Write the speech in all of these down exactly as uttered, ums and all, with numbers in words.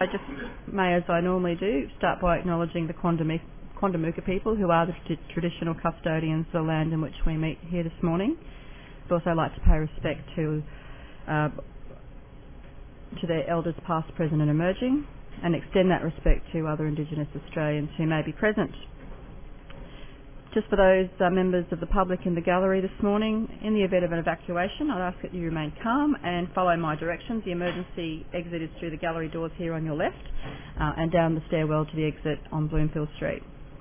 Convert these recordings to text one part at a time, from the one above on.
I just may, as I normally do, start by acknowledging the Quandam- Quandamooka people who are the t- traditional custodians of the land in which we meet here this morning. I'd also like to pay respect to uh, to their elders past, present and emerging, and extend that respect to other Indigenous Australians who may be present. Just for those uh, members of the public in the gallery this morning, in the event of an evacuation, I'd ask that you remain calm and follow my directions. The emergency exit is through the gallery doors here on your left uh, and down the stairwell to the exit on Bloomfield Street.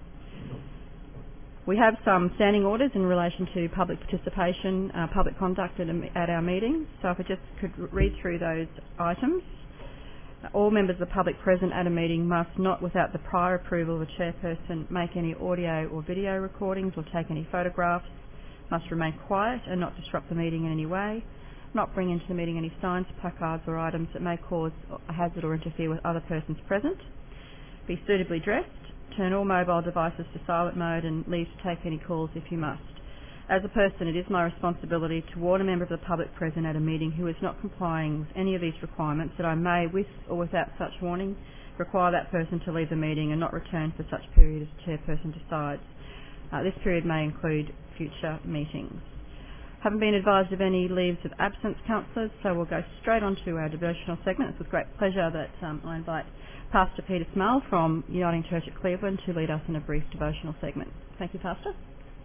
We have some standing orders in relation to public participation, uh, public conduct at, a, at our meetings. So if I just could read through those items. All members of the public present at a meeting must not, without the prior approval of the chairperson, make any audio or video recordings or take any photographs, must remain quiet and not disrupt the meeting in any way, not bring into the meeting any signs, placards or items that may cause a hazard or interfere with other persons present, be suitably dressed, turn all mobile devices to silent mode and leave to take any calls if you must. As a person, it is my responsibility to warn a member of the public present at a meeting who is not complying with any of these requirements that I may, with or without such warning, require that person to leave the meeting and not return for such period as the chairperson decides. Uh, this period may include future meetings. Haven't been advised of any leaves of absence, councillors, so we'll go straight on to our devotional segment. It's with great pleasure that um, I invite Pastor Peter Smell from Uniting Church at Cleveland to lead us in a brief devotional segment. Thank you, Pastor.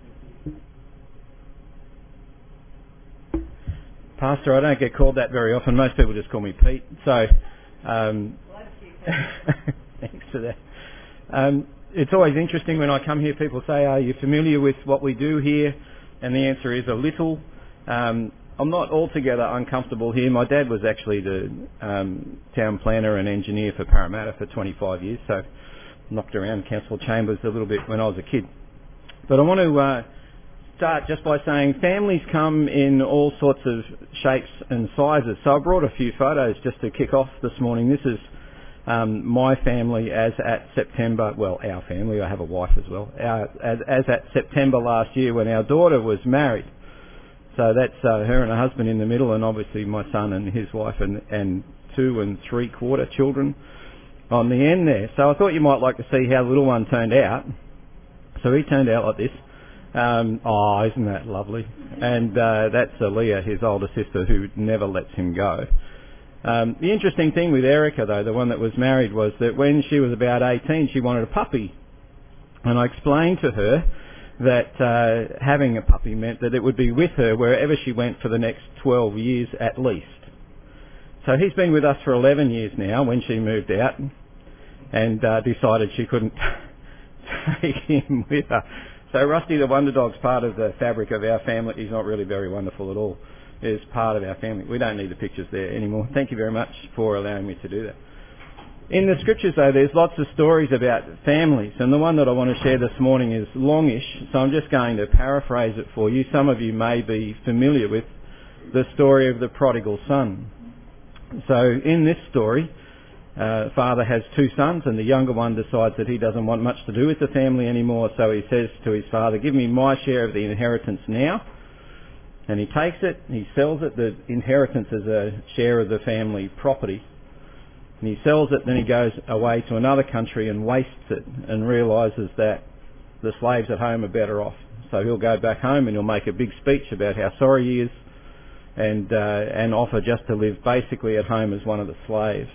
Pastor, I don't get called that very often. Most people just call me Pete. So, um, thanks for that. Um, it's always interesting when I come here, people say, are you familiar with what we do here? And the answer is a little. Um, I'm not altogether uncomfortable here. My dad was actually the um, town planner and engineer for Parramatta for twenty-five years, so knocked around council chambers a little bit when I was a kid. But I want to uh, start just by saying families come in all sorts of shapes and sizes. So I brought a few photos just to kick off this morning. This is um, my family as at September, well, our family, I have a wife as well, our, as, as at September last year when our daughter was married. So that's uh, her and her husband in the middle, and obviously my son and his wife and, and two and three quarter children on the end there. So I thought you might like to see how the little one turned out. So he turned out like this. Um, oh, isn't that lovely? And uh, that's Aaliyah, his older sister, who never lets him go. Um, the interesting thing with Erica, though, the one that was married, was that when she was about eighteen, she wanted a puppy. And I explained to her that uh, having a puppy meant that it would be with her wherever she went for the next twelve years at least. So he's been with us for eleven years now when she moved out and uh, decided she couldn't take him with her. So Rusty the Wonder Dog's part of the fabric of our family. He's not really very wonderful at all. He's part of our family. We don't need the pictures there anymore. Thank you very much for allowing me to do that. In the scriptures, though, there's lots of stories about families, and the one that I want to share this morning is longish, so I'm just going to paraphrase it for you. Some of you may be familiar with the story of the prodigal son. So in this story, uh, father has two sons, and the younger one decides that he doesn't want much to do with the family anymore, so he says to his father, give me my share of the inheritance now. And he takes it, he sells it. The inheritance is a share of the family property. And he sells it, then he goes away to another country and wastes it and realises that the slaves at home are better off. So he'll go back home and he'll make a big speech about how sorry he is and, uh, and offer just to live basically at home as one of the slaves.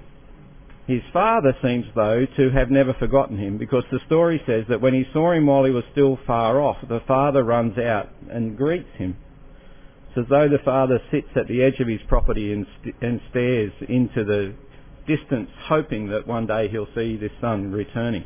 His father seems, though, to have never forgotten him, because the story says that when he saw him while he was still far off, the father runs out and greets him. It's as though the father sits at the edge of his property and, st- and stares into the distance, hoping that one day he'll see this son returning.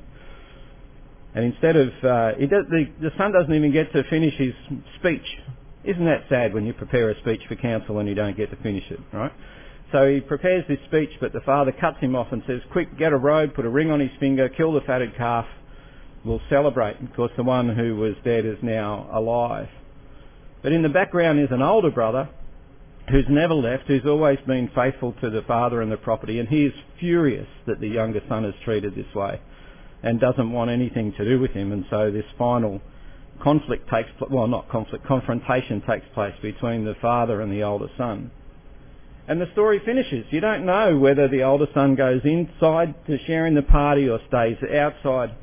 And instead of, uh, he does, the, the son doesn't even get to finish his speech. Isn't that sad when you prepare a speech for council and you don't get to finish it, right? So he prepares this speech, but the father cuts him off and says, quick, get a robe, put a ring on his finger, kill the fatted calf, we'll celebrate, because the one who was dead is now alive. But in the background is an older brother who's never left, who's always been faithful to the father and the property, and he is furious that the younger son is treated this way and doesn't want anything to do with him. And so this final conflict takes, well, not conflict, confrontation takes place between the father and the older son. And the story finishes. You don't know whether the older son goes inside to share in the party or stays outside.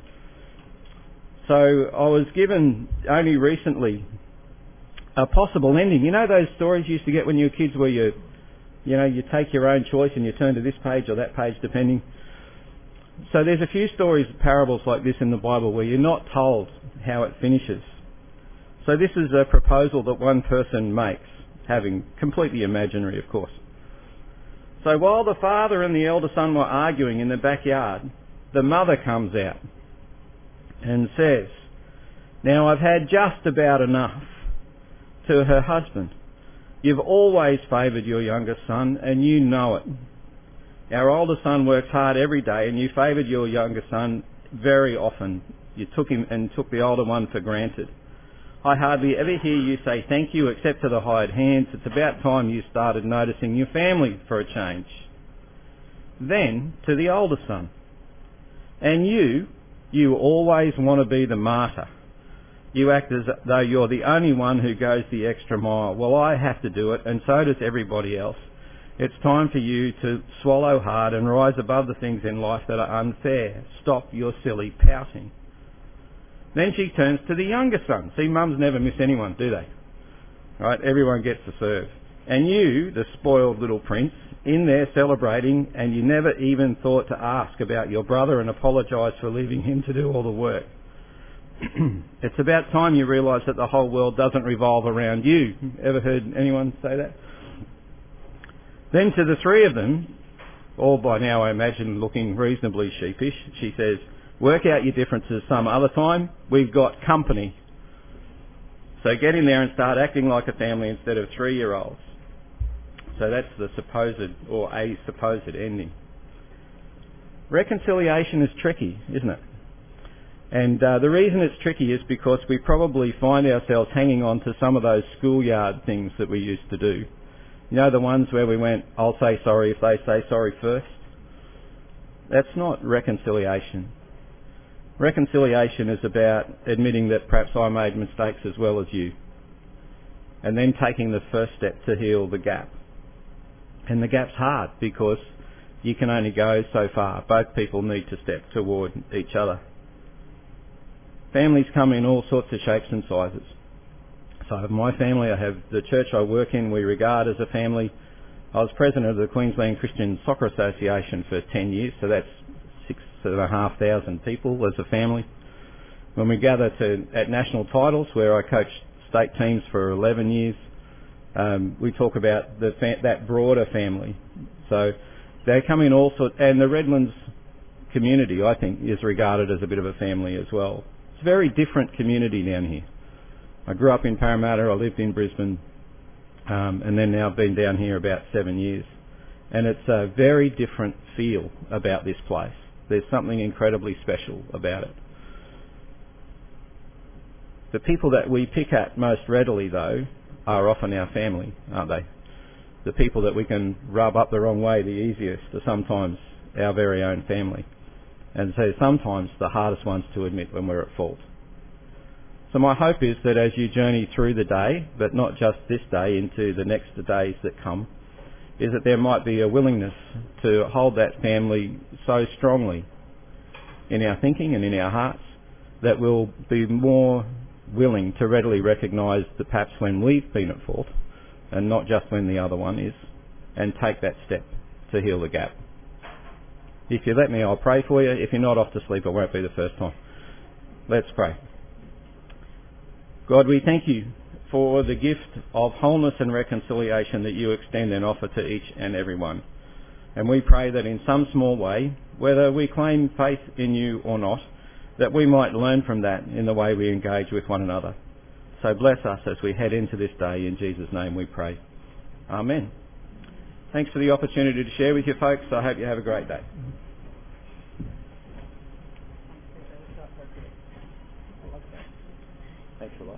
So I was given only recently a possible ending. You know those stories you used to get when you were kids where you, you know, you take your own choice and you turn to this page or that page depending. So there's a few stories, parables like this in the Bible where you're not told how it finishes. So this is a proposal that one person makes, having completely imaginary, of course. So while the father and the elder son were arguing in the backyard, the mother comes out and says, "Now I've had just about enough," to her husband. "You've always favoured your younger son and you know it. Our older son works hard every day and you favoured your younger son very often. You took him and took the older one for granted. I hardly ever hear you say thank you except to the hired hands. It's about time you started noticing your family for a change." Then to the older son, "And you, you always want to be the martyr. You act as though you're the only one who goes the extra mile. Well, I have to do it and so does everybody else. It's time for you to swallow hard and rise above the things in life that are unfair. Stop your silly pouting." Then she turns to the younger son. See, mums never miss anyone, do they? Right? Everyone gets to serve. "And you, the spoiled little prince, in there celebrating, and you never even thought to ask about your brother and apologise for leaving him to do all the work. It's about time you realise that the whole world doesn't revolve around you." Ever heard anyone say that? Then to the three of them, all by now I imagine looking reasonably sheepish, she says, "Work out your differences some other time. We've got company. So get in there and start acting like a family instead of three-year-olds." So that's the supposed, or a supposed ending. Reconciliation is tricky, isn't it? And uh, the reason it's tricky is because we probably find ourselves hanging on to some of those schoolyard things that we used to do. You know, the ones where we went, "I'll say sorry if they say sorry first." That's not reconciliation. Reconciliation is about admitting that perhaps I made mistakes as well as you, and then taking the first step to heal the gap. And the gap's hard because you can only go so far. Both people need to step toward each other. Families come in all sorts of shapes and sizes. So I have my family, I have the church I work in, we regard as a family. I was president of the Queensland Christian Soccer Association for ten years, so that's six and a half thousand people as a family. When we gather to at national titles, where I coached state teams for eleven years, um, we talk about the fa- that broader family. So they come in all sorts, and the Redlands community, I think, is regarded as a bit of a family as well. It's a very different community down here. I grew up in Parramatta, I lived in Brisbane, um, and then now I've been down here about seven years. And it's a very different feel about this place. There's something incredibly special about it. The people that we pick at most readily, though, are often our family, aren't they? The people that we can rub up the wrong way the easiest are sometimes our very own family. And so sometimes the hardest ones to admit when we're at fault. So my hope is that as you journey through the day, but not just this day, into the next days that come, is that there might be a willingness to hold that family so strongly in our thinking and in our hearts that we'll be more willing to readily recognise that perhaps when we've been at fault and not just when the other one is, and take that step to heal the gap. If you let me, I'll pray for you. If you're not off to sleep, it won't be the first time. Let's pray. God, we thank you for the gift of wholeness and reconciliation that you extend and offer to each and every one. And we pray that in some small way, whether we claim faith in you or not, that we might learn from that in the way we engage with one another. So bless us as we head into this day. In Jesus' name we pray. Amen. Thanks for the opportunity to share with you folks. I hope you have a great day. Thanks a lot.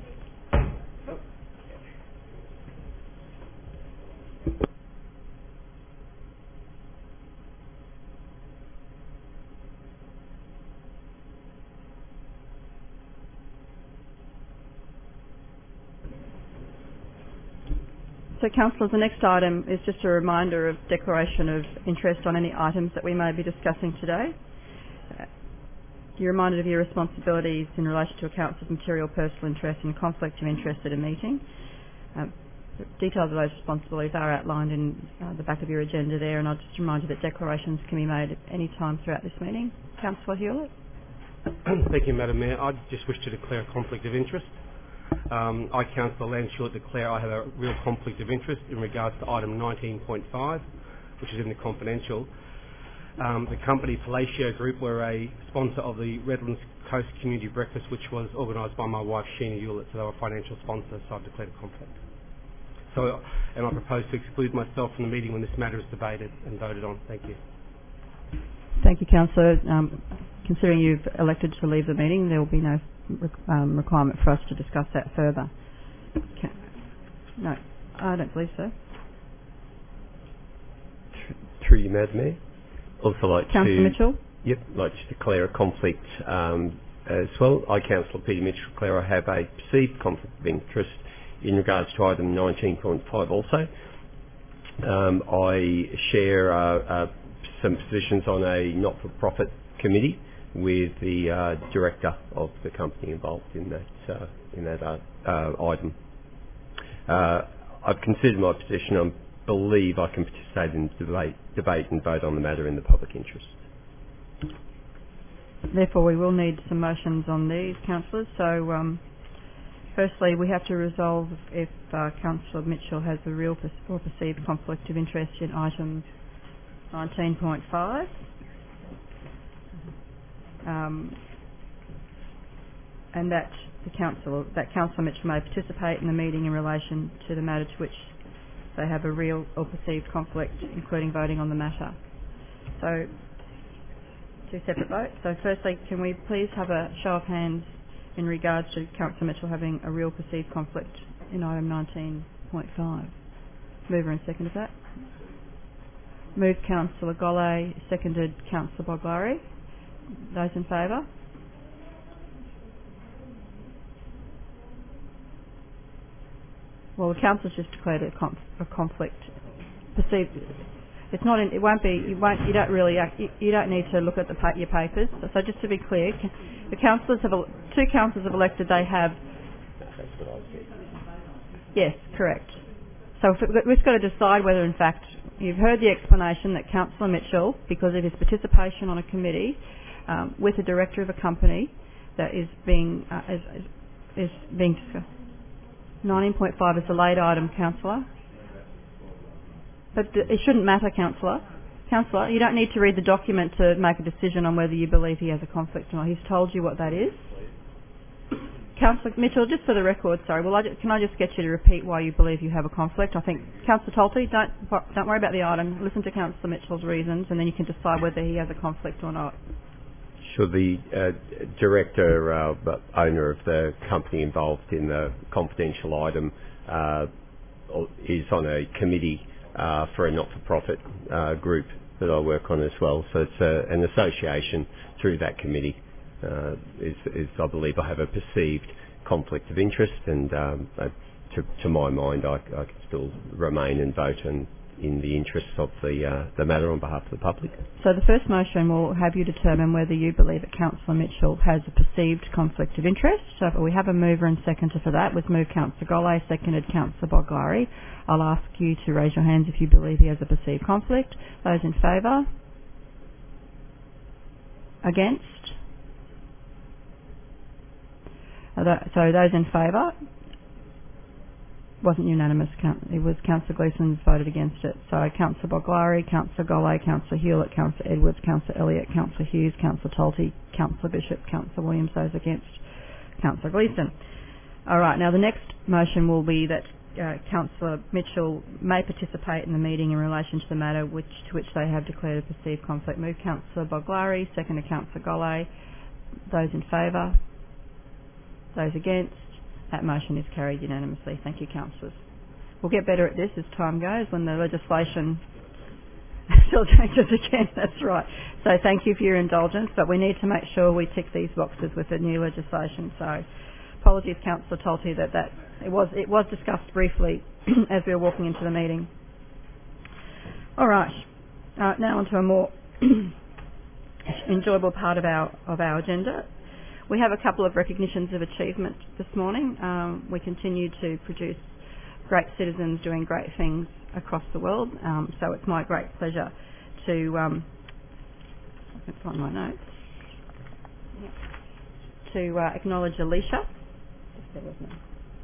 So, councillors, the next item is just a reminder of declaration of interest on any items that we may be discussing today. Uh, you're reminded of your responsibilities in relation to accounts of material personal interest and conflict of interest at a meeting. Um, the details of those responsibilities are outlined in uh, the back of your agenda there, and I'll just remind you that declarations can be made at any time throughout this meeting. Councillor Hewlett. Thank you, Madam Mayor. I just wish to declare a conflict of interest. Um, I, Councillor Landshort, declare I have a real conflict of interest in regards to item nineteen point five, which is in the confidential. Um, the company Palacio Group were a sponsor of the Redlands Coast Community Breakfast, which was organised by my wife, Sheena Hewlett, so they were a financial sponsor, so I've declared a conflict. So, and I propose to exclude myself from the meeting when this matter is debated and voted on. Thank you. Thank you, Councillor. Um, considering you've elected to leave the meeting, there will be no um, requirement for us to discuss that further. Okay. No, I don't believe so. Through you, Madam Mayor. Also like Councillor to... Mitchell. Yep, like to declare a conflict um, as well. I, Councillor Peter Mitchell, declare I have a perceived conflict of interest in regards to item nineteen point five also. Um, I share uh, uh, some positions on a not-for-profit committee with the uh, director of the company involved in that uh, in that uh, uh, item. Uh, I've considered my position. I believe I can participate in debate, debate and vote on the matter in the public interest. Therefore, we will need some motions on these, councillors. So, um, firstly, we have to resolve if uh, Councillor Mitchell has a real or perceived conflict of interest in item nineteen point five. Um, and that the council, that Councillor Mitchell may participate in the meeting in relation to the matter to which they have a real or perceived conflict, including voting on the matter. So, two separate votes. So, firstly, can we please have a show of hands in regards to Councillor Mitchell having a real perceived conflict in item nineteen point five? Mover and second of that. Moved Councillor Golay, seconded Councillor Boglari. Those in favour? Well, the council's just declared a, conf a conflict. Perceived. It's not. In, it won't be. You won't. You don't really. You, you don't need to look at the pa your papers. So, so just to be clear, the councillors have two councillors have elected. They have. That's what I said. Yes, correct. So we've got to decide whether, in fact, you've heard the explanation that Councillor Mitchell, because of his participation on a committee um, with a director of a company that is being uh, is, is being discussed. nineteen point five is a late item, Councillor. But it shouldn't matter, Councillor. Councillor, you don't need to read the document to make a decision on whether you believe he has a conflict or not. He's told you what that is. Councillor Mitchell, just for the record, sorry, well, I just, can I just get you to repeat why you believe you have a conflict? I think, Councillor Tolte, don't, don't worry about the item. Listen to Councillor Mitchell's reasons and then you can decide whether he has a conflict or not. Sure, the uh, director, uh, but owner of the company involved in the confidential item uh, is on a committee uh, for a not-for-profit uh, group that I work on as well. So it's uh, an association through that committee. Uh, is, is, I believe, I have a perceived conflict of interest, and um, uh, to, to my mind, I, I can still remain and vote in, in the interests of the uh, the matter on behalf of the public. So the first motion will have you determine whether you believe that Councillor Mitchell has a perceived conflict of interest. So we have a mover and seconder for that. We've moved Councillor Golay, seconded Councillor Boglari. I'll ask you to raise your hands if you believe he has a perceived conflict. Those in favour? Against? So those in favour, wasn't unanimous. It was Councillor Gleeson voted against it. So Councillor Boglari, Councillor Golay, Councillor Hewlett, Councillor Edwards, Councillor Elliott, Councillor Hughes, Councillor Tolte, Councillor Bishop, Councillor Williams. Those against, Councillor Gleeson. All right. Now the next motion will be that uh, Councillor Mitchell may participate in the meeting in relation to the matter which to which they have declared a perceived conflict. Move Councillor Boglari, second to Councillor Golay. Those in favour. Those against, that motion is carried unanimously. Thank you, councillors. We'll get better at this as time goes when the legislation still changes again. That's right. So thank you for your indulgence, but we need to make sure we tick these boxes with the new legislation. So apologies, Councillor Tolty, that, that it was it was discussed briefly as we were walking into the meeting. All right, uh, now onto a more enjoyable part of our of our agenda. We have a couple of recognitions of achievement this morning. Um, we continue to produce great citizens doing great things across the world. Um, so it's my great pleasure to um, I can find my notes. Yep. To uh, acknowledge Alicia. Just bear with me.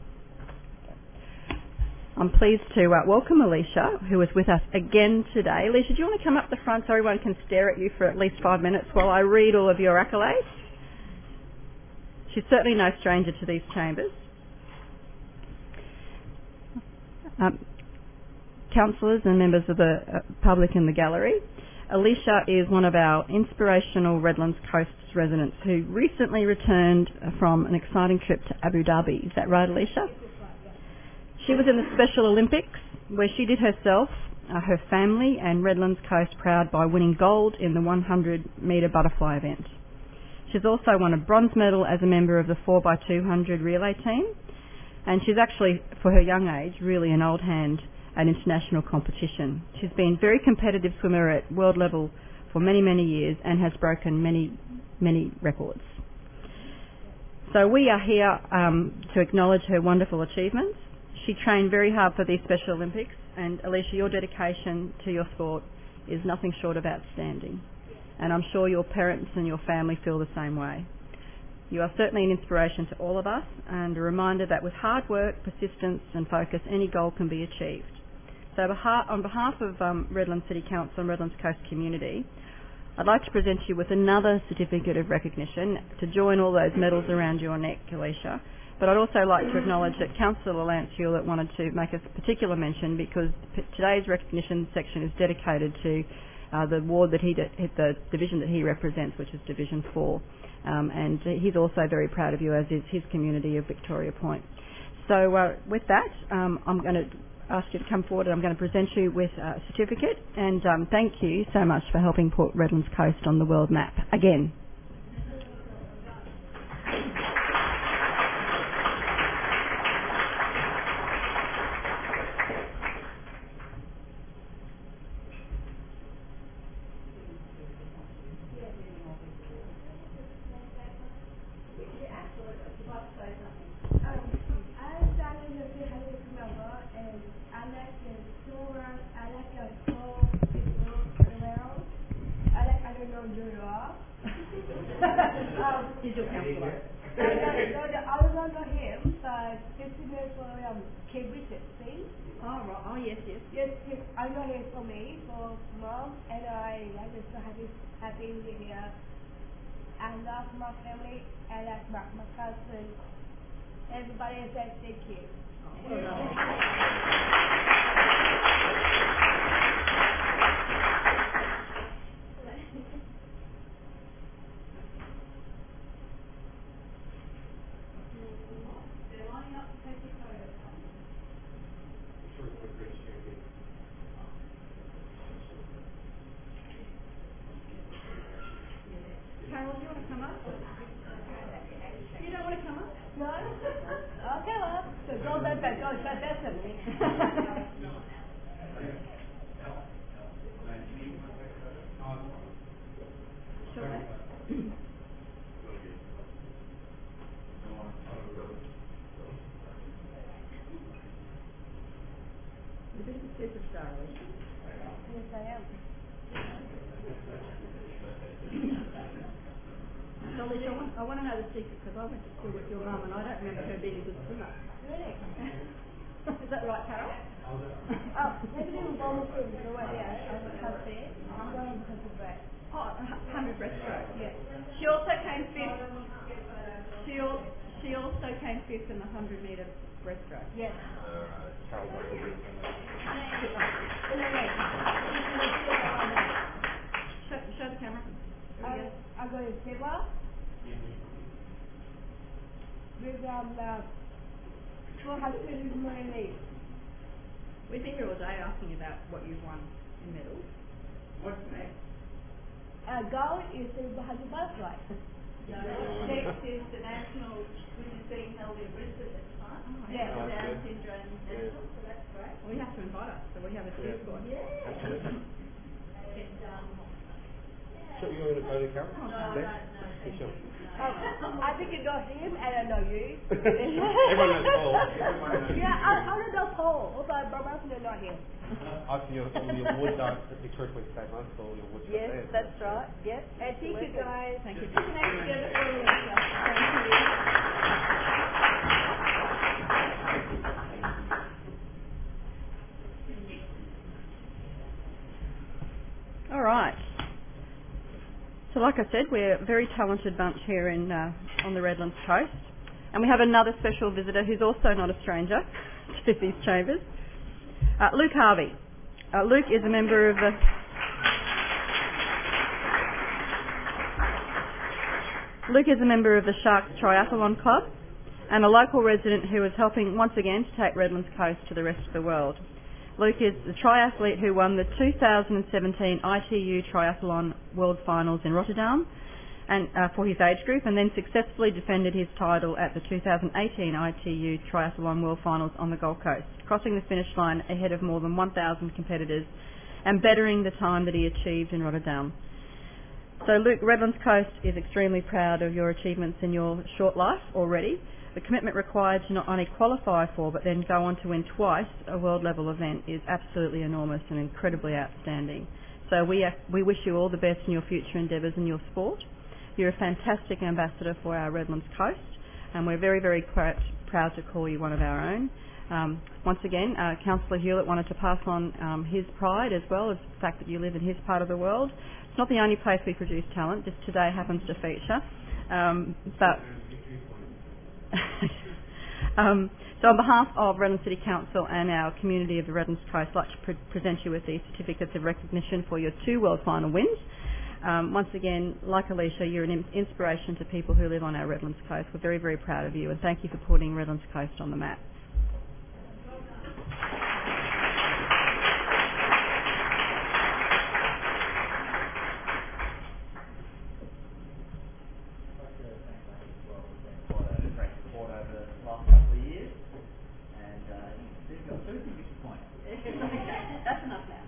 I'm pleased to uh, welcome Alicia, who is with us again today. Alicia, do you want to come up the front so everyone can stare at you for at least five minutes while I read all of your accolades? She's certainly no stranger to these chambers. Um, councillors and members of the uh, public in the gallery, Alicia is one of our inspirational Redlands Coast residents who recently returned from an exciting trip to Abu Dhabi. Is that right, Alicia? She was in the Special Olympics, where she did herself, uh, her family and Redlands Coast proud by winning gold in the one hundred metre butterfly event. She's also won a bronze medal as a member of the four by two hundred relay team, and she's actually, for her young age, really an old hand at international competition. She's been a very competitive swimmer at world level for many, many years and has broken many, many records. So we are here um, to acknowledge her wonderful achievements. She trained very hard for these Special Olympics, and Alicia, your dedication to your sport is nothing short of outstanding. And I'm sure your parents and your family feel the same way. You are certainly an inspiration to all of us and a reminder that with hard work, persistence and focus, any goal can be achieved. So on behalf of um, Redlands City Council and Redlands Coast community, I'd like to present you with another certificate of recognition to join all those medals around your neck, Alicia. But I'd also like to acknowledge that Councillor Lance Hewlett wanted to make a particular mention because p- today's recognition section is dedicated to uh, the ward that he, de- the division that he represents, which is Division four. Um, and he's also very proud of you, as is his community of Victoria Point. So uh, with that, um, I'm going to ask you to come forward and I'm going to present you with a certificate. And um, thank you so much for helping put Redlands Coast on the world map again. I love my family and I love my cousin. Everybody says thank you. Oh, well done. They're lining up to take your photos. Carol, do you want to come up? You don't want to come up? No? Okay, well, so go back, back, go back, that's it. Sure. You're a bit of a superstar, Alicia. Yes, I am. So, Alicia, I want, I want to know the secret because I went to school with your mum and I don't remember her being a good swimmer. Really? Is that right, Carol? Oh, maybe they were almost doing the way, yeah, I was have it. I'm going because of breath. Oh, one hundred breaststroke. Yeah. She also came fifth. She, al- she also came fifth in the one hundred metre breaststroke. Yes. Show, show the camera. I, I'm going to Siva. With um, uh, two hundred million. We've been here all day asking about what you've won in medals. What's next? Uh, gold is the one hundred butterfly. Next is the national, which is being held in Brisbane this time. Oh, yeah, the Down Syndrome Festival, so that's great. Well, you have to invite us, so we have a team squad. Yeah. and, um, Sure, you want to go to Carol? no, no, no, thank Sure. you. Um, I think you know him and I know you. Everyone knows Paul. Everyone knows. Yeah, I, I don't know Paul, but my mom don't know him. I see your, all your awards are at Victoria Police State Month, all your awards Yes, are there. that's right. Yes. And thank you guys. Thank you. Thank you for all of us. Thank you. All right. So like I said, we're a very talented bunch here in uh, on the Redlands coast. And we have another special visitor who's also not a stranger to these chambers. Uh, Luke Harvey. Uh, Luke is a member of the... Luke is a member of the Sharks Triathlon Club and a local resident who is helping once again to take Redlands coast to the rest of the world. Luke is the triathlete who won the two thousand seventeen I T U Triathlon World Finals in Rotterdam and uh, for his age group, and then successfully defended his title at the two thousand eighteen I T U Triathlon World Finals on the Gold Coast, crossing the finish line ahead of more than one thousand competitors and bettering the time that he achieved in Rotterdam. So Luke, Redlands Coast is extremely proud of your achievements in your short life already. The commitment required to not only qualify for but then go on to win twice a world level event is absolutely enormous and incredibly outstanding. So we uh, we wish you all the best in your future endeavours in your sport. You're a fantastic ambassador for our Redlands Coast, and we're very, very pr- proud to call you one of our own. Um, once again, uh, Councillor Hewlett wanted to pass on um, his pride as well as the fact that you live in his part of the world. It's not the only place we produce talent. This today happens to feature. Um, but um, so on behalf of Redlands City Council and our community of the Redlands Coast, I'd like to pre- present you with these certificates of recognition for your two World Final wins. Um, once again, like Alicia, you're an inspiration to people who live on our Redlands Coast. We're very, very proud of you, and thank you for putting Redlands Coast on the map. That's enough now.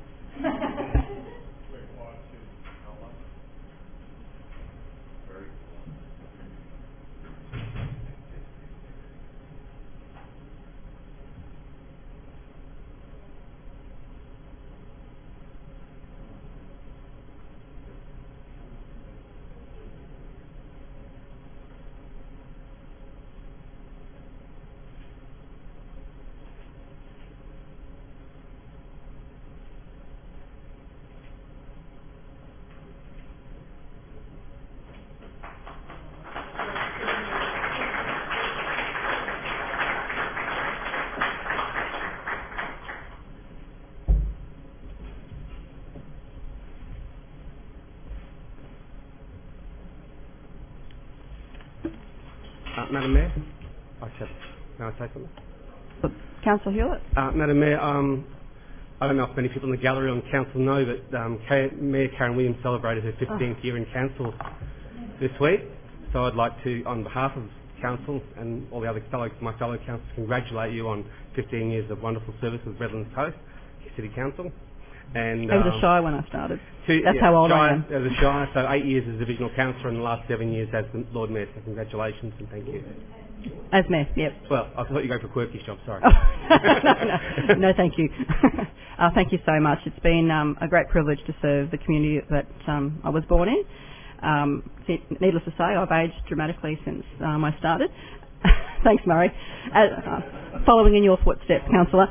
Uh, Madam Mayor, I said, can I say something? Councillor Hewlett. Uh, Madam Mayor, um, I don't know if many people in the gallery on council know, but um, K- Mayor Karen Williams celebrated her fifteenth oh. year in council this week. So I'd like to, on behalf of council and all the other fellow, my fellow councillors, congratulate you on fifteen years of wonderful service with Redlands Coast City Council. And I was um, a shy when I started. Two, That's yeah, how old shy, I am. As a shy, so eight years as divisional councillor and the last seven years as the Lord Mayor. So congratulations and thank you. As Mayor, yep. Well, I thought you go for quirky job, sorry. Oh, no, no, no, thank you. uh, thank you so much. It's been um, a great privilege to serve the community that um, I was born in. Um, needless to say, I've aged dramatically since um, I started. Thanks, Murray. Uh, uh, following in your footsteps, Councillor.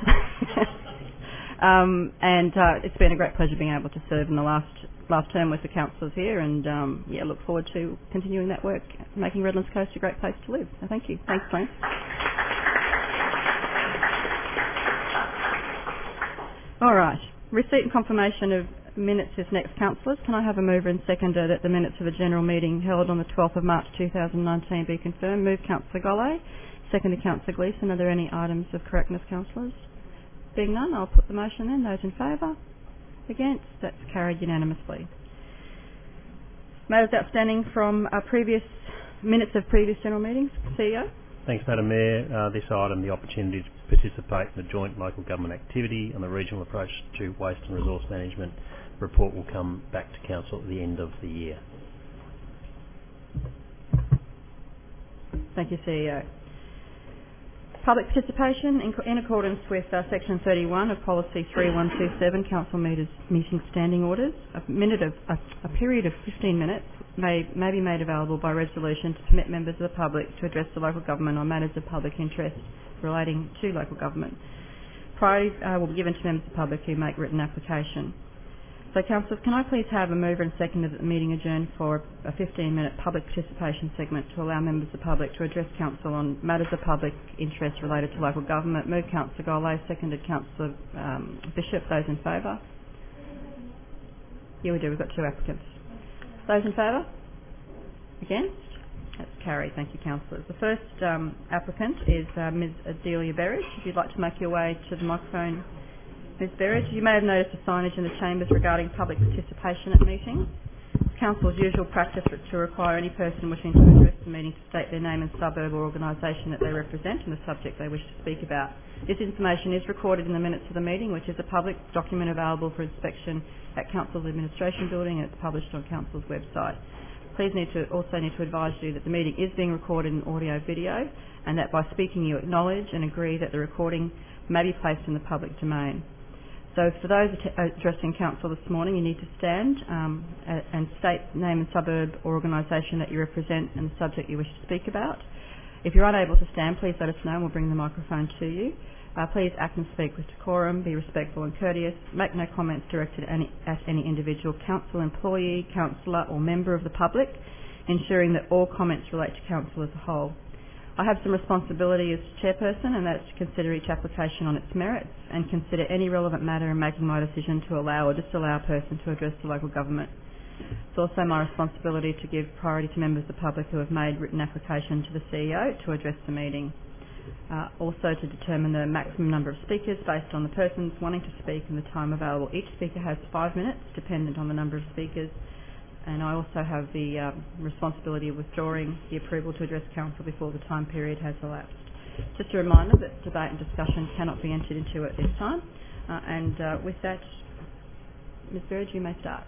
Um, and uh, it's been a great pleasure being able to serve in the last last term with the councillors here, and um, yeah, look forward to continuing that work, making Redlands Coast a great place to live. So thank you. Thanks, Glenn. All right. Receipt and confirmation of minutes is next, councillors. Can I have a mover and seconder that the minutes of the general meeting held on the twelfth of March two thousand nineteen be confirmed? Move Councillor Golay. Second, Councillor Gleeson. Are there any items of correctness, councillors? Being none, I'll put the motion in. Those in favour? Against? That's carried unanimously. Matters outstanding from our previous Minutes of previous general meetings. C E O. Thanks, Madam Mayor. Uh, this item, the opportunity to participate in the joint local government activity and the regional approach to waste and resource management report will come back to Council at the end of the year. Thank you, C E O. Public participation in, in accordance with uh, Section thirty-one of Policy three one two seven, Council meters, Meeting Standing Orders. A minute of a, a period of fifteen minutes may, may be made available by resolution to permit members of the public to address the local government on matters of public interest relating to local government. Priority uh, will be given to members of the public who make written application. So, councillors, can I please have a mover and seconder that the meeting adjourned for a fifteen minute public participation segment to allow members of the public to address council on matters of public interest related to local government. Move Councillor Gollay, seconded Councillor um, Bishop. Those in favour? Yeah, we do. We've got two applicants. Those in favour? Against? That's carried. Thank you, councillors. The first um, applicant is uh, Miz Adelia Berridge. If you'd like to make your way to the microphone, Miz Berridge. You may have noticed the signage in the chambers regarding public participation at meetings. It's Council's usual practice to require any person wishing to address the meeting to state their name and suburb or organisation that they represent and the subject they wish to speak about. This information is recorded in the minutes of the meeting, which is a public document available for inspection at Council's Administration Building, and it's published on Council's website. Please need to also need to advise you that the meeting is being recorded in audio video, and that by speaking you acknowledge and agree that the recording may be placed in the public domain. So for those addressing council this morning, you need to stand um, and state name and suburb or organisation that you represent and the subject you wish to speak about. If you're unable to stand, please let us know and we'll bring the microphone to you. Uh, please act and speak with decorum, be respectful and courteous, make no comments directed at any, at any individual council employee, councillor or member of the public, ensuring that all comments relate to council as a whole. I have some responsibility as chairperson, and that's to consider each application on its merits and consider any relevant matter in making my decision to allow or disallow a person to address the local government. It's also my responsibility to give priority to members of the public who have made written application to the C E O to address the meeting. Uh, also to determine the maximum number of speakers based on the persons wanting to speak and the time available. Each speaker has five minutes, dependent on the number of speakers. And I also have the um, responsibility of withdrawing the approval to address council before the time period has elapsed. Just a reminder that debate and discussion cannot be entered into at this time. Uh, and uh, with that, Miz Berridge, you may start.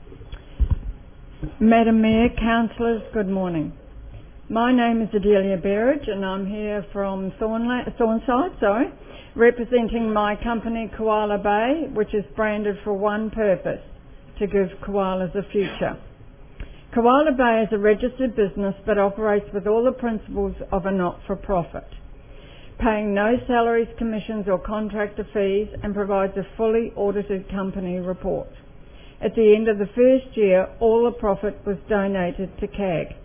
Madam Mayor, councillors, good morning. My name is Adelia Berridge and I'm here from Thornla- Thornside, sorry, representing my company Koala Bay, which is branded for one purpose: to give koalas a future. Koala Bay is a registered business but operates with all the principles of a not-for-profit, paying no salaries, commissions or contractor fees, and provides a fully audited company report. At the end of the first year, all the profit was donated to C A G.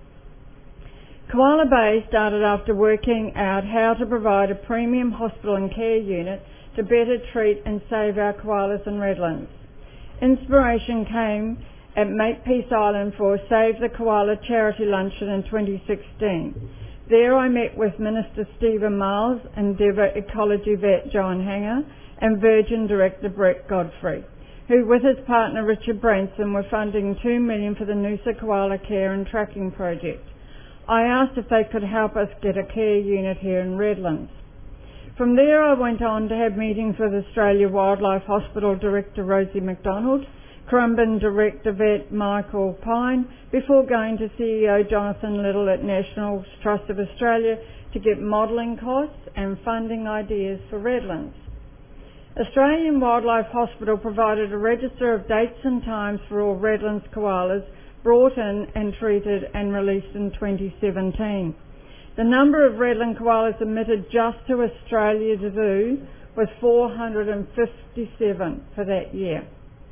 Koala Bay started after working out how to provide a premium hospital and care unit to better treat and save our koalas and redlands. Inspiration came at Makepeace Island for Save the Koala charity luncheon in twenty sixteen. There I met with Minister Stephen Miles, Endeavour Ecology Vet John Hanger and Virgin Director Brett Godfrey, who with his partner Richard Branson were funding two million dollars for the Noosa Koala Care and Tracking Project. I asked if they could help us get a care unit here in Redlands. From there I went on to have meetings with Australia Wildlife Hospital Director Rosie McDonald, Currumbin Director Vet Michael Pine, before going to C E O Jonathan Little at National Trust of Australia to get modelling costs and funding ideas for Redlands. Australian Wildlife Hospital provided a register of dates and times for all Redlands koalas brought in and treated and released in twenty seventeen. The number of Redland koalas admitted just to Australia Zoo was four hundred fifty-seven for that year.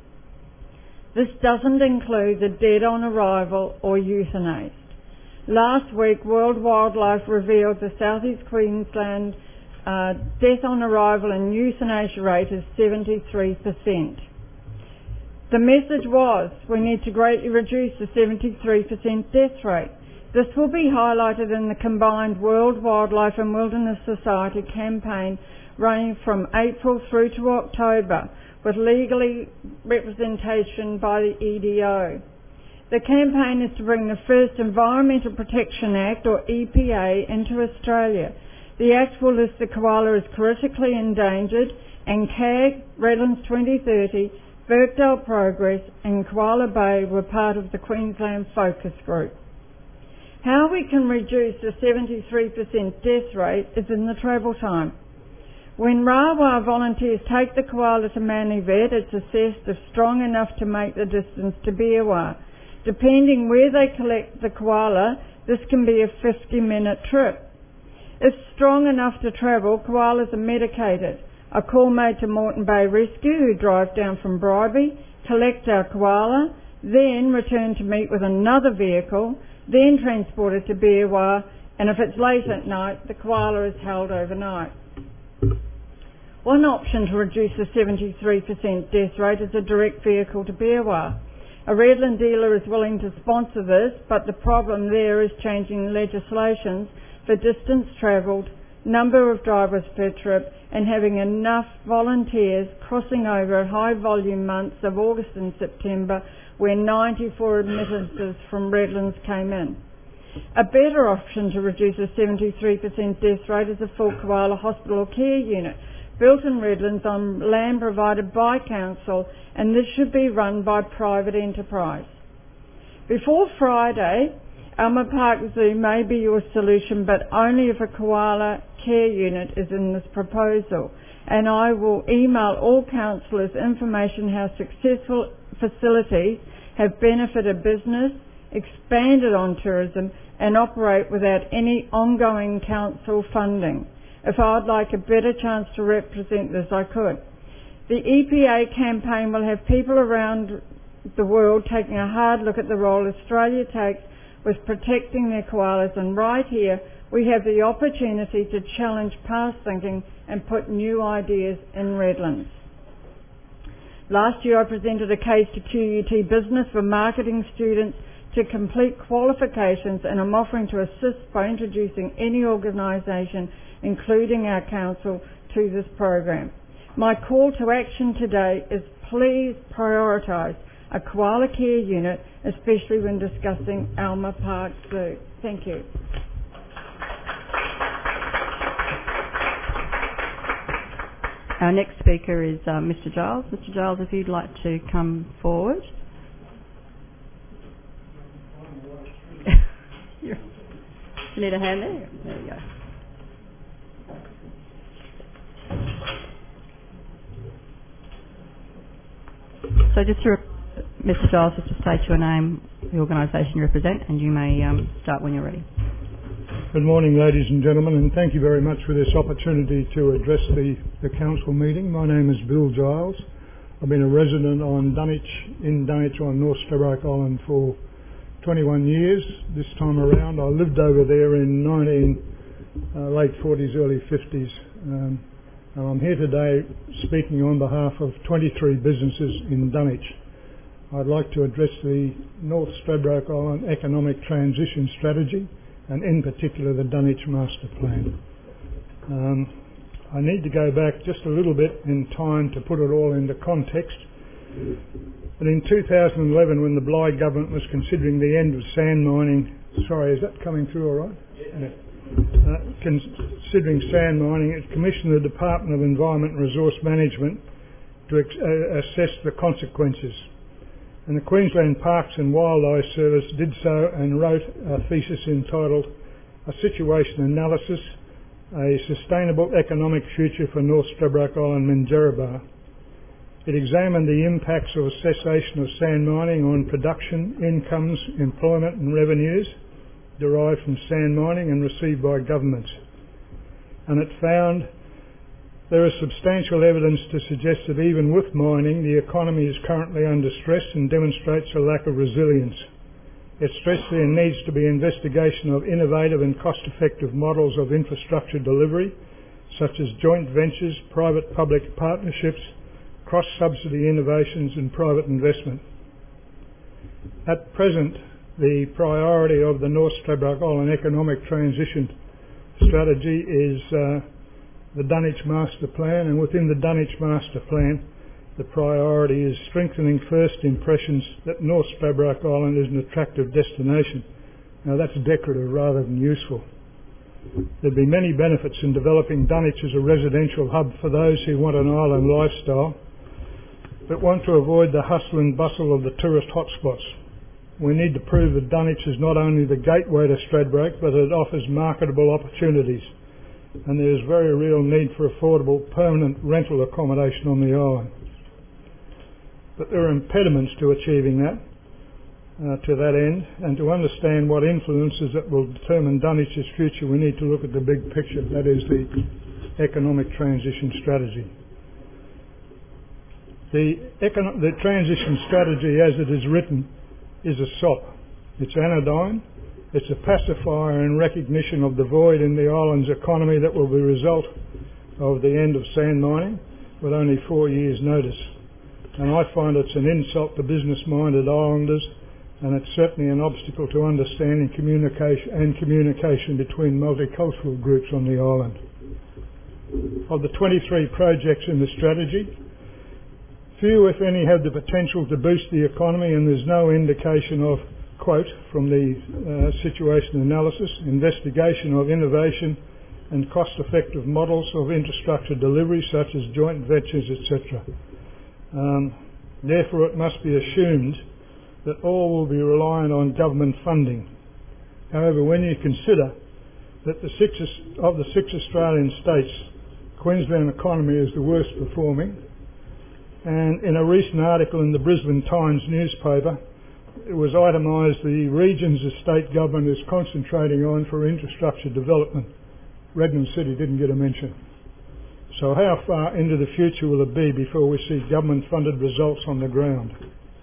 This doesn't include the dead on arrival or euthanized. Last week, World Wildlife revealed the South East Queensland uh, death on arrival and euthanasia rate is seventy-three percent. The message was, we need to greatly reduce the seventy-three percent death rate. This will be highlighted in the combined World Wildlife and Wilderness Society campaign running from April through to October, with legally representation by the E D O. The campaign is to bring the first Environmental Protection Act, or E P A, into Australia. The Act will list the koala as critically endangered, and C A G, Redlands twenty thirty, Birkdale Progress and Koala Bay were part of the Queensland Focus Group. How we can reduce the seventy-three percent death rate is in the travel time. When RAWA volunteers take the koala to Manivet, it's assessed if strong enough to make the distance to Beerwah. Depending where they collect the koala, this can be a fifty minute trip. If strong enough to travel, koalas are medicated. A call made to Moreton Bay Rescue, who drive down from Bribie, collect our koala, then return to meet with another vehicle, then transported to Beerwah, and if it's late at night, the koala is held overnight. One option to reduce the seventy-three percent death rate is a direct vehicle to Beerwah. A Redland dealer is willing to sponsor this, but the problem there is changing legislation for distance travelled, number of drivers per trip, and having enough volunteers crossing over high volume months of August and September, where ninety-four admittances from Redlands came in. A better option to reduce the seventy-three percent death rate is a full koala hospital care unit, built in Redlands on land provided by council, and this should be run by private enterprise. Before Friday, Alma Park Zoo may be your solution, but only if a koala care unit is in this proposal. And I will email all councillors information how successful facilities have benefited business, expanded on tourism, and operate without any ongoing council funding. If I'd like a better chance to represent this, I could. The E P A campaign will have people around the world taking a hard look at the role Australia takes with protecting their koalas, and right here we have the opportunity to challenge past thinking and put new ideas in Redlands. Last year I presented a case to Q U T Business for marketing students to complete qualifications, and I'm offering to assist by introducing any organisation, including our council, to this program. My call to action today is please prioritise a koala care unit, especially when discussing Alma Park Zoo. Thank you. Our next speaker is uh, Mister Giles. Mister Giles, if you'd like to come forward. You need a hand there? There you go. So just to, Mister Giles, just to state your name, the organisation you represent, and you may um, start when you're ready. Good morning, ladies and gentlemen, and thank you very much for this opportunity to address the, the council meeting. My name is Bill Giles. I've been a resident on Dunwich, in Dunwich on North Stradbroke Island for twenty-one years. This time around, I lived over there in nineteen, uh, late forties, early fifties. Um, and I'm here today speaking on behalf of twenty-three businesses in Dunwich. I'd like to address the North Stradbroke Island Economic Transition Strategy, and in particular the Dunwich Master Plan. Um, I need to go back just a little bit in time to put it all into context. But in two thousand eleven, when the Bligh government was considering the end of sand mining, sorry, is that coming through all right? Yeah. Uh, considering sand mining, it commissioned the Department of Environment and Resource Management to ex- uh, assess the consequences. And the Queensland Parks and Wildlife Service did so and wrote a thesis entitled A Situation Analysis, a Sustainable Economic Future for North Stradbroke Island Minjerribah. It examined the impacts of a cessation of sand mining on production, incomes, employment and revenues derived from sand mining and received by governments. And it found there is substantial evidence to suggest that even with mining, the economy is currently under stress and demonstrates a lack of resilience. It stressed there needs to be investigation of innovative and cost-effective models of infrastructure delivery, such as joint ventures, private-public partnerships, cross-subsidy innovations and private investment. At present, the priority of the North Stradbroke Island Economic Transition Strategy is uh, the Dunwich Master Plan, and within the Dunwich Master Plan the priority is strengthening first impressions that North Stradbroke Island is an attractive destination. Now that's decorative rather than useful. There'd be many benefits in developing Dunwich as a residential hub for those who want an island lifestyle, but want to avoid the hustle and bustle of the tourist hotspots. We need to prove that Dunwich is not only the gateway to Stradbroke, but it offers marketable opportunities, and there is very real need for affordable permanent rental accommodation on the island. But there are impediments to achieving that, uh, to that end, and to understand what influences that will determine Dunwich's future, we need to look at the big picture, that is the economic transition strategy. The, econo- the transition strategy as it is written is a sop. It's anodyne, it's a pacifier in recognition of the void in the island's economy that will be a result of the end of sand mining with only four years' notice. And I find it's an insult to business-minded islanders, and it's certainly an obstacle to understanding communication and communication between multicultural groups on the island. Of the twenty-three projects in the strategy, few, if any, have the potential to boost the economy, and there's no indication of, quote, from the uh, situation analysis, investigation of innovation and cost-effective models of infrastructure delivery such as joint ventures, et cetera. Um, therefore, it must be assumed that all will be reliant on government funding. However, when you consider that the six of the six Australian states, Queensland economy is the worst performing, and in a recent article in the Brisbane Times newspaper, it was itemised the regions the state government is concentrating on for infrastructure development. Redmond City didn't get a mention. So how far into the future will it be before we see government-funded results on the ground?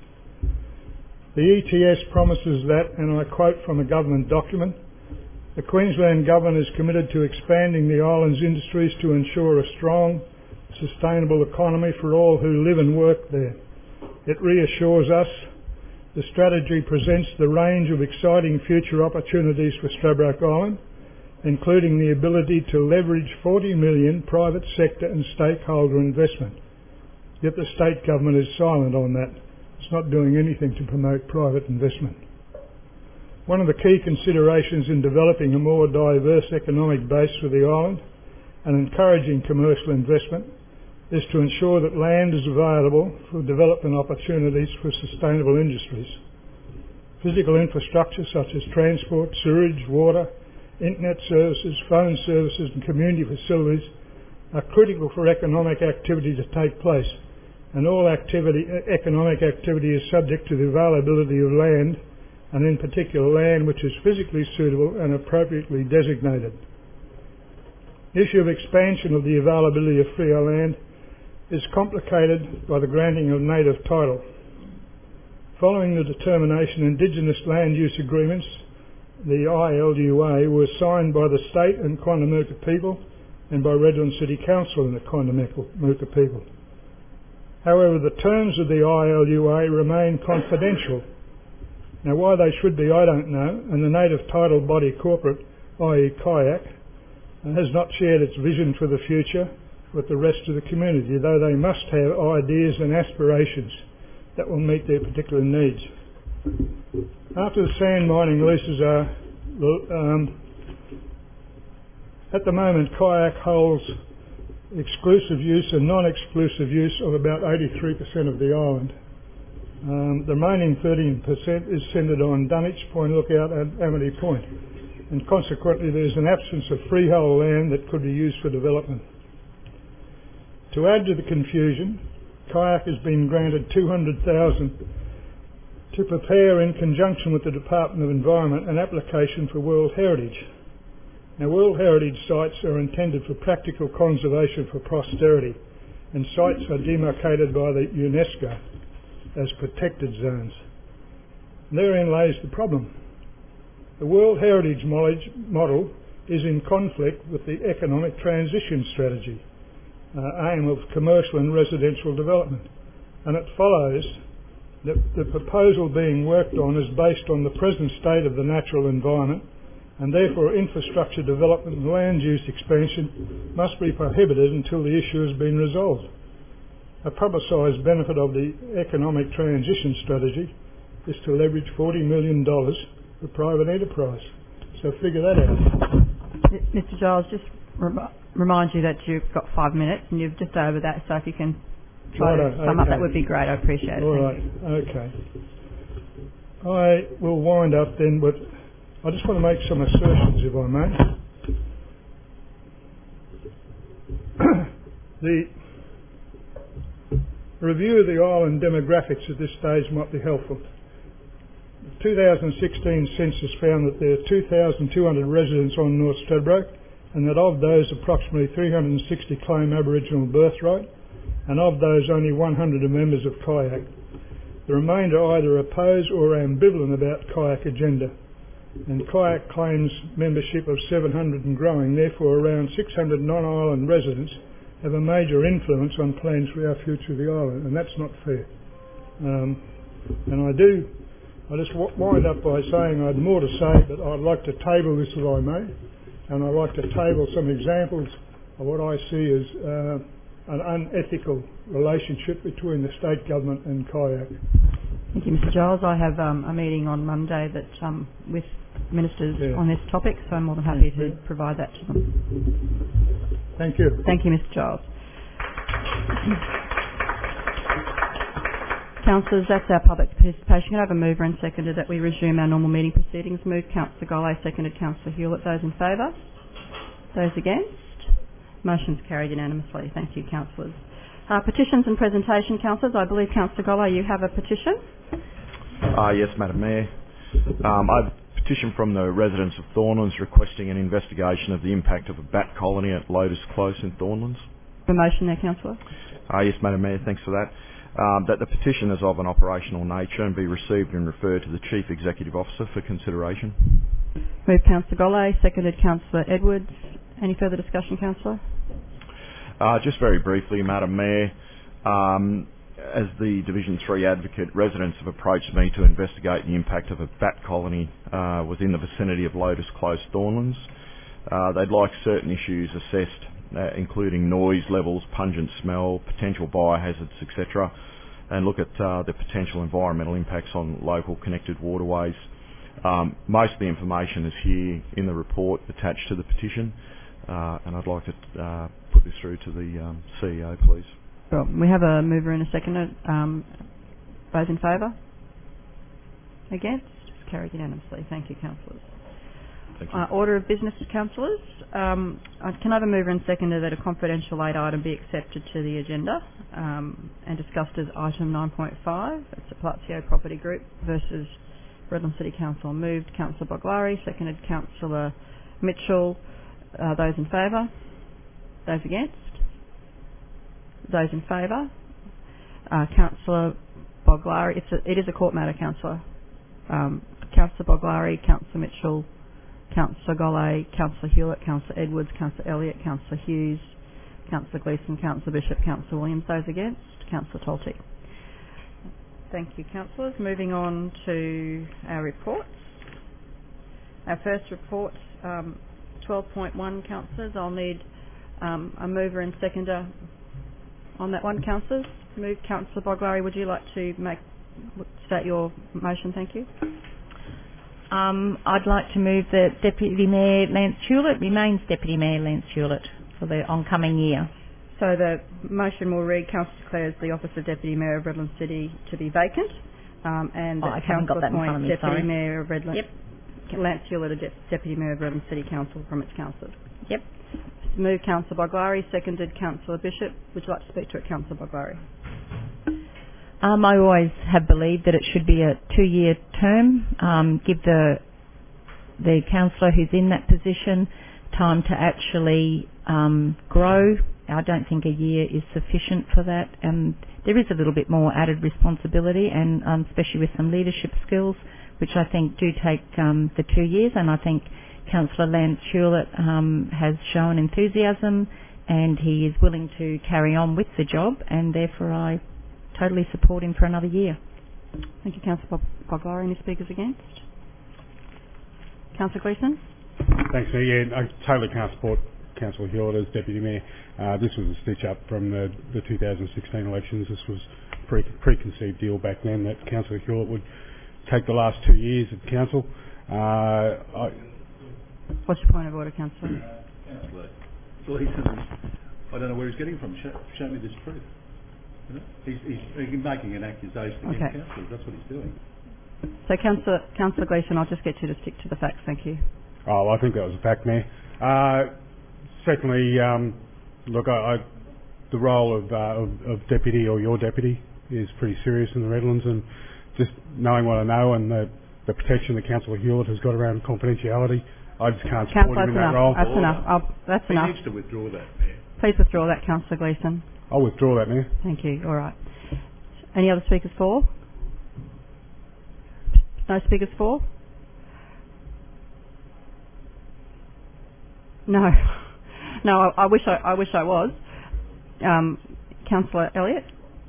The E T S promises that, and I quote from a government document, the Queensland Government is committed to expanding the island's industries to ensure a strong, sustainable economy for all who live and work there. It reassures us the strategy presents the range of exciting future opportunities for Stradbroke Island, including the ability to leverage forty million private sector and stakeholder investment. Yet the state government is silent on that. It's not doing anything to promote private investment. One of the key considerations in developing a more diverse economic base for the island and encouraging commercial investment is to ensure that land is available for development opportunities for sustainable industries. Physical infrastructure such as transport, sewerage, water, internet services, phone services and community facilities are critical for economic activity to take place, and all activity, economic activity is subject to the availability of land, and in particular land which is physically suitable and appropriately designated. The issue of expansion of the availability of freer land is complicated by the granting of native title. Following the determination, Indigenous land use agreements, the I L U A, were signed by the state and Quandamooka people and by Redland City Council and the Quandamooka people. However, the terms of the I L U A remain confidential. Now, why they should be, I don't know, and the native title body corporate, that is. Kayak, has not shared its vision for the future with the rest of the community, though they must have ideas and aspirations that will meet their particular needs. After the sand mining leases are, um, at the moment, Kayak holds exclusive use and non-exclusive use of about eighty-three percent of the island. Um, the remaining thirteen percent is centred on Dunwich, Point Lookout and Amity Point, and consequently there is an absence of freehold land that could be used for development. To add to the confusion, Kayak has been granted two hundred thousand dollars to prepare in conjunction with the Department of Environment an application for World Heritage. Now, World Heritage sites are intended for practical conservation for posterity, and sites are demarcated by the UNESCO as protected zones. And therein lays the problem. The World Heritage model is in conflict with the economic transition strategy, uh, aim of commercial and residential development, and it follows that the proposal being worked on is based on the present state of the natural environment, and therefore infrastructure development and land use expansion must be prohibited until the issue has been resolved. a publicised benefit of the economic transition strategy is to leverage forty million dollars for private enterprise. So figure that out. Mister Giles, just rem- remind you that you've got five minutes and you've just over that, so if you can try Righto, to sum okay. up, that would be great. I appreciate it. All Thank right, you. okay. I will wind up then, but I just want to make some assertions, if I may. The review of the island demographics at this stage might be helpful. The two thousand sixteen census found that there are two thousand two hundred residents on North Stradbroke, and that of those approximately three hundred sixty claim Aboriginal birthright, and of those only one hundred are members of Kayak. The remainder either oppose or are ambivalent about Kayak agenda, and Kayak claims membership of seven hundred and growing. Therefore, around six hundred non-island residents have a major influence on plans for our future of the island, and that's not fair. Um, and I do, I just w- wind up by saying I'd more to say, but I'd like to table this if I may, and I'd like to table some examples of what I see as uh, an unethical relationship between the state government and Kayak. Thank you, Mister Giles. I have um, a meeting on Monday that um, with ministers Yeah. on this topic, so I'm more than happy to you. provide that to them. Thank you. Thank you, Mister Giles. Councillors, that's our public participation. Can I have a mover and seconder that we resume our normal meeting proceedings? Move Councillor Golay, seconded Councillor Hewlett. Those in favour? Those against? Motion's carried unanimously. Thank you, councillors. Uh, petitions and presentation, councillors. I believe, Councillor Golay, you have a petition. Uh, yes, Madam Mayor. Um, I have a petition from the residents of Thornlands requesting an investigation of the impact of a bat colony at Lotus Close in Thornlands. A motion there, councillor. Uh, yes, Madam Mayor, thanks for that. Um, that the petition is of an operational nature and be received and referred to the Chief Executive Officer for consideration. Move Councillor Golay, seconded Councillor Edwards. Any further discussion, councillor? Uh, just very briefly, Madam Mayor, um, as the Division three advocate, residents have approached me to investigate the impact of a bat colony uh, within the vicinity of Lotus Close, Thornlands. Uh, they'd like certain issues assessed, uh, including noise levels, pungent smell, potential biohazards, et cetera, and look at uh, the potential environmental impacts on local connected waterways. Um, most of the information is here in the report attached to the petition, uh, and I'd like to uh, put this through to the um, C E O, please. Well, we have a mover and a seconder. Um, those in favour? Against? Carried unanimously. Thank you, councillors. Thank you. Uh, order of business, councillors. Um, I can I have a mover and seconder that a confidential aid item be accepted to the agenda um, and discussed as item nine point five. It's the Palazzo Property Group versus Redland City Council. Moved Councillor Boglari, seconded Councillor Mitchell. Uh, those in favour? Those against? Those in favour? Uh, Councillor Boglari. It's a, it is a court matter, councillor. Um, Councillor Boglari, Councillor Mitchell, Councillor Golay, Councillor Hewlett, Councillor Edwards, Councillor Elliott, Councillor Hughes, Councillor Gleeson, Councillor Bishop, Councillor Williams. Those against? Councillor Talty. Thank you, councillors. Moving on to our reports. Our first report, um, twelve point one, councillors. I'll need um, a mover and seconder on that one, councillors. Move, Councillor Boglari. Would you like to make state your motion? Thank you. Um, I'd like to move that Deputy Mayor Lance Hewlett remains Deputy Mayor Lance Hewlett for the oncoming year. So the motion will read: Council declares the office of Deputy Mayor of Redland City to be vacant, um, and Oh, that I haven't got Council that in front of appoints me, Deputy sorry. Mayor of Redland, Yep. Lance Hewlett, a de- Deputy Mayor of Redland City Council from its councillors. Yep. Moved Councillor Boglari, seconded Councillor Bishop. Would you like to speak to it, Councillor Boglari? Um, I always have believed that it should be a two-year term. Um, give the the councillor who's in that position time to actually um, grow. I don't think a year is sufficient for that, and there is a little bit more added responsibility, and um, especially with some leadership skills, which I think do take um, the two years. And I think Councillor Lance Hewlett um, has shown enthusiasm, and he is willing to carry on with the job, and therefore I totally support him for another year. Thank you, Councillor Boglari. Any speakers against? Councillor Gleeson? Thanks, Mayor. Yeah, I totally can't support Councillor Hewlett as Deputy Mayor. Uh, this was a stitch up from the, the two thousand sixteen elections. This was a pre- preconceived deal back then that Councillor Hewlett would take the last two years of council. Uh, I What's your point of order, Councillor? Uh, Councillor Gleeson, I don't know where he's getting from. Show, show me this proof. You know? he's, he's, he's making an accusation against Okay. councillors. That's what he's doing. So, Councillor, Councillor Gleeson, I'll just get you to stick to the facts. Thank you. Oh, I think that was a fact, Mayor. Uh, secondly, um, look, I, I, the role of, uh, of, of deputy or your deputy is pretty serious in the Redlands, and just knowing what I know and the, the protection that Councillor Hewlett has got around confidentiality, I just can't support Councillor, him in that's that enough. role. That's enough. I'll, that's he enough. needs to withdraw that, Mayor. Please withdraw that, Councillor Gleeson. I'll withdraw that, Mayor. Thank you. All right. Any other speakers for? No speakers for? No. No, I, I wish I, I wish I was. Um, Councillor Elliott?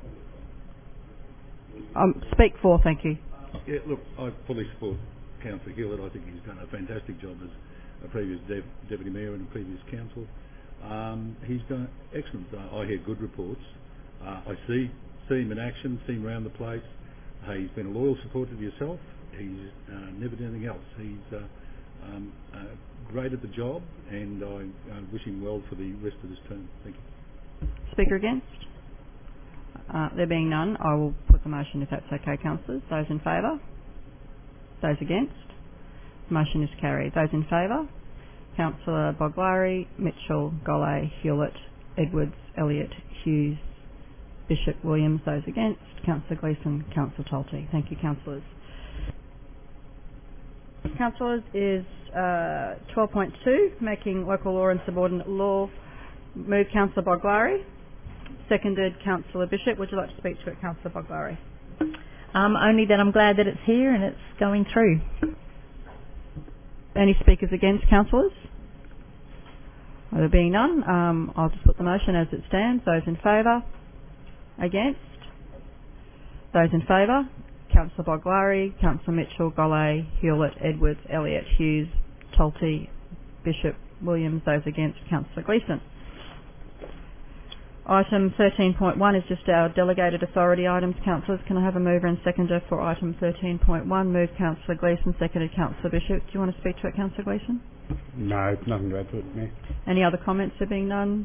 Um, speak for, thank you. Yeah, look, I fully support Councillor Hewlett. I think he's done a fantastic job as a previous dev- Deputy Mayor in a previous council. Um, he's done excellent. Uh, I hear good reports. Uh, I see see him in action, see him around the place. Uh, he's been a loyal supporter to yourself. He's uh, never done anything else. He's uh, um, uh, great at the job, and I uh, wish him well for the rest of this term. Thank you. Speaker against? Uh, there being none, I will put the motion if that's okay, councillors. Those in favour? Those against? Motion is carried. Those in favour? Councillor Boglari, Mitchell, Golay, Hewlett, Edwards, Elliott, Hughes, Bishop, Williams. Those against? Councillor Gleeson, Councillor Tolte. Thank you, councillors. Councillors, is uh, twelve point two, making local law and subordinate law. Move Councillor Boglari. Seconded Councillor Bishop. Would you like to speak to it, Councillor Boglari? Um, only that I'm glad that it's here and it's going through. Any speakers against, councillors? There being none, um, I'll just put the motion as it stands. Those in favour? Against? Those in favour? Councillor Boglari, Councillor Mitchell, Golay, Hewlett, Edwards, Elliott, Hughes, Tolte, Bishop, Williams. Those against, Councillor Gleeson. Item thirteen point one is just our delegated authority items. Councillors, can I have a mover and seconder for item thirteen point one? Move Councillor Gleeson, seconded Councillor Bishop. Do you want to speak to it, Councillor Gleeson? No, nothing to add to it, Mayor. Any other comments? There being none?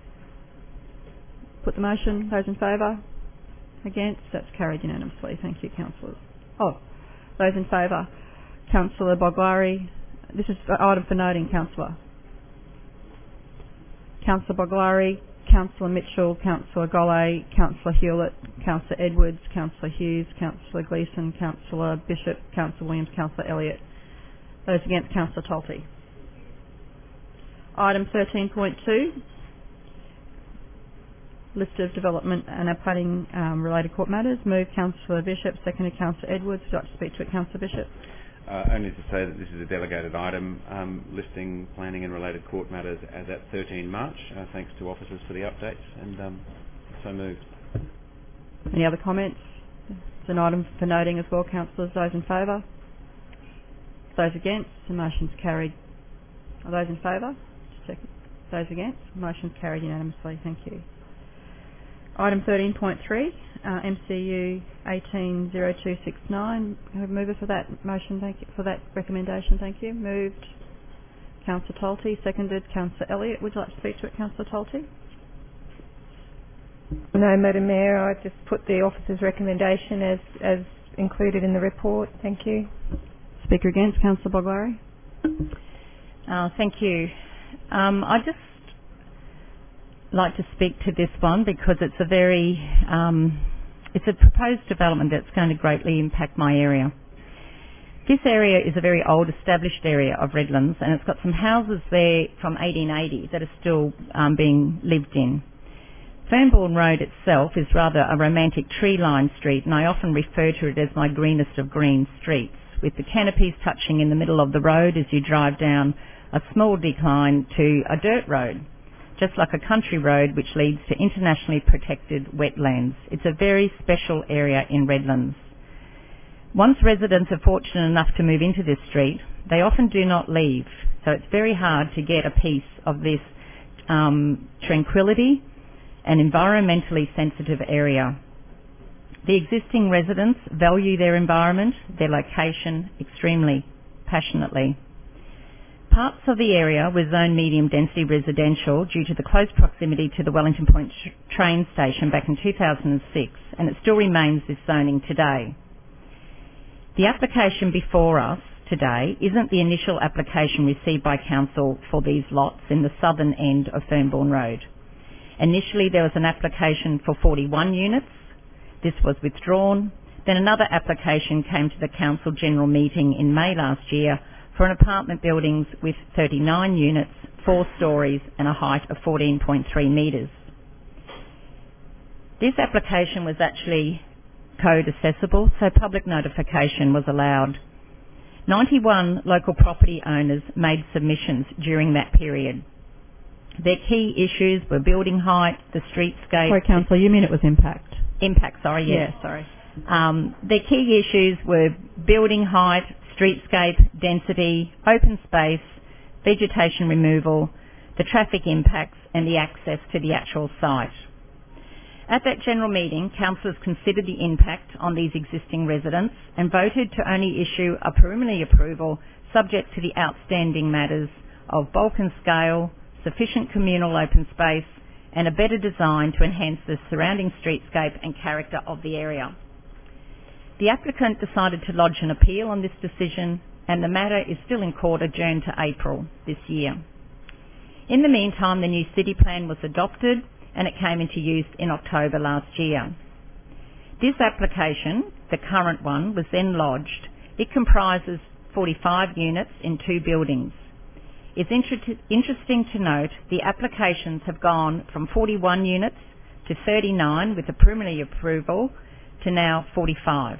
Put the motion. Those in favour? Against? That's carried unanimously. Thank you, councillors. Oh, those in favour. Councillor Boglari. This is an item for noting, councillor. Councillor Boglari, Councillor Mitchell, Councillor Golay, Councillor Hewlett, Councillor Edwards, Councillor Hughes, Councillor Gleeson, Councillor Bishop, Councillor Williams, Councillor Elliott. Those against, Councillor Tolte. Item thirteen point two, list of development and planning um, related court matters. Move Councillor Bishop, seconded Councillor Edwards. Would you like to speak to it, Councillor Bishop? Uh, only to say that this is a delegated item um, listing planning and related court matters as at thirteen March. Uh, thanks to officers for the updates, and um, so moved. Any other comments? It's an item for noting as well, councillors. Those in favour? Those against? The motion's carried. Are those in favour? Just check. Those against? Motion's carried unanimously. Thank you. Item thirteen point three, uh, M C U eighteen oh two six nine. Have a mover for that motion, thank you, for that recommendation, thank you. Moved Councillor Tolte, seconded Councillor Elliott. Would you like to speak to it, Councillor Tolte? No, Madam Mayor, I just put the officer's recommendation as, as included in the report. Thank you. Speaker against, Councillor Boglari. Uh, thank you. Um, I just like to speak to this one because it's a very, um, it's a proposed development that's going to greatly impact my area. This area is a very old established area of Redlands, and it's got some houses there from eighteen eighty that are still um, being lived in. Fernbourne Road itself is rather a romantic tree-lined street, and I often refer to it as my greenest of green streets, with the canopies touching in the middle of the road as you drive down a small decline to a dirt road, just like a country road which leads to internationally protected wetlands. It's a very special area in Redlands. Once residents are fortunate enough to move into this street, they often do not leave, so it's very hard to get a piece of this um, tranquility, and environmentally sensitive area. The existing residents value their environment, their location extremely passionately. Parts of the area were zoned medium density residential due to the close proximity to the Wellington Point tr- train station back in two thousand six, and it still remains this zoning today. The application before us today isn't the initial application received by Council for these lots in the southern end of Fernbourne Road. Initially there was an application for forty-one units. This was withdrawn. Then another application came to the Council General Meeting in May last year for an apartment buildings with thirty-nine units, four stories and a height of fourteen point three metres. This application was actually code accessible, so public notification was allowed. ninety-one local property owners made submissions during that period. Their key issues were building height, the streetscape... Sorry, Councillor, you mean it was impact? Impact, sorry, yes. Yeah, sorry. Um, their key issues were building height, streetscape, density, open space, vegetation removal, the traffic impacts and the access to the actual site. At that general meeting, councillors considered the impact on these existing residents and voted to only issue a preliminary approval subject to the outstanding matters of bulk and scale, sufficient communal open space and a better design to enhance the surrounding streetscape and character of the area. The applicant decided to lodge an appeal on this decision and the matter is still in court, adjourned to April this year. In the meantime, the new city plan was adopted and it came into use in October last year. This application, the current one, was then lodged. It comprises forty-five units in two buildings. It's inter- interesting to note the applications have gone from forty-one units to thirty-nine with a preliminary approval to now forty-five.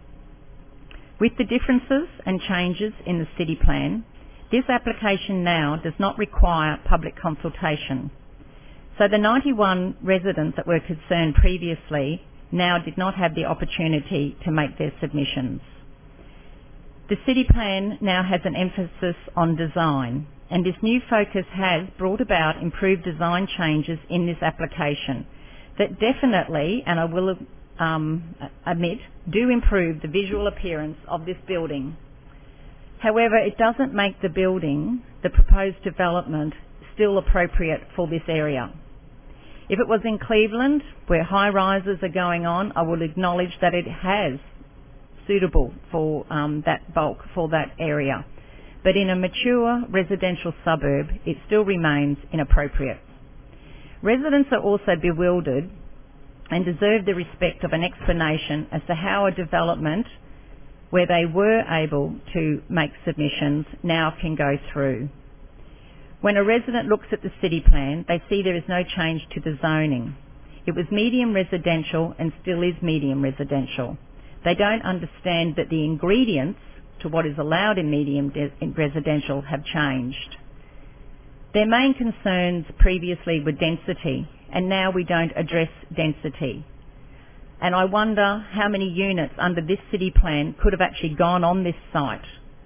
With the differences and changes in the city plan, this application now does not require public consultation. So the ninety-one residents that were concerned previously now did not have the opportunity to make their submissions. The city plan now has an emphasis on design, and this new focus has brought about improved design changes in this application that definitely, and I will um, admit, do improve the visual appearance of this building. However, it doesn't make the building, the proposed development, still appropriate for this area. If it was in Cleveland, where high rises are going on, I will acknowledge that it has suitable for um, that bulk, for that area. But in a mature residential suburb, it still remains inappropriate. Residents are also bewildered and deserve the respect of an explanation as to how a development where they were able to make submissions now can go through. When a resident looks at the city plan, they see there is no change to the zoning. It was medium residential and still is medium residential. They don't understand that the ingredients to what is allowed in medium de- in residential have changed. Their main concerns previously were density, and now we don't address density. And I wonder how many units under this city plan could have actually gone on this site.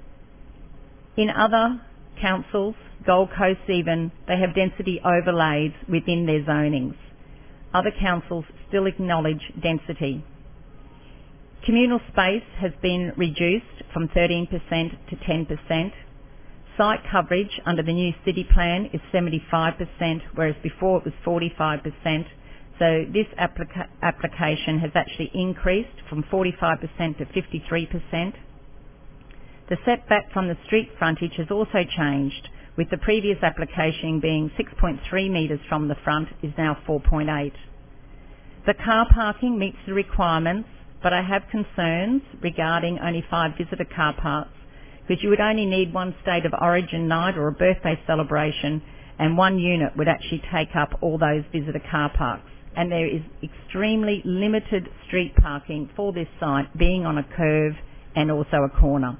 In other councils, Gold Coast even, they have density overlays within their zonings. Other councils still acknowledge density. Communal space has been reduced from thirteen percent to ten percent. Site coverage under the new city plan is seventy-five percent, whereas before it was forty-five percent. So this applica- application has actually increased from forty-five percent to fifty-three percent. The setback from the street frontage has also changed, with the previous application being six point three metres from the front is now four point eight. The car parking meets the requirements, but I have concerns regarding only five visitor car parks, because you would only need one state of origin night or a birthday celebration, and one unit would actually take up all those visitor car parks. And there is extremely limited street parking for this site, being on a curve and also a corner.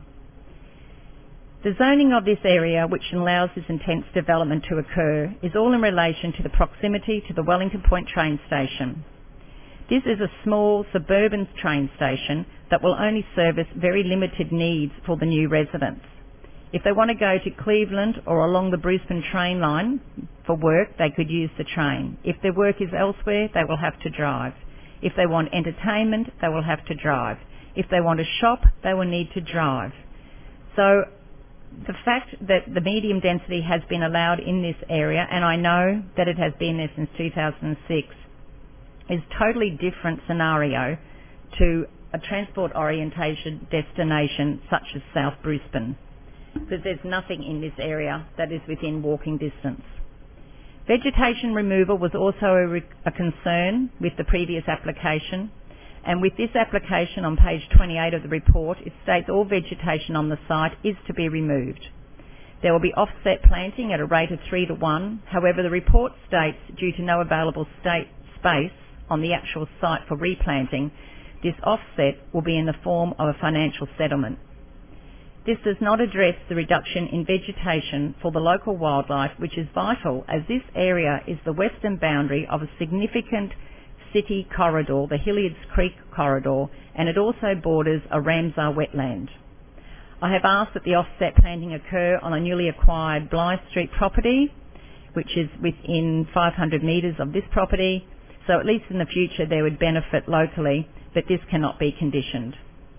The zoning of this area, which allows this intense development to occur, is all in relation to the proximity to the Wellington Point train station. This is a small suburban train station that will only service very limited needs for the new residents. If they want to go to Cleveland or along the Brisbane train line, for work, they could use the train. If their work is elsewhere, they will have to drive. If they want entertainment, they will have to drive. If they want to shop, they will need to drive. So the fact that the medium density has been allowed in this area, and I know that it has been there since two thousand six, is totally different scenario to a transport orientation destination such as South Brisbane, because there's nothing in this area that is within walking distance. Vegetation removal was also a, re- a concern with the previous application, and with this application on page twenty-eight of the report, it states all vegetation on the site is to be removed. There will be offset planting at a rate of three to one. However, the report states, due to no available state space on the actual site for replanting, this offset will be in the form of a financial settlement. This does not address the reduction in vegetation for the local wildlife, which is vital as this area is the western boundary of a significant city corridor, the Hilliards Creek corridor, and it also borders a Ramsar wetland. I have asked that the offset planting occur on a newly acquired Blythe Street property, which is within five hundred metres of this property, so at least in the future there would benefit locally, but this cannot be conditioned.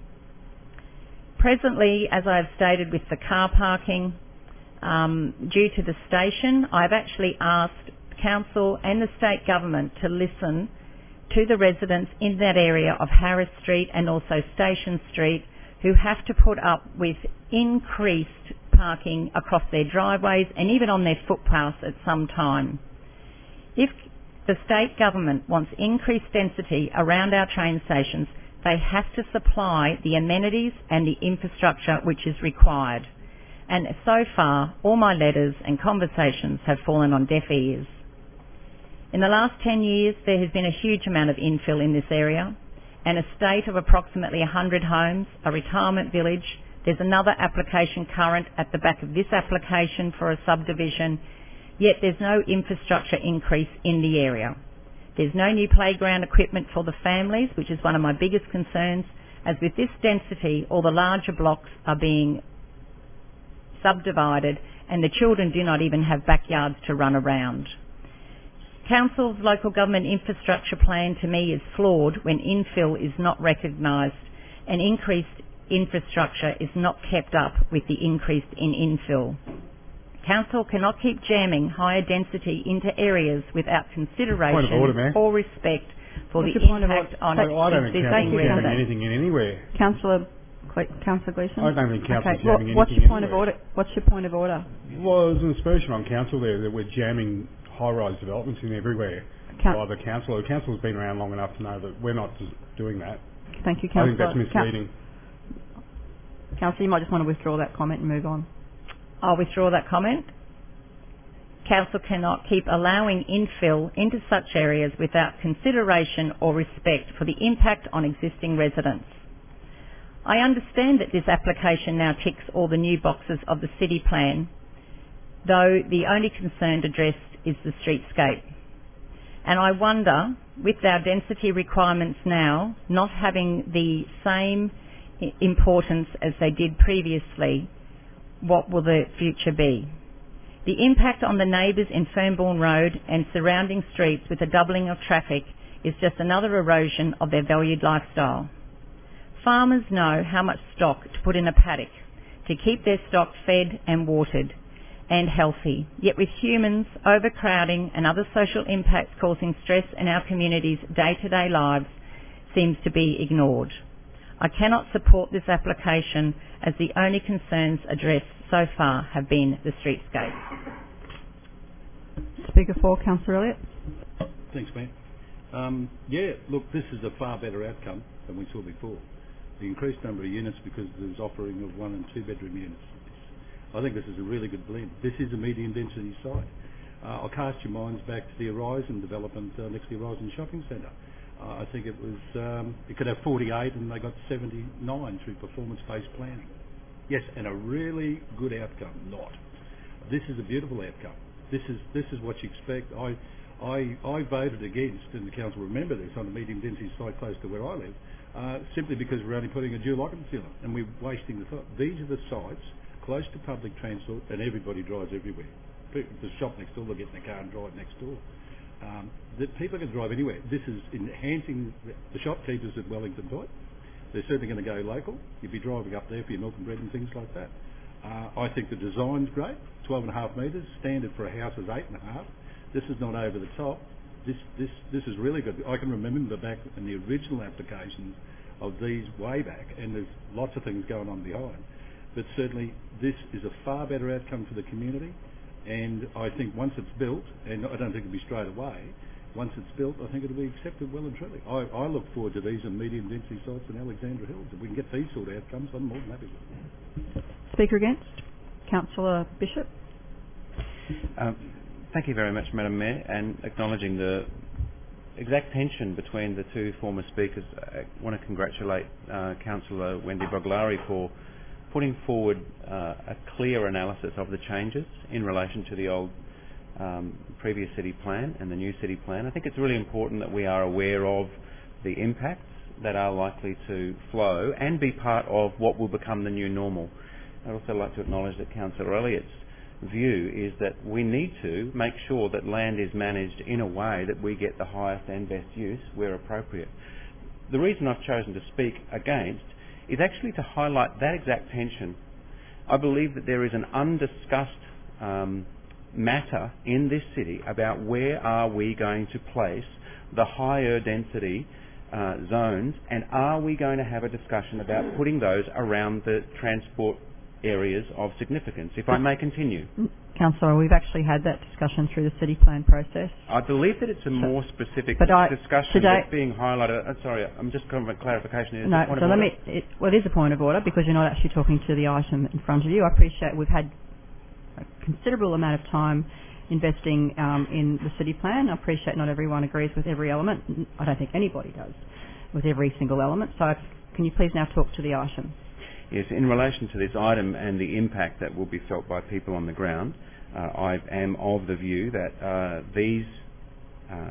Presently, as I have stated with the car parking, um, due to the station, I've actually asked Council and the State Government to listen to the residents in that area of Harris Street and also Station Street who have to put up with increased parking across their driveways and even on their footpaths at some time. If the State Government wants increased density around our train stations, they have to supply the amenities and the infrastructure which is required. And so far, all my letters and conversations have fallen on deaf ears. In the last ten years, there has been a huge amount of infill in this area. An estate of approximately one hundred homes, a retirement village. There's another application current at the back of this application for a subdivision, yet there's no infrastructure increase in the area. There's no new playground equipment for the families, which is one of my biggest concerns, as with this density, all the larger blocks are being subdivided and the children do not even have backyards to run around. Council's local government infrastructure plan to me is flawed when infill is not recognised and increased infrastructure is not kept up with the increase in infill. Council cannot keep jamming higher density into areas without consideration order, What's or respect for your the point impact on existing I don't think Council's residents. jamming anything in anywhere. Councillor Councillor Gleeson? I don't think Council's okay. jamming what, what's anything your point anywhere. of order? What's your point of order? Well, there's an aspersion on Council there that we're jamming high-rise developments in everywhere Coun- by the Council. The Council's been around long enough to know that we're not just doing that. Thank you, I think Councillor. that's misleading. Councillor, you might just want to withdraw that comment and move on. I'll withdraw that comment. Council cannot keep allowing infill into such areas without consideration or respect for the impact on existing residents. I understand that this application now ticks all the new boxes of the city plan, though the only concern addressed is the streetscape. And I wonder, with our density requirements now not having the same importance as they did previously, what will the future be? The impact on the neighbours in Fernbourne Road and surrounding streets with a doubling of traffic is just another erosion of their valued lifestyle. Farmers know how much stock to put in a paddock to keep their stock fed and watered and healthy, yet with humans, overcrowding and other social impacts causing stress in our communities' day-to-day lives seems to be ignored. I cannot support this application as the only concerns addressed so far have been the streetscape. Speaker four, Councillor Elliott. Thanks, Mayor. Um, yeah, look, this is a far better outcome than we saw before. The increased number of units because there's offering of one and two bedroom units. I think this is a really good blend. This is a medium density site. Uh, I'll cast your minds back to the Horizon development uh, next to the Horizon Shopping Centre. Uh, I think it was, um, it could have forty-eight and they got seventy-nine through performance-based planning. Yes, and a really good outcome, not. This is a beautiful outcome. This is this is what you expect. I I, I voted against, and the council remember this, on a medium density site close to where I live, uh, simply because we're only putting a dual occupancy on it and we're wasting the time. These are the sites close to public transport and everybody drives everywhere. the shop next door, they'll get in the car and drive next door. Um, that people can drive anywhere. This is enhancing the, the shopkeepers at Wellington Point. They're certainly going to go local. You'd be driving up there for your milk and bread and things like that. Uh, I think the design's great. twelve and a half metres. Standard for a house is eight and a half. This is not over the top. This this this is really good. I can remember back in the original applications of these way back, and there's lots of things going on behind. But certainly this is a far better outcome for the community, and I think once it's built, and I don't think it'll be straight away, once it's built, I think it'll be accepted well and truly. I, I look forward to these in medium density sites in Alexandra Hills. If we can get these sort of outcomes, I'm more than happy with it. Speaker against? Councillor Bishop. Um, thank you very much, Madam Mayor, and acknowledging the exact tension between the two former speakers, I want to congratulate uh, Councillor Wendy Boglari for putting forward uh, a clear analysis of the changes in relation to the old um, previous city plan and the new city plan. I think it's really important that we are aware of the impacts that are likely to flow and be part of what will become the new normal. I'd also like to acknowledge that Councillor Elliott's view is that we need to make sure that land is managed in a way that we get the highest and best use where appropriate. The reason I've chosen to speak against is actually to highlight that exact tension. I believe that there is an undiscussed um, matter in this city about where are we going to place the higher density uh, zones, and are we going to have a discussion about putting those around the transport areas of significance, if I may continue. Councillor, we've actually had that discussion through the city plan process. I believe that it's a more specific but I, discussion today, that's being highlighted. Uh, sorry, I'm just coming with clarification here. No, so let me, it, well, it is a point of order because you're not actually talking to the item in front of you. I appreciate we've had a considerable amount of time investing um, in the city plan. I appreciate not everyone agrees with every element. I don't think anybody does with every single element. So can you please now talk to the item? Yes, in relation to this item and the impact that will be felt by people on the ground, uh, I am of the view that uh, these uh,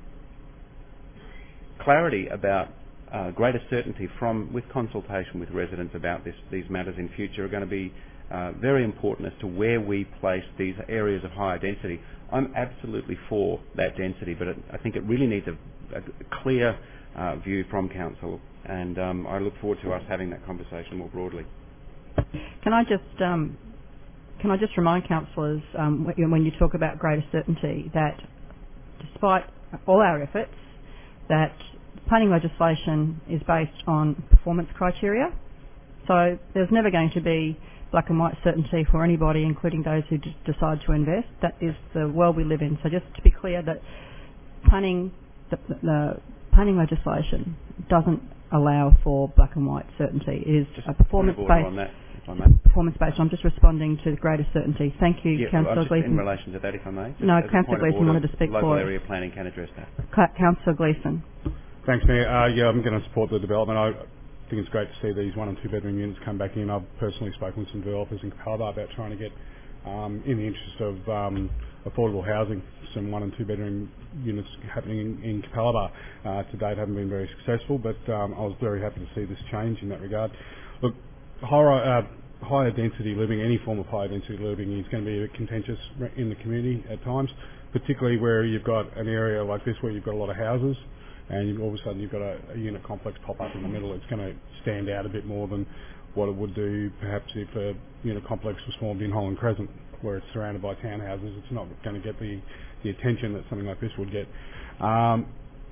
clarity about uh, greater certainty from with consultation with residents about this, these matters in future are going to be uh, very important as to where we place these areas of higher density. I'm absolutely for that density, but it, I think it really needs a, a clear uh, view from council. And um, I look forward to us having that conversation more broadly. Can I just um, can I just remind councillors um, when you talk about greater certainty that, despite all our efforts, that planning legislation is based on performance criteria. So there's never going to be black and white certainty for anybody, including those who d- decide to invest. That is the world we live in. So just to be clear, that planning the, the planning legislation doesn't allow for black and white certainty. It is just a performance-based. Performance-based. I'm just responding to greater certainty. Thank you, yeah, Councillor Gleeson. In relation to that, if I may. No, Councillor Gleeson wanted to speak local for it. Local area planning can address that. C- Councillor Gleeson. Thanks, Mayor. Uh, yeah, I'm going to support the development. I think it's great to see these one and two bedroom units come back in. I've personally spoken with some developers in Capalaba about trying to get, um, in the interest of um, affordable housing, some one and two bedroom units happening in, in Capalaba. Uh, to date haven't been very successful, but um, I was very happy to see this change in that regard. Look, higher, uh, higher density living, any form of higher density living is going to be a bit contentious in the community at times, particularly where you've got an area like this where you've got a lot of houses and you, all of a sudden you've got a, a unit complex pop up in the middle. It's going to stand out a bit more than what it would do perhaps if a unit complex was formed in Holland Crescent, where it's surrounded by townhouses. It's not going to get the, the attention that something like this would get. Um,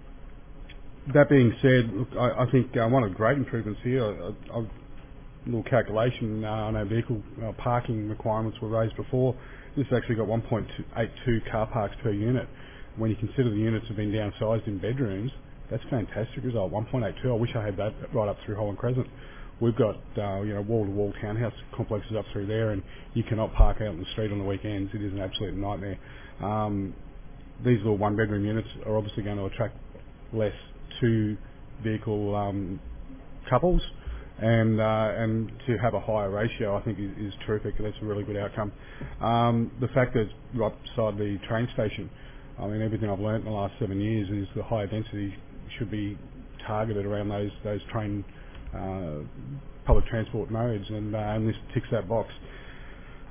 that being said, look, I, I think uh, one of the great improvements here, a, a little calculation uh, on our vehicle uh, parking requirements were raised before. This has actually got one point eight two car parks per unit. When you consider the units have been downsized in bedrooms, that's a fantastic result, one point eight two. I wish I had that right up through Holland Crescent. We've got uh, you know wall-to-wall townhouse complexes up through there, and you cannot park out in the street on the weekends. It is an absolute nightmare. Um, these little one-bedroom units are obviously going to attract less two-vehicle um, couples, and uh, and to have a higher ratio, I think is, is terrific. That's a really good outcome. Um, the fact that it's right beside the train station, I mean, everything I've learnt in the last seven years is the higher density should be targeted around those those train. Uh, public transport modes, and, uh, and this ticks that box.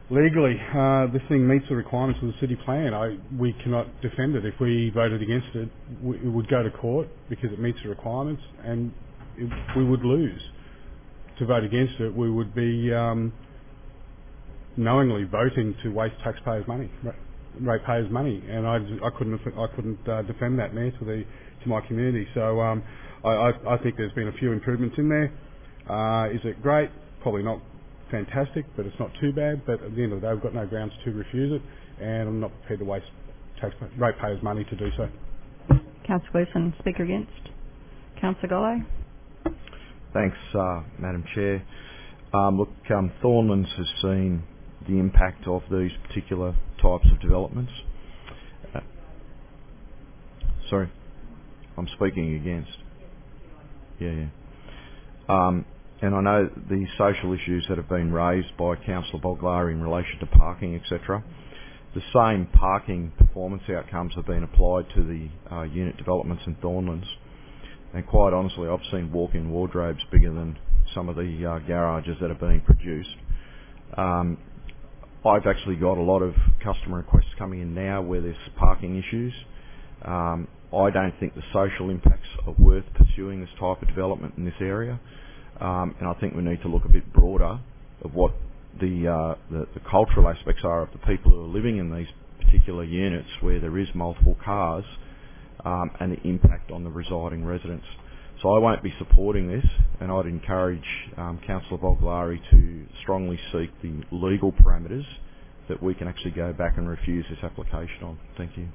legally, uh, this thing meets the requirements of the city plan. I, we cannot defend it. If we voted against it, we, it would go to court because it meets the requirements, and it, we would lose. To vote against it, we would be um, knowingly voting to waste taxpayers' money, ratepayers' money, and I, I couldn't I couldn't uh, defend that, Mayor, to the to my community. So um, I, I, I think there's been a few improvements in there. Uh, is it great? Probably not fantastic, but it's not too bad. But at the end of the day, we've got no grounds to refuse it, and I'm not prepared to waste taxpayers, ratepayers' money to do so. Councillor Gleeson, Speaker against. Councillor Gollay. Thanks, uh, Madam Chair. Um, look, um, Thornlands has seen the impact of these particular types of developments. Uh, sorry, I'm speaking against. Yeah, yeah. Um, and I know the social issues that have been raised by Councillor Boglari in relation to parking, et cetera. The same parking performance outcomes have been applied to the uh, unit developments in Thornlands. And quite honestly, I've seen walk-in wardrobes bigger than some of the uh, garages that are being produced. Um, I've actually got a lot of customer requests coming in now where there's parking issues. Um, I don't think the social impacts are worth pursuing this type of development in this area. Um, and I think we need to look a bit broader of what the, uh, the, the cultural aspects are of the people who are living in these particular units where there is multiple cars, um, and the impact on the residing residents. So I won't be supporting this, and I'd encourage um, Councillor Boglari to strongly seek the legal parameters that we can actually go back and refuse this application on. Thank you.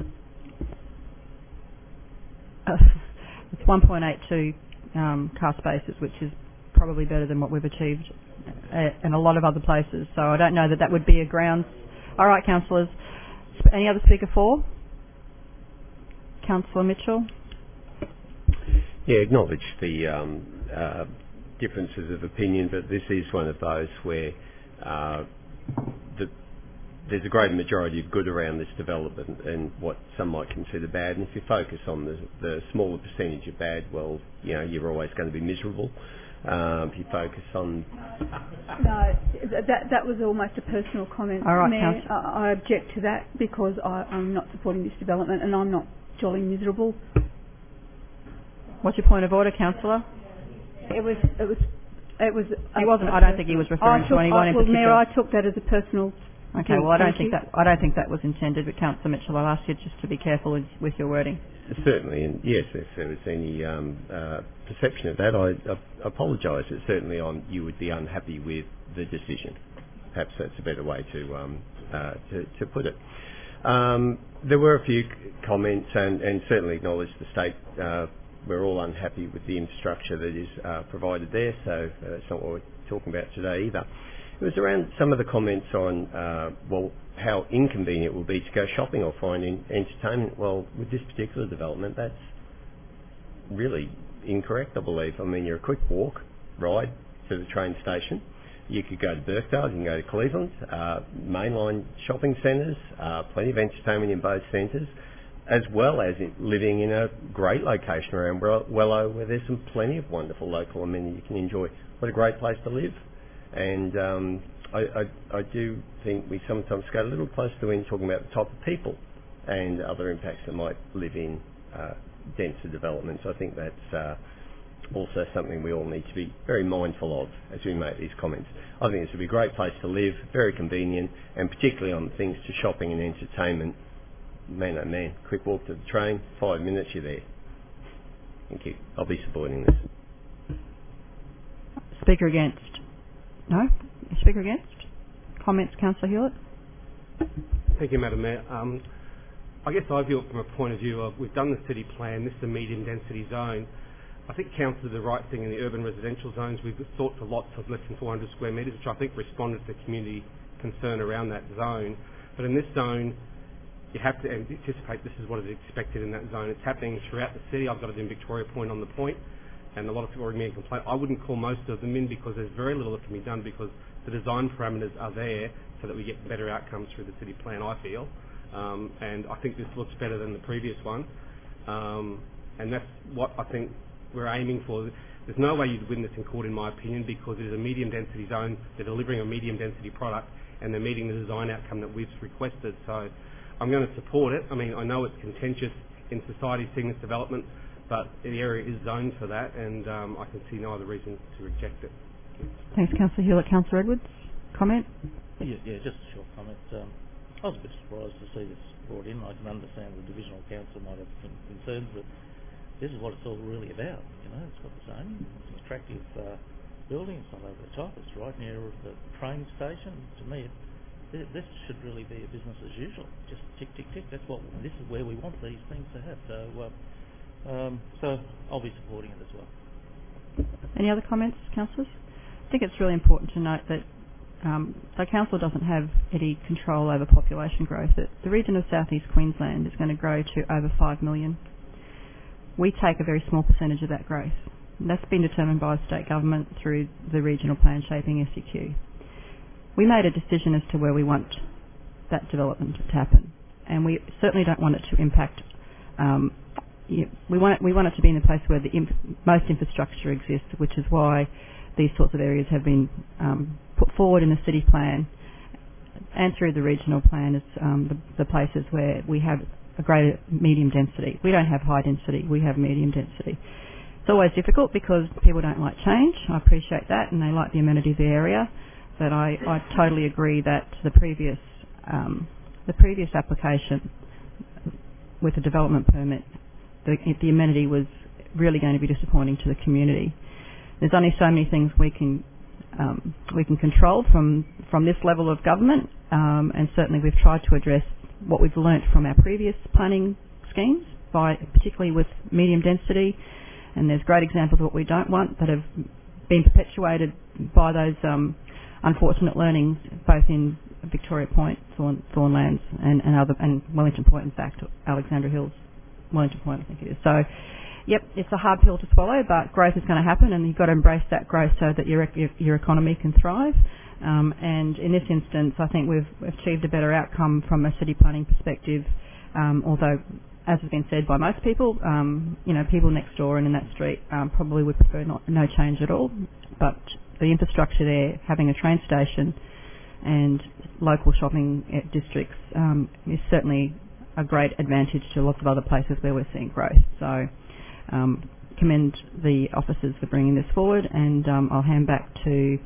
Uh, it's one point eight two um, car spaces, which is probably better than what we've achieved uh, in a lot of other places. So I don't know that that would be a grounds. All right, councillors. Any other speaker for? Councillor Mitchell. Yeah, acknowledge the um, uh, differences of opinion, but this is one of those where uh, the, there's a great majority of good around this development and what some might consider bad. And if you focus on the, the smaller percentage of bad, well, you know, you're always going to be miserable. Um, if you focus on... No, that that was almost a personal comment. All right, Mayor, I, I object to that because I, I'm not supporting this development and I'm not jolly miserable. What's your point of order, councillor? It was, it was, it was. He wasn't. I don't think he was referring took, to anyone I, in well, particular. Mayor, I took that as a personal. Okay. Well, I don't think you. that. I don't think that was intended. But Councillor Mitchell, I'll ask you just to be careful with, with your wording. Certainly, and yes, if there was any um, uh, perception of that, I, I apologise. But certainly, I'm, you would be unhappy with the decision. Perhaps that's a better way to um, uh, to, to put it. Um, there were a few comments, and, and certainly acknowledge the state. Uh, we're all unhappy with the infrastructure that is uh, provided there, so uh, that's not what we're talking about today either. It was around some of the comments on, uh, well, how inconvenient it will be to go shopping or find in entertainment. Well, with this particular development, that's really incorrect, I believe. I mean, you're a quick walk, ride to the train station. You could go to Birkdale, you can go to Cleveland, uh, mainline shopping centres, uh, plenty of entertainment in both centres, as well as in living in a great location around Wello, where there's some plenty of wonderful local amenities you can enjoy. What a great place to live. And um, I, I, I do think we sometimes go a little close to when talking about the type of people and other impacts that might live in uh, denser developments. I think that's uh, also something we all need to be very mindful of as we make these comments. I think this would be a great place to live, very convenient, and particularly on things to shopping and entertainment. Man, oh man, quick walk to the train, five minutes, you're there. Thank you. I'll be supporting this. Speaker against. No? Speaker against? Comments, Councillor Hewlett? Thank you, Madam Mayor. Um, I guess I view it from a point of view of we've done the city plan, this is a medium density zone. I think council did the right thing in the urban residential zones. We've sought for lots of less than four hundred square metres, which I think responded to community concern around that zone. But in this zone, you have to anticipate this is what is expected in that zone. It's happening throughout the city. I've got it in Victoria Point on the Point, and a lot of people are giving me a complaint. I wouldn't call most of them in because there's very little that can be done because the design parameters are there so that we get better outcomes through the city plan, I feel. Um, and I think this looks better than the previous one. Um, and that's what I think we're aiming for. There's no way you'd win this in court, in my opinion, because it is a medium density zone. They're delivering a medium density product. and they're meeting the design outcome that we've requested. So I'm going to support it. I mean, I know it's contentious in society seeing this development, but the area is zoned for that, and um, I can see no other reason to reject it. Thanks, Councillor Hewlett. Councillor Edwards, comment? Yeah, yeah, just a short comment. Um, I was a bit surprised to see this brought in. I can understand the Divisional Council might have some concerns, but this is what it's all really about. You know, it's got the zoning, it's an attractive uh, building, it's not over the top, it's right near the train station. To me, it, this should really be a business as usual. Just tick, tick, tick. That's what. This is where we want these things to have. So, uh, um, so I'll be supporting it as well. Any other comments, councillors? I think it's really important to note that um, the council doesn't have any control over population growth. That the region of South East Queensland is going to grow to over five million. We take a very small percentage of that growth. And that's been determined by the state government through the regional plan shaping S E Q. We made a decision as to where we want that development to happen, and we certainly don't want it to impact. Um, we want it, we want it to be in the place where the imp- most infrastructure exists, which is why these sorts of areas have been um, put forward in the city plan and through the regional plan as um, the, the places where we have a greater medium density. We don't have high density, we have medium density. It's always difficult because people don't like change. I appreciate that, and they like the amenity of the area. But I, I totally agree that the previous um, the previous application with the development permit, the, the amenity was really going to be disappointing to the community. There's only so many things we can um, we can control from from this level of government, um, and certainly we've tried to address what we've learnt from our previous planning schemes, by particularly with medium density. And there's great examples of what we don't want that have been perpetuated by those um, unfortunate learnings, both in Victoria Point, Thorn, Thornlands, and, and other, and Wellington Point. In fact, Alexandra Hills, Wellington Point, I think it is. So, yep, it's a hard pill to swallow, but growth is going to happen, and you've got to embrace that growth so that your your, your economy can thrive. Um, and in this instance, I think we've achieved a better outcome from a city planning perspective, um, although, as has been said by most people, um, you know, people next door and in that street um, probably would prefer not, no change at all. But the infrastructure there, having a train station and local shopping districts, um, is certainly a great advantage to lots of other places where we're seeing growth. So, um, commend the officers for bringing this forward, and um, I'll hand back to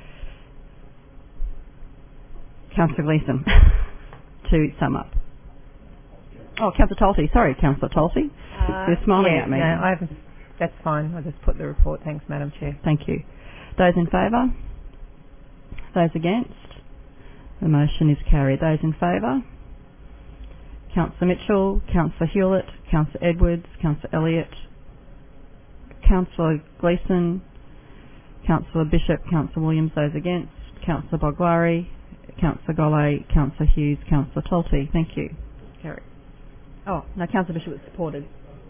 Councillor Gleeson to sum up. Oh, Councillor Talty. Sorry, Councillor Talty. Uh, You're smiling yeah, at me. No, I haven't. That's fine. I'll just put the report. Thanks, Madam Chair. Thank you. Those in favour? Those against? The motion is carried. Those in favour? Councillor Mitchell, Councillor Hewlett, Councillor Edwards, Councillor Elliott, Councillor Gleeson, Councillor Bishop, Councillor Williams. Those against? Councillor Boglari, Councillor Golay, Councillor Hughes, Councillor Talty. Thank you. Carried. Oh, no, Councillor Bishop was supported.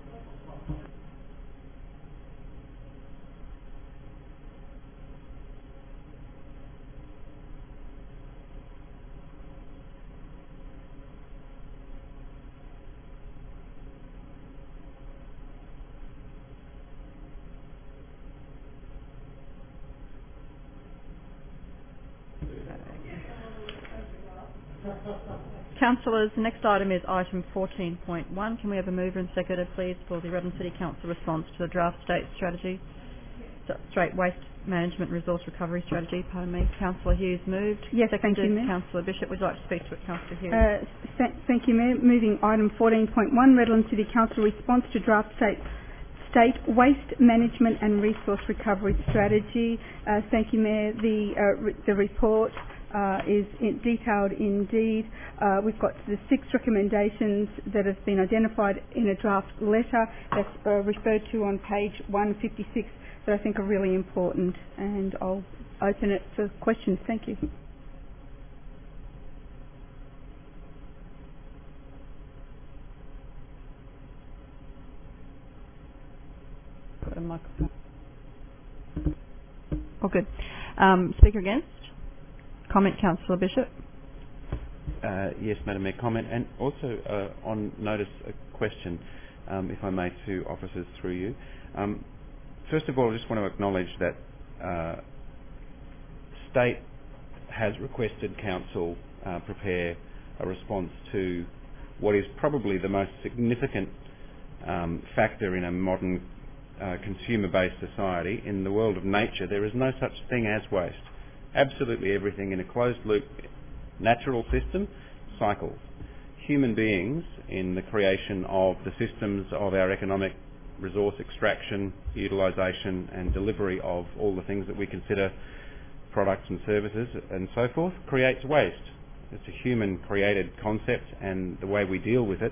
Councillors, the next item is item fourteen point one. Can we have a mover and seconder, please, for the Redland City Council response to the draft state strategy, Straight Waste Management Resource Recovery Strategy? Pardon me. Councillor Hughes moved. Yes, Seconded. thank you, Mayor. Councillor Bishop, would you like to speak to it, Councillor Hughes? Uh, th- thank you, Mayor. Moving item fourteen point one, Redland City Council response to draft state State Waste Management and Resource Recovery Strategy. Uh, thank you, Mayor. The uh, re- the report Uh, is in detailed indeed. Uh, we've got the six recommendations that have been identified in a draft letter that's uh, referred to on page one fifty-six that I think are really important, and I'll open it for questions. Thank you. Got a microphone. Oh, good. Um, speaker against? Comment, Councillor Bishop. Uh, yes, Madam Mayor, comment, and also uh, on notice a question, um, if I may, to officers through you. Um, first of all, I just want to acknowledge that uh, State has requested Council uh, prepare a response to what is probably the most significant um, factor in a modern uh, consumer-based society. In the world of nature, there is no such thing as waste. Absolutely everything in a closed-loop natural system cycles. Human beings, in the creation of the systems of our economic resource extraction, utilisation and delivery of all the things that we consider products and services and so forth, creates waste. It's a human created concept, and the way we deal with it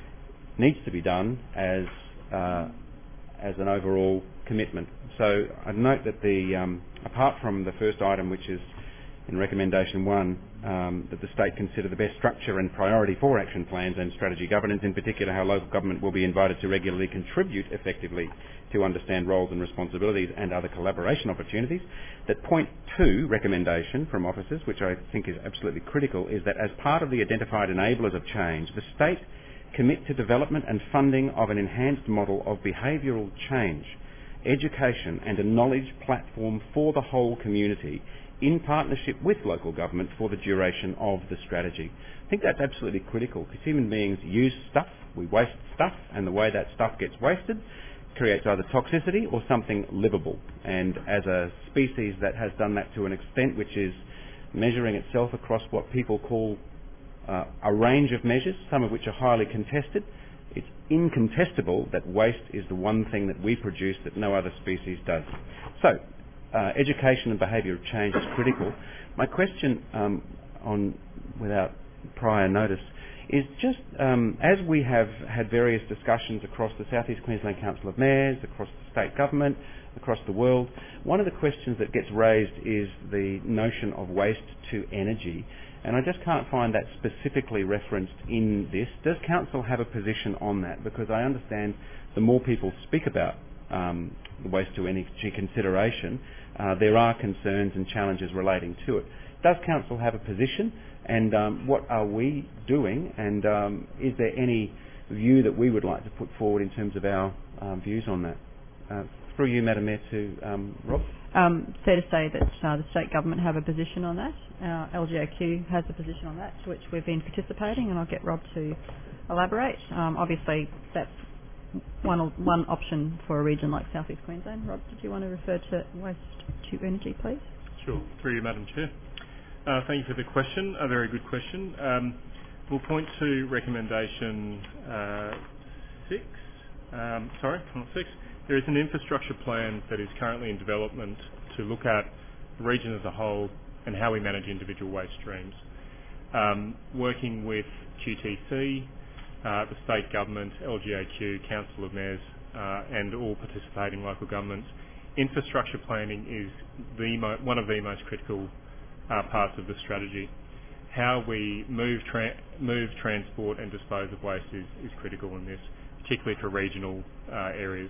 needs to be done as uh, as an overall commitment. So I'd note that the um, apart from the first item, which is in recommendation one, um, that the state consider the best structure and priority for action plans and strategy governance, in particular how local government will be invited to regularly contribute effectively to understand roles and responsibilities and other collaboration opportunities. That point two recommendation from officers, which I think is absolutely critical, is that as part of the identified enablers of change, the state commit to development and funding of an enhanced model of behavioural change, education and a knowledge platform for the whole community in partnership with local government for the duration of the strategy. I think that's absolutely critical, because human beings use stuff, we waste stuff, and the way that stuff gets wasted creates either toxicity or something livable. And as a species that has done that to an extent which is measuring itself across what people call uh, a range of measures, some of which are highly contested, it's incontestable that waste is the one thing that we produce that no other species does. So, Uh, education and behavioural change is critical. My question, um, on without prior notice, is just um, as we have had various discussions across the South East Queensland Council of Mayors, across the state government, across the world, one of the questions that gets raised is the notion of waste to energy. And I just can't find that specifically referenced in this. Does Council have a position on that? Because I understand the more people speak about um, the waste to energy consideration, uh, there are concerns and challenges relating to it. Does Council have a position, and um, what are we doing, and um, is there any view that we would like to put forward in terms of our um, views on that? Uh, through you, Madam Mayor, to um, Rob. Um, fair to say that uh, the state government have a position on that. Our L G A Q has a position on that, to which we've been participating, and I'll get Rob to elaborate. Um, obviously, that's one one option for a region like South East Queensland. Rob, did you want to refer to waste to energy, please? Sure. Through you, Madam Chair. Uh, thank you for the question. A very good question. Um, we'll point to recommendation uh, six. Um, sorry, not six. There is an infrastructure plan that is currently in development to look at the region as a whole and how we manage individual waste streams. Um, working with Q T C, uh, the state government, L G A Q, Council of Mayors, uh, and all participating local governments, infrastructure planning is the mo- one of the most critical uh, parts of the strategy. How we move, tra- move, transport and dispose of waste is, is critical in this, particularly for regional uh, areas.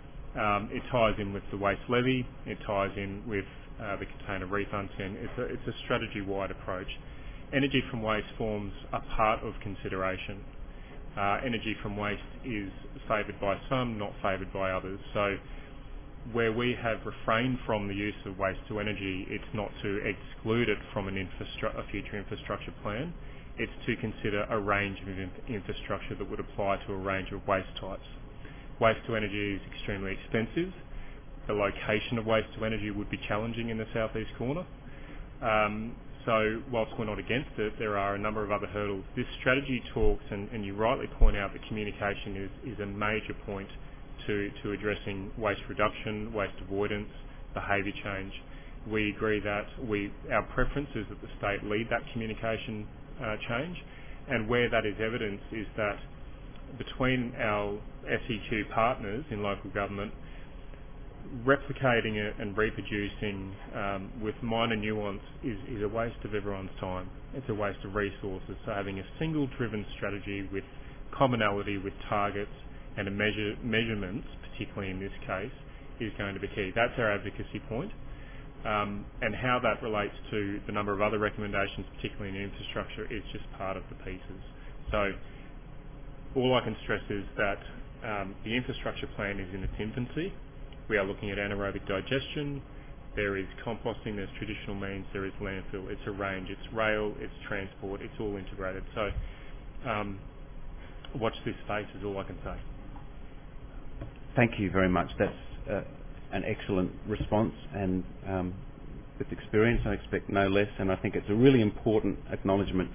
Um, it ties in with the waste levy, it ties in with uh, the container refund scheme. It's a, it's a strategy-wide approach. Energy from waste forms a part of consideration. Uh, energy from waste is favoured by some, not favoured by others. So where we have refrained from the use of waste to energy, it's not to exclude it from an infrastru- a future infrastructure plan. It's to consider a range of in- infrastructure that would apply to a range of waste types. Waste to energy is extremely expensive. The location of waste to energy would be challenging in the southeast corner. Um, so whilst we're not against it, there are a number of other hurdles. This strategy talks, and, and you rightly point out that communication is, is a major point to, to addressing waste reduction, waste avoidance, behaviour change. We agree that we, our preference is that the state lead that communication uh, change, and where that is evidenced is that between our S E Q partners in local government, replicating it and reproducing um, with minor nuance is, is a waste of everyone's time. It's a waste of resources. So having a single driven strategy with commonality, with targets and a measure, measurements, particularly in this case, is going to be key. That's our advocacy point. Um, and how that relates to the number of other recommendations, particularly in infrastructure, is just part of the pieces. So all I can stress is that um, the infrastructure plan is in its infancy. We are looking at anaerobic digestion, There is composting, there's traditional means, there is landfill. It's a range. It's rail, it's transport, it's all integrated. So um, watch this space is all I can say. Thank you very much. That's uh, an excellent response, and um, with experience I expect no less, and I think it's a really important acknowledgement.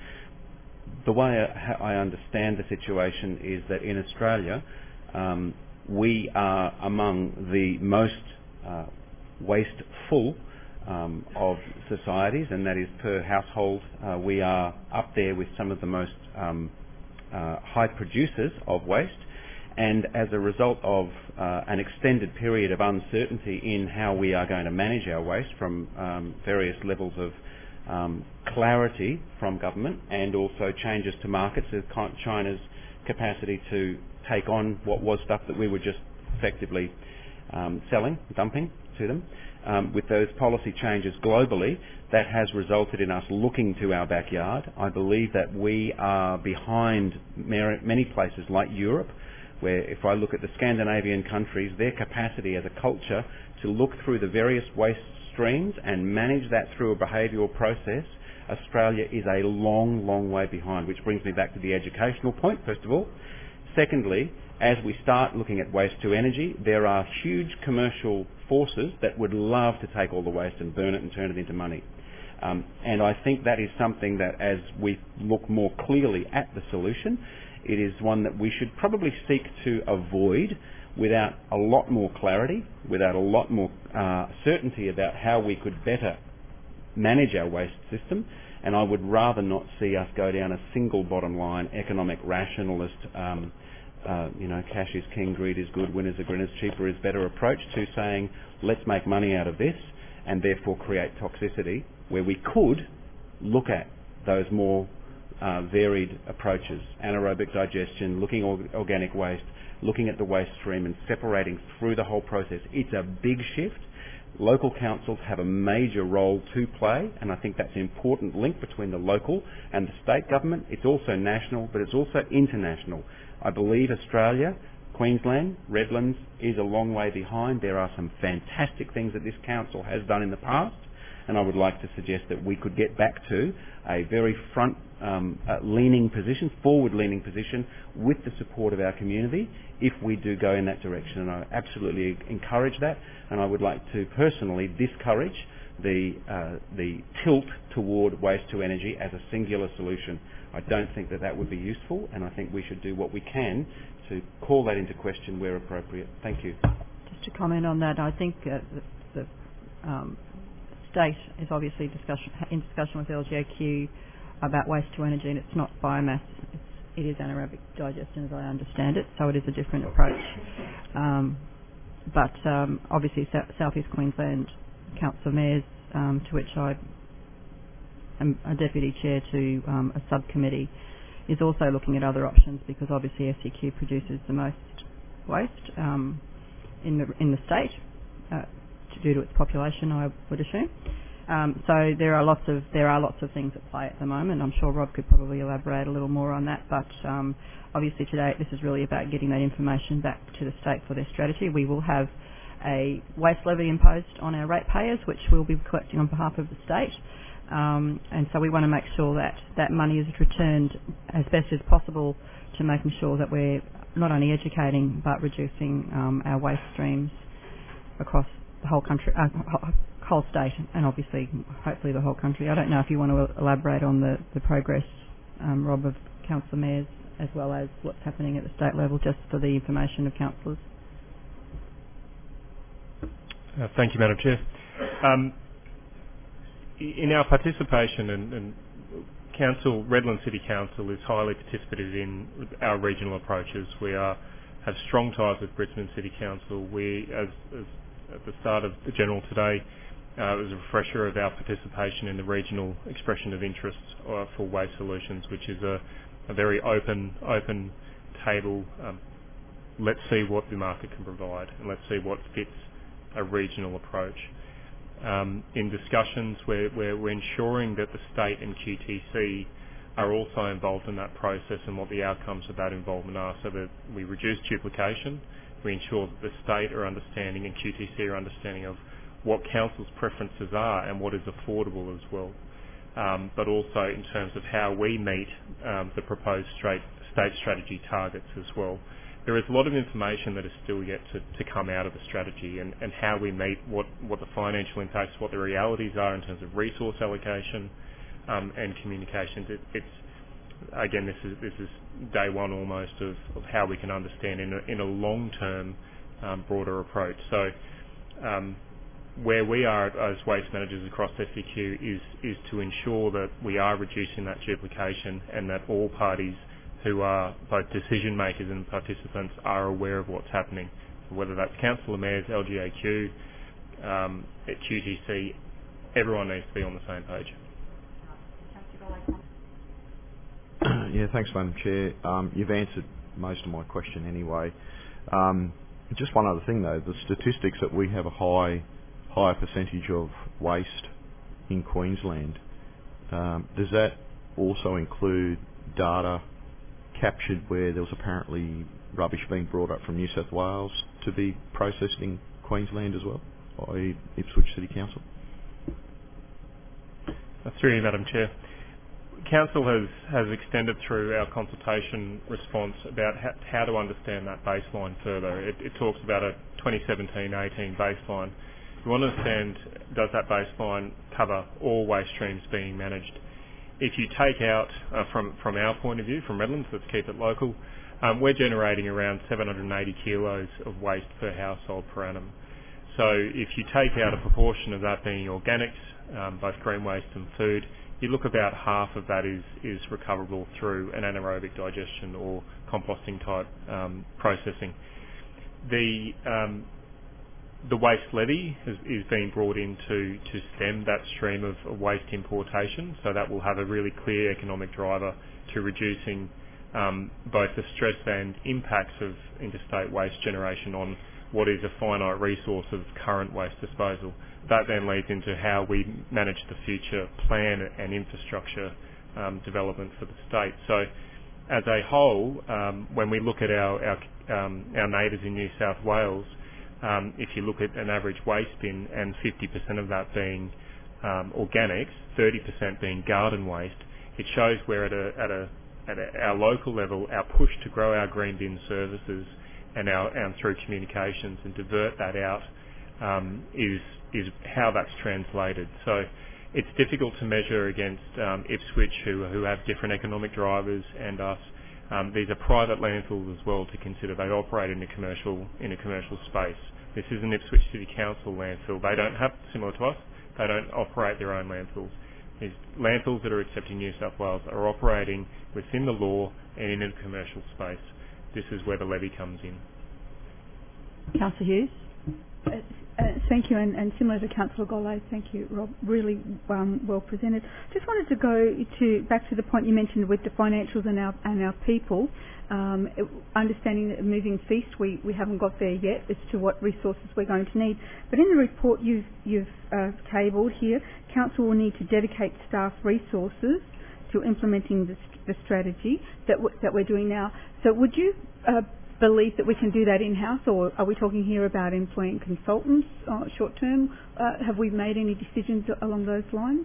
The way I, I understand the situation is that in Australia um, we are among the most uh, wasteful um, of societies, and that is per household. Uh, we are up there with some of the most um, uh, high producers of waste, and as a result of uh, an extended period of uncertainty in how we are going to manage our waste from um, various levels of um, clarity from government, and also changes to markets as China's capacity to take on what was stuff that we were just effectively um, selling, dumping to them. Um, with those policy changes globally, that has resulted in us looking to our backyard. I believe that we are behind many places like Europe, where if I look at the Scandinavian countries, their capacity as a culture to look through the various waste streams and manage that through a behavioural process, Australia is a long, long way behind, which brings me back to the educational point, first of all. Secondly, as we start looking at waste to energy, there are huge commercial forces that would love to take all the waste and burn it and turn it into money. Um, and I think that is something that, as we look more clearly at the solution, it is one that we should probably seek to avoid without a lot more clarity, without a lot more uh, certainty about how we could better manage our waste system. And I would rather not see us go down a single bottom line economic rationalist um, Uh, you know, cash is king, greed is good, winners are grinners, cheaper is better approach to saying, let's make money out of this and therefore create toxicity, where we could look at those more uh, varied approaches, anaerobic digestion, looking at organic waste, looking at the waste stream and separating through the whole process. It's a big shift. Local councils have a major role to play, and I think that's an important link between the local and the state government. It's also national, but it's also international. I believe Australia, Queensland, Redlands is a long way behind. There are some fantastic things that this council has done in the past, and I would like to suggest that we could get back to a very front um, uh, leaning position, forward leaning position with the support of our community if we do go in that direction. And I absolutely encourage that, and I would like to personally discourage the, uh, the tilt toward waste to energy as a singular solution. I don't think that that would be useful, and I think we should do what we can to call that into question where appropriate. Thank you. Just to comment on that, I think uh, the, the um, state is obviously discussion, in discussion with L G A Q about waste to energy, and it's not biomass. It's, it is anaerobic digestion, as I understand it, so it is a different approach. Um, but um, obviously, South East Queensland Council of Mayors, um, to which I am a deputy chair to um, a subcommittee, is also looking at other options, because obviously S E Q produces the most waste um, in the in the state uh, due to its population, I would assume. Um, so there are lots of there are lots of things at play at the moment. I'm sure Rob could probably elaborate a little more on that. But um, obviously today this is really about getting that information back to the state for their strategy. We will have a waste levy imposed on our ratepayers, which we'll be collecting on behalf of the state. Um, and so we want to make sure that that money is returned as best as possible to making sure that we're not only educating but reducing um, our waste streams across the whole country, uh, whole state, and obviously hopefully the whole country. I don't know if you want to elaborate on the, the progress, um, Rob, of council mayors, as well as what's happening at the state level, just for the information of councillors. Uh, thank you, Madam Chair. Um, in our participation, and, and Council, Redland City Council is highly participative in our regional approaches. We are, have strong ties with Brisbane City Council. We, as, as at the start of the general today, uh, it was a refresher of our participation in the regional expression of interest uh, for waste solutions, which is a, a very open, open table. Um, let's see what the market can provide, and let's see what fits a regional approach. Um, in discussions, we're, we're, we're ensuring that the state and Q T C are also involved in that process and what the outcomes of that involvement are, so that we reduce duplication, we ensure that the state are understanding and Q T C are understanding of what council's preferences are and what is affordable as well. Um, but also in terms of how we meet um, the proposed straight state strategy targets as well. There is a lot of information that is still yet to, to come out of the strategy, and, and how we meet what, what the financial impacts, what the realities are in terms of resource allocation um, and communications. It, it's again, this is this is day one almost of, of how we can understand in a, in a long-term um, broader approach. So. Um, Where we are as waste managers across S E Q is is to ensure that we are reducing that duplication, and that all parties who are both decision makers and participants are aware of what's happening. So whether that's councillor mayors, L G A Q, um, at Q T C, everyone needs to be on the same page. Yeah, thanks, Madam Chair. Um, you've answered most of my question anyway. Um, just one other thing though, the statistics that we have a high higher percentage of waste in Queensland. Um, does that also include data captured where there was apparently rubbish being brought up from New South Wales to be processed in Queensland as well, that is. Ipswich City Council? That's through you, Madam Chair. Council has, has extended through our consultation response about how, how to understand that baseline further. It, it talks about a twenty seventeen eighteen baseline. We want to understand, does that baseline cover all waste streams being managed? If you take out, uh, from, from our point of view, from Redlands, let's keep it local, um, we're generating around seven hundred eighty kilos of waste per household per annum. So if you take out a proportion of that being organics, um, both green waste and food, you look about half of that is, is recoverable through an anaerobic digestion or composting type um, processing. The um, The waste levy is, is being brought in to, to stem that stream of, of waste importation, so that will have a really clear economic driver to reducing um, both the stress and impacts of interstate waste generation on what is a finite resource of current waste disposal. That then leads into how we manage the future plan and infrastructure um, development for the state. So as a whole, um, when we look at our, our, um, our neighbours in New South Wales, Um, if you look at an average waste bin and fifty percent of that being um, organics, thirty percent being garden waste, it shows we're at, a, at, a, at a, our local level, our push to grow our green bin services and our and through communications and divert that out um, is is how that's translated. So it's difficult to measure against um, Ipswich, who who have different economic drivers, and us. Um, these are private landfills as well to consider. They operate in a commercial in a commercial space. This is an Ipswich City Council landfill. They don't have, similar to us, they don't operate their own landfills. These landfills that are accepted in New South Wales are operating within the law and in a commercial space. This is where the levy comes in. Councillor Hughes. Uh, uh, thank you, and, and similar to Councillor Golay, thank you, Rob. Really um, well presented. Just wanted to go to back to the point you mentioned with the financials and our and our people. Um, it, understanding that moving feast, we, we haven't got there yet as to what resources we're going to need. But in the report you've you've uh, tabled here, Council will need to dedicate staff resources to implementing the, the strategy that w- that we're doing now. So would you uh, believe that we can do that in-house, or are we talking here about employing consultants uh, short-term? Uh, have we made any decisions along those lines?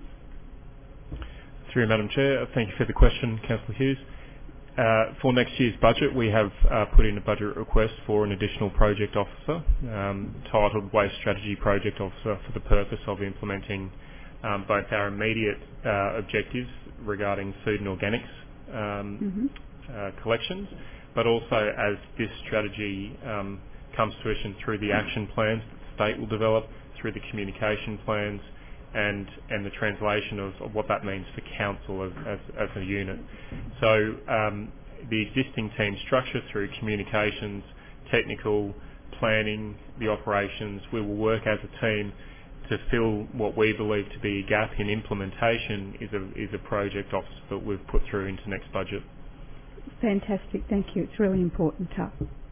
Through you, Madam Chair, thank you for the question, Councillor Hughes. Uh, for next year's budget, we have uh, put in a budget request for an additional project officer um, titled Waste Strategy Project Officer for the purpose of implementing um, both our immediate uh, objectives regarding food and organics um, mm-hmm. uh, collections, but also as this strategy um, comes to fruition through the action plans that the state will develop, through the communication plans, and and the translation of, of what that means for council as, as, as a unit. So um, the existing team structure through communications, technical, planning, the operations, we will work as a team to fill what we believe to be a gap in implementation is a, is a project officer that we've put through into next budget. Fantastic, thank you. It's really important. Uh.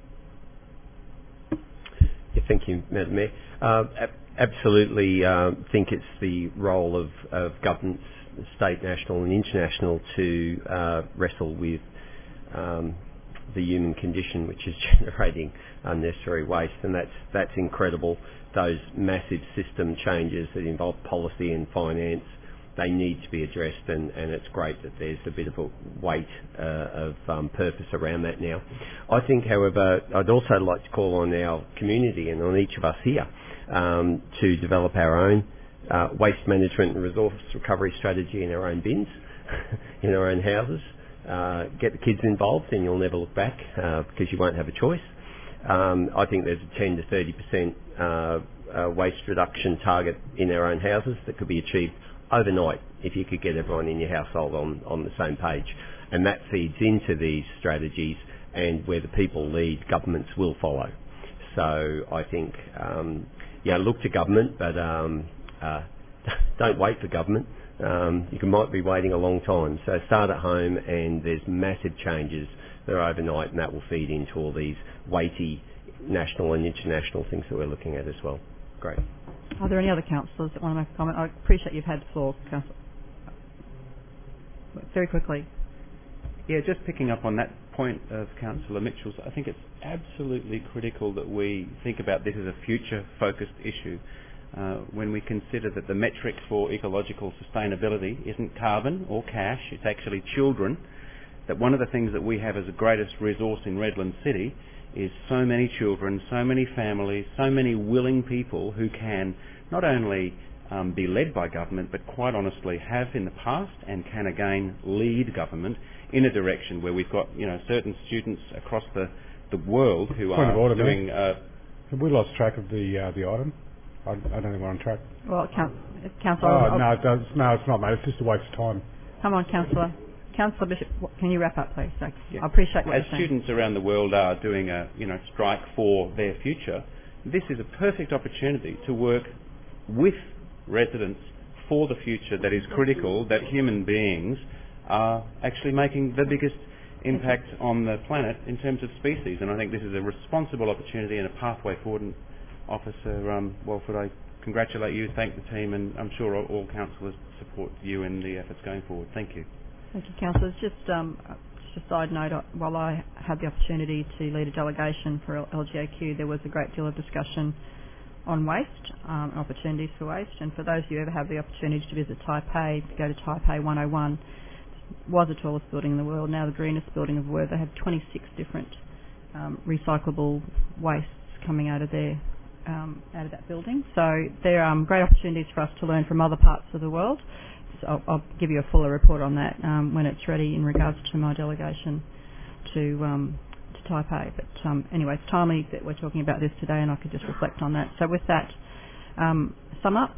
Yeah, thank you, Madam Mayor. Uh, ab- absolutely uh, think it's the role of, of governments, state, national and international, to uh, wrestle with um, the human condition, which is generating unnecessary waste, and that's that's incredible. Those massive system changes that involve policy and finance, they need to be addressed, and, and it's great that there's a bit of a weight uh, of um, purpose around that now. I think, however, I'd also like to call on our community and on each of us here um, to develop our own uh, waste management and resource recovery strategy in our own bins, in our own houses. Uh, get the kids involved and you'll never look back uh, because you won't have a choice. Um, I think there's a ten to thirty percent uh, uh, waste reduction target in our own houses that could be achieved overnight if you could get everyone in your household on, on the same page. And that feeds into these strategies, and where the people lead, governments will follow. So I think, um, yeah, look to government, but um, uh, don't wait for government. Um, you can, might be waiting a long time. So start at home, and there's massive changes that are overnight, and that will feed into all these weighty national and international things that we're looking at as well. Great. Are there any other councillors that want to make a comment? I appreciate you've had the floor, Councillor. Very quickly. Yeah, just picking up on that point of Councillor Mitchell's, I think it's absolutely critical that we think about this as a future-focused issue. Uh, when we consider that the metric for ecological sustainability isn't carbon or cash, it's actually children, that one of the things that we have as the greatest resource in Redland City is so many children, so many families, so many willing people who can not only um, be led by government, but quite honestly have in the past and can again lead government in a direction where we've got, you know, certain students across the, the world who Point are of order, doing... Uh, Have we lost track of the uh, the item? I, I don't think we're on track. Well, Councillor... Oh, no, it does, no, it's not, mate. It's just a waste of time. Come on, Councillor. Councillor Bishop, can you wrap up, please? Thanks. Yeah. I appreciate what As you're saying. students around the world are doing a, you know, strike for their future, this is a perfect opportunity to work with residents for the future that is critical, that human beings are actually making the biggest impact on the planet in terms of species. And I think this is a responsible opportunity and a pathway forward. And Officer um, Walford, I congratulate you, thank the team, and I'm sure all, all councillors support you in the efforts going forward. Thank you. Thank you, Councillors. Just, um, just a side note, while I had the opportunity to lead a delegation for L G A Q, there was a great deal of discussion on waste, um, opportunities for waste, and for those of you who ever have the opportunity to visit Taipei, go to Taipei one oh one. It was the tallest building in the world, now the greenest building of the world. They have twenty-six different um, recyclable wastes coming out of there. Um, out of that building. So there are um, great opportunities for us to learn from other parts of the world. So I'll, I'll give you a fuller report on that um, when it's ready in regards to my delegation to um, to Taipei. But um, anyway, it's timely that we're talking about this today, and I could just reflect on that. So with that, um, sum up.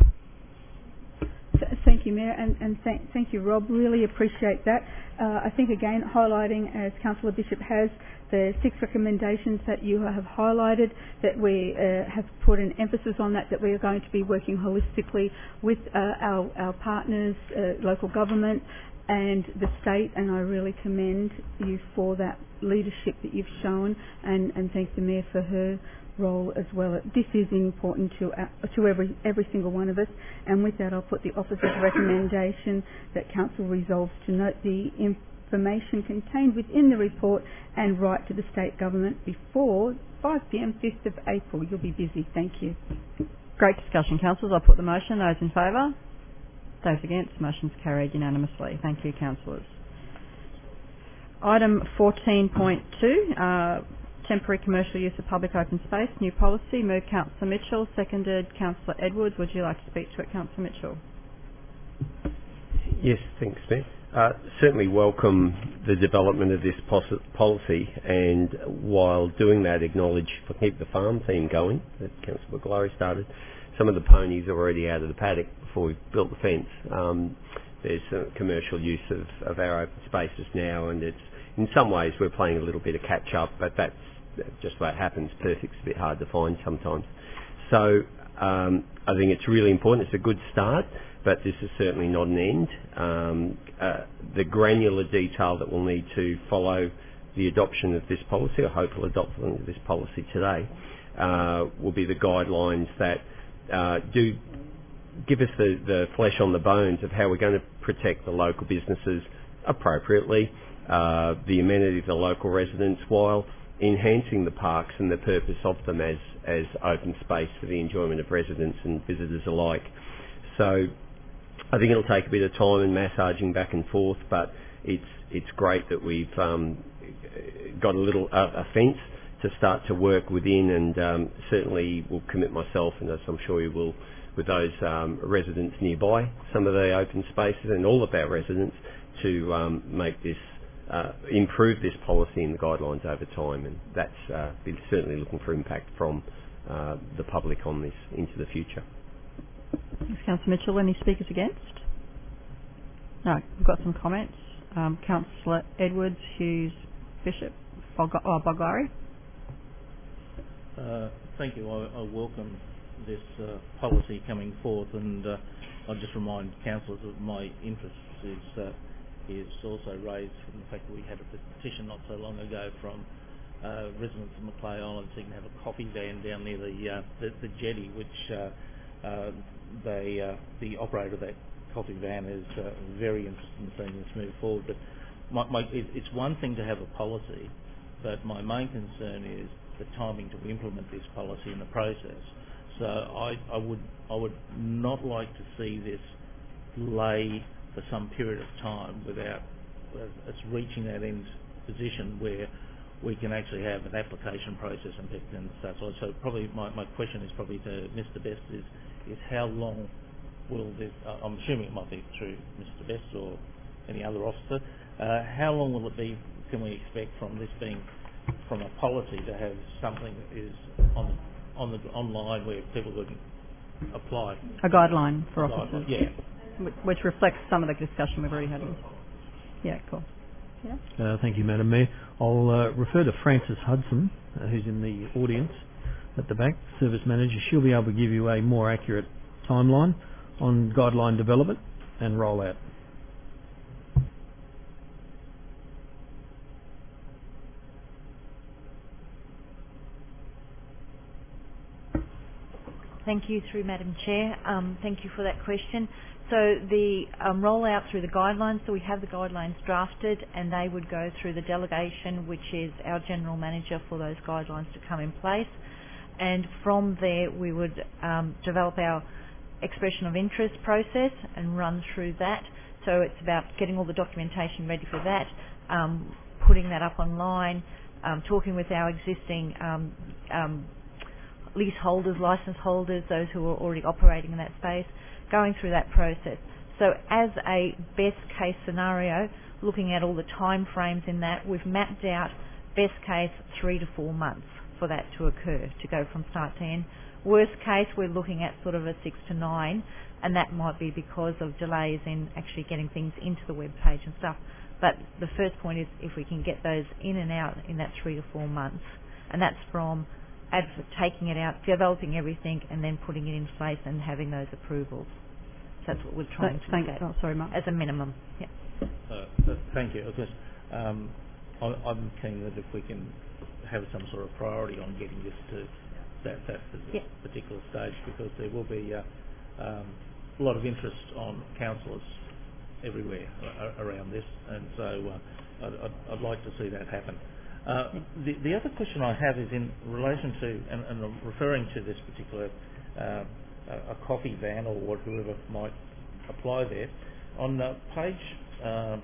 Th- Thank you, Mayor, and, and th- thank you, Rob. Really appreciate that. Uh, I think, again, highlighting, as Councillor Bishop has, the six recommendations that you have highlighted, that we uh, have put an emphasis on that, that we are going to be working holistically with uh, our, our partners, uh, local government and the state, and I really commend you for that leadership that you've shown, and, and thank the Mayor for her role as well. This is important to uh, to every every single one of us, and with that I'll put the officer's recommendation that Council resolves to note the information contained within the report and write to the state government before five p m fifth of April. You'll be busy. Thank you. Great discussion, councillors. I'll put the motion. Those in favour? Those against? Motion's carried unanimously. Thank you, councillors. Item fourteen point two, uh, temporary commercial use of public open space, new policy. Move Councillor Mitchell, seconded Councillor Edwards. Would you like to speak to it, Councillor Mitchell? Yes, thanks, Mayor. Uh, certainly welcome the development of this pos- policy, and while doing that, acknowledge, if I keep the farm theme going that Councillor Baglari started, some of the ponies are already out of the paddock before we built the fence. Um, there's some commercial use of, of our open spaces now, and it's in some ways we're playing a little bit of catch up, but that's just what happens. Perfect's a bit hard to find sometimes. So um, I think it's really important. It's a good start, but this is certainly not an end. Um, uh, the granular detail that will need to follow the adoption of this policy, or hopeful adoption of this policy today, uh, will be the guidelines that uh, do give us the, the flesh on the bones of how we're going to protect the local businesses appropriately uh, the amenity of the local residents while enhancing the parks and the purpose of them as, as open space for the enjoyment of residents and visitors alike. So I think it'll take a bit of time and massaging back and forth, but it's it's great that we've um, got a little uh, a fence to start to work within, and um, certainly will commit myself, and as I'm sure you will, with those um, residents nearby, some of the open spaces and all of our residents, to um, make this, uh, improve this policy and the guidelines over time, and that's uh, been certainly looking for impact from uh, the public on this into the future. Thanks, Councillor Mitchell. Any speakers against? No, we've got some comments. Um, Councillor Edwards, Hughes, Bishop, Bog- oh, Boglari. Uh, thank you. I, I welcome this uh, policy coming forth, and uh, I'll just remind councillors that my interest is uh, is also raised from the fact that we had a petition not so long ago from uh, residents of Macleay Island seeking to have a coffee van down near the uh, the, the jetty, which uh, uh, they uh, the operator of that coffee van is uh, very interested in seeing this move forward. But my, my, it, it's one thing to have a policy, but my main concern is the timing to implement this policy in the process. So I, I would I would not like to see this lay for some period of time without uh, us reaching that end position where we can actually have an application process and and stuff. So, so probably my, my question is probably to Mister Best is is how long will this? Uh, I'm assuming it might be through Mister Best or any other officer. Uh, how long will it be? Can we expect from this being from a policy to have something that is on on the online where people can apply? A guideline for a officers. Guideline, yeah. Which reflects some of the discussion we've already had. Yeah, cool. Yeah. Uh, thank you, Madam Mayor. I'll uh, refer to Frances Hudson, uh, who's in the audience at the back, Service Manager. She'll be able to give you a more accurate timeline on guideline development and rollout. Thank you, through Madam Chair. Um, thank you for that question. So the um, rollout through the guidelines, so we have the guidelines drafted and they would go through the delegation, which is our General Manager for those guidelines to come in place. And from there we would um, develop our expression of interest process and run through that. So it's about getting all the documentation ready for that, um, putting that up online, um, talking with our existing um, um, leaseholders, licence holders, those who are already operating in that space, going through that process. So as a best case scenario, looking at all the time frames in that, we've mapped out best case three to four months for that to occur, to go from start to end. Worst case, we're looking at sort of a six to nine, and that might be because of delays in actually getting things into the web page and stuff. But the first point is if we can get those in and out in that three to four months, and that's from Adv- taking it out, developing everything, and then putting it in place and having those approvals. So that's what we're trying to Thank, look at oh, sorry, Mark. as a minimum. Yeah. Uh, uh, thank you. Of course, um, I, I'm keen that if we can have some sort of priority on getting this to that, that yeah. particular stage, because there will be uh, um, a lot of interest on councillors everywhere uh, around this, and so uh, I'd, I'd, I'd like to see that happen. Uh, the, the other question I have is in relation to, and, and I'm referring to this particular uh, a, a coffee van or whoever might apply there. On uh, page uh,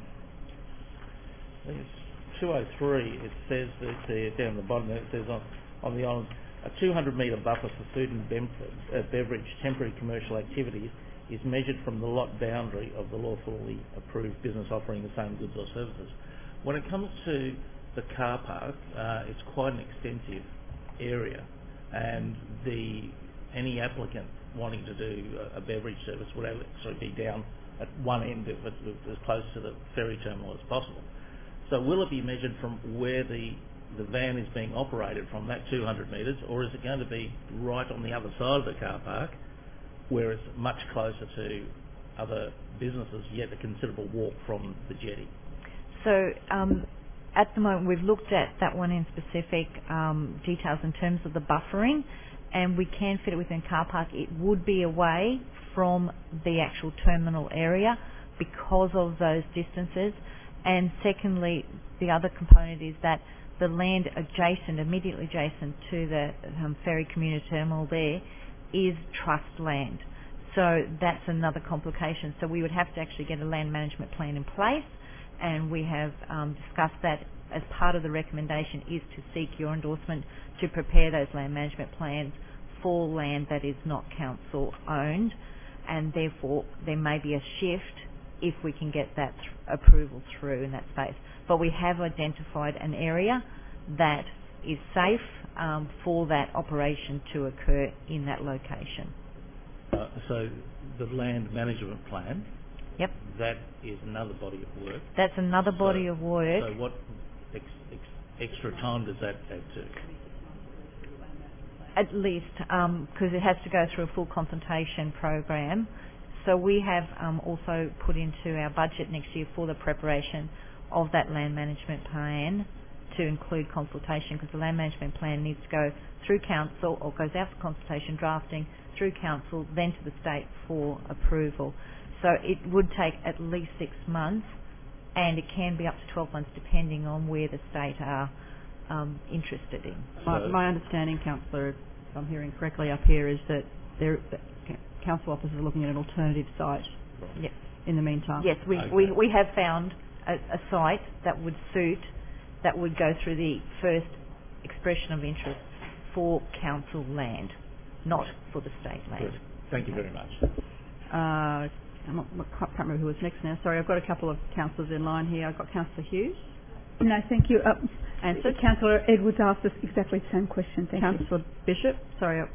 I think it's two oh three, it says that there, down the bottom, it says on, on the island, a two hundred metre buffer for food and bem- uh, beverage temporary commercial activities is measured from the lot boundary of the lawfully approved business offering the same goods or services. When it comes to the car park, uh, it's quite an extensive area, and the any applicant wanting to do a, a beverage service would actually be down at one end of it, as close to the ferry terminal as possible. So will it be measured from where the the van is being operated from, that two hundred metres, or is it going to be right on the other side of the car park where it's much closer to other businesses, yet a considerable walk from the jetty? So um, at the moment we've looked at that one in specific um, details in terms of the buffering, and we can fit it within car park. It would be away from the actual terminal area because of those distances, And secondly, the other component is that the land adjacent, immediately adjacent to the um, ferry community terminal there, is trust land. So that's another complication. So we would have to actually get a land management plan in place, and we have um, discussed that as part of the recommendation is to seek your endorsement to prepare those land management plans for land that is not council owned, and therefore there may be a shift if we can get that th- approval through in that space. But we have identified an area that is safe um, for that operation to occur in that location. Uh, so the land management plan, yep, that is another body of work. That's another body so, of work. So what ex, ex, extra time does that add to? At least, because um, it has to go through a full consultation program. So we have um, also put into our budget next year for the preparation of that land management plan to include consultation, because the land management plan needs to go through council or goes out for consultation drafting, through council, then to the state for approval. So it would take at least six months, and it can be up to twelve months depending on where the state are um, interested in. My, my understanding, Councillor, if I'm hearing correctly up here, is that there, council officers are looking at an alternative site. Yes. In the meantime. Yes, we, okay. we, we have found a, a site that would suit, that would go through the first expression of interest for council land, not for the state land. Good. Thank you very much. Uh, I'm not, I can't remember who was next now. Sorry, I've got a couple of councillors in line here. I've got Councillor Hughes. No, thank you. Uh, Answered. Councillor Edwards asked us exactly the same question. Thank Councillor you. Bishop. Sorry. I'll,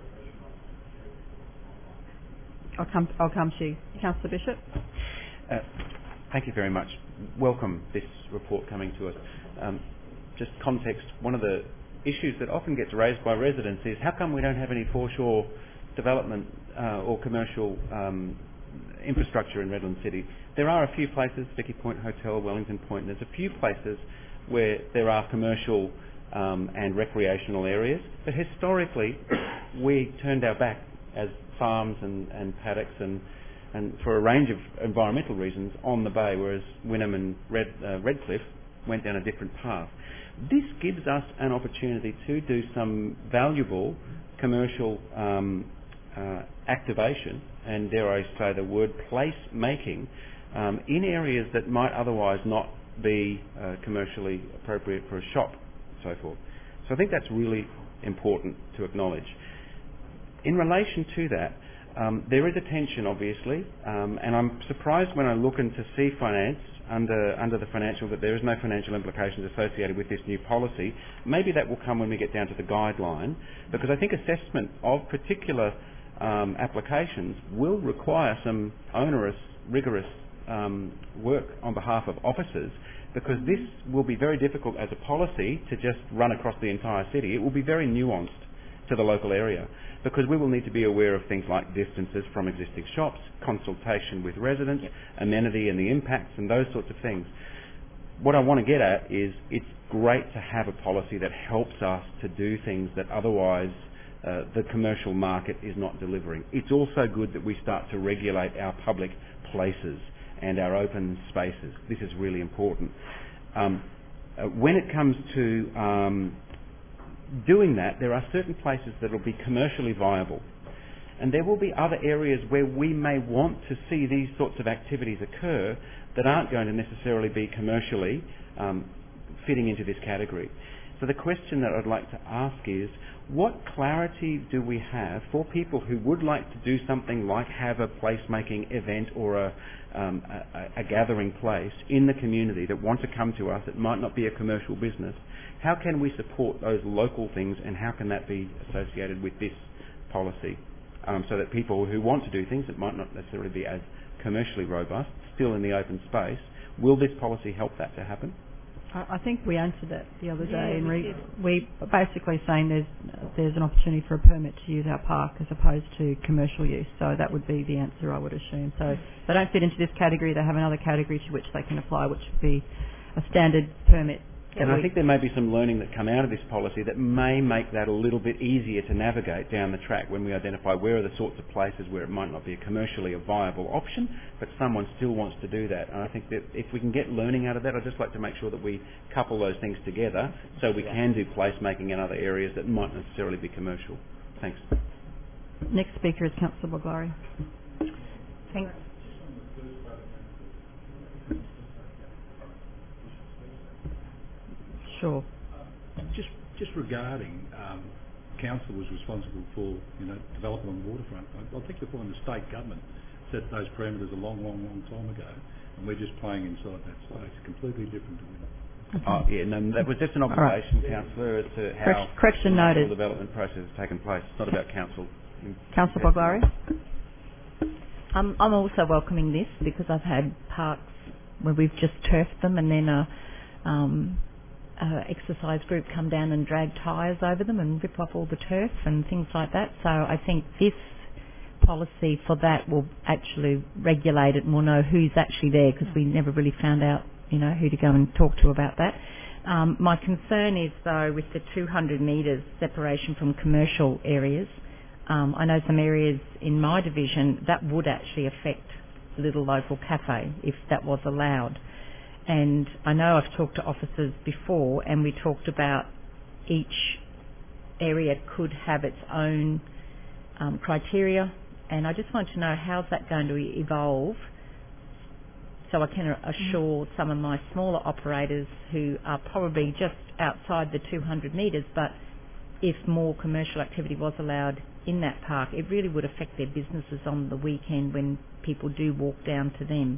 I'll come. I'll come to you, Councillor Bishop. Uh, thank you very much. Welcome this report coming to us. Um, just context. One of the issues that often gets raised by residents is how come we don't have any foreshore development uh, or commercial um, infrastructure in Redland City. There are a few places, Vicky Point Hotel, Wellington Point, there's a few places where there are commercial um, and recreational areas, but historically we turned our back as farms and, and paddocks and, and for a range of environmental reasons on the bay, whereas Wynnum and Red, uh, Redcliffe went down a different path. This gives us an opportunity to do some valuable commercial um, uh, activation, and dare I say the word place making, um, in areas that might otherwise not be uh, commercially appropriate for a shop, and so forth. So I think that's really important to acknowledge. In relation to that, um, there is a tension, obviously, um, and I'm surprised when I look into C Finance under under the financial that there is no financial implications associated with this new policy. Maybe that will come when we get down to the guideline, because I think assessment of particular um, applications will require some onerous, rigorous um, work on behalf of officers, because this will be very difficult as a policy to just run across the entire city. It will be very nuanced to the local area, because we will need to be aware of things like distances from existing shops, consultation with residents, yep. amenity and the impacts and those sorts of things. What I want to get at is it's great to have a policy that helps us to do things that otherwise uh, the commercial market is not delivering. It's also good that we start to regulate our public places and our open spaces. This is really important. Um, uh, when it comes to um, doing that, there are certain places that will be commercially viable, and there will be other areas where we may want to see these sorts of activities occur that aren't going to necessarily be commercially um, fitting into this category. So the question that I'd like to ask is, what clarity do we have for people who would like to do something like have a placemaking event or a, um, a, a gathering place in the community that want to come to us? It might not be a commercial business. How can we support those local things, and how can that be associated with this policy, um, so that people who want to do things that might not necessarily be as commercially robust, still in the open space, will this policy help that to happen? I think we answered that the other day, yeah, and we, re- we are basically saying there's there's an opportunity for a permit to use our park as opposed to commercial use. So that would be the answer, I would assume. So if they don't fit into this category, they have another category to which they can apply, which would be a standard permit And I think there may be some learning that come out of this policy that may make that a little bit easier to navigate down the track when we identify where are the sorts of places where it might not be a commercially a viable option, but someone still wants to do that. And I think that if we can get learning out of that, I'd just like to make sure that we couple those things together so we can do placemaking in other areas that might necessarily be commercial. Thanks. Next speaker is Councillor Boglari. Thanks. Sure. Just just regarding um, council was responsible for you know development on the waterfront. I, I think you'll find the state government set those parameters a long, long, long time ago, and we're just playing inside that space, completely different to women. Oh, yeah, no, that was just an observation, right. Councillor, as to how Correction the noted. development process has taken place. It's not about council. Councillor Boglari. Um, I'm also welcoming this because I've had parks where we've just turfed them and then a um, Uh, exercise group come down and drag tyres over them and rip off all the turf and things like that. So I think this policy for that will actually regulate it and we'll know who's actually there because we never really found out, you know, who to go and talk to about that. Um, my concern is though with the two hundred metres separation from commercial areas, um, I know some areas in my division that would actually affect the little local cafe if that was allowed. And I know I've talked to officers before and we talked about each area could have its own um, criteria, and I just want to know how's that going to evolve so I can assure some of my smaller operators who are probably just outside the two hundred metres, but if more commercial activity was allowed in that park, it really would affect their businesses on the weekend when people do walk down to them.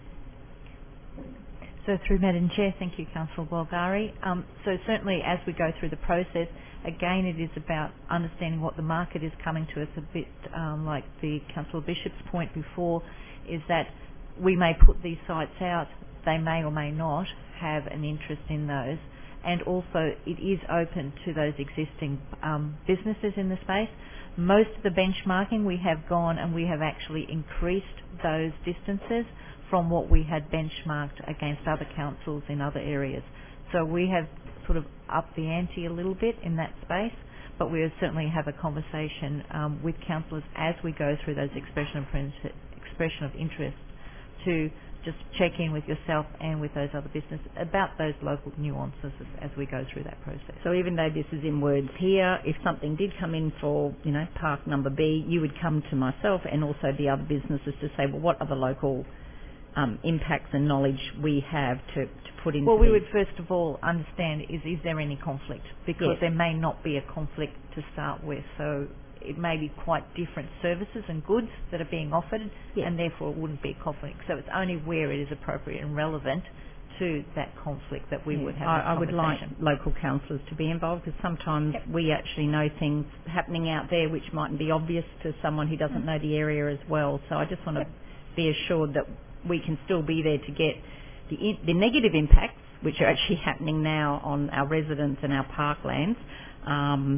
So through Madam Chair, thank you, Councillor Boglari. Um, so certainly as we go through the process, again it is about understanding what the market is coming to us a bit um, like the Councillor Bishop's point before, is that we may put these sites out, they may or may not have an interest in those, and also it is open to those existing um, businesses in the space. Most of the benchmarking we have gone and we have actually increased those distances from what we had benchmarked against other councils in other areas. So we have sort of upped the ante a little bit in that space, but we'll certainly have a conversation um, with councillors as we go through those expression of, expression of interest to just check in with yourself and with those other businesses about those local nuances as, as we go through that process. So even though this is in words here, if something did come in for, you know, park number B, you would come to myself and also the other businesses to say, well, what are the local Um, impacts and knowledge we have to, to put in. Well, we would first of all understand is is there any conflict, because yes. there may not be a conflict to start with, so it may be quite different services and goods that are being offered, yes. and therefore it wouldn't be a conflict. So it's only where it is appropriate and relevant to that conflict that we yeah. would have I, a I would like local councillors to be involved, because sometimes yep. we actually know things happening out there which mightn't be obvious to someone who doesn't mm. know the area as well. So I just want to yep. be assured that we can still be there to get the, in, the negative impacts, which are actually happening now on our residents and our parklands, um,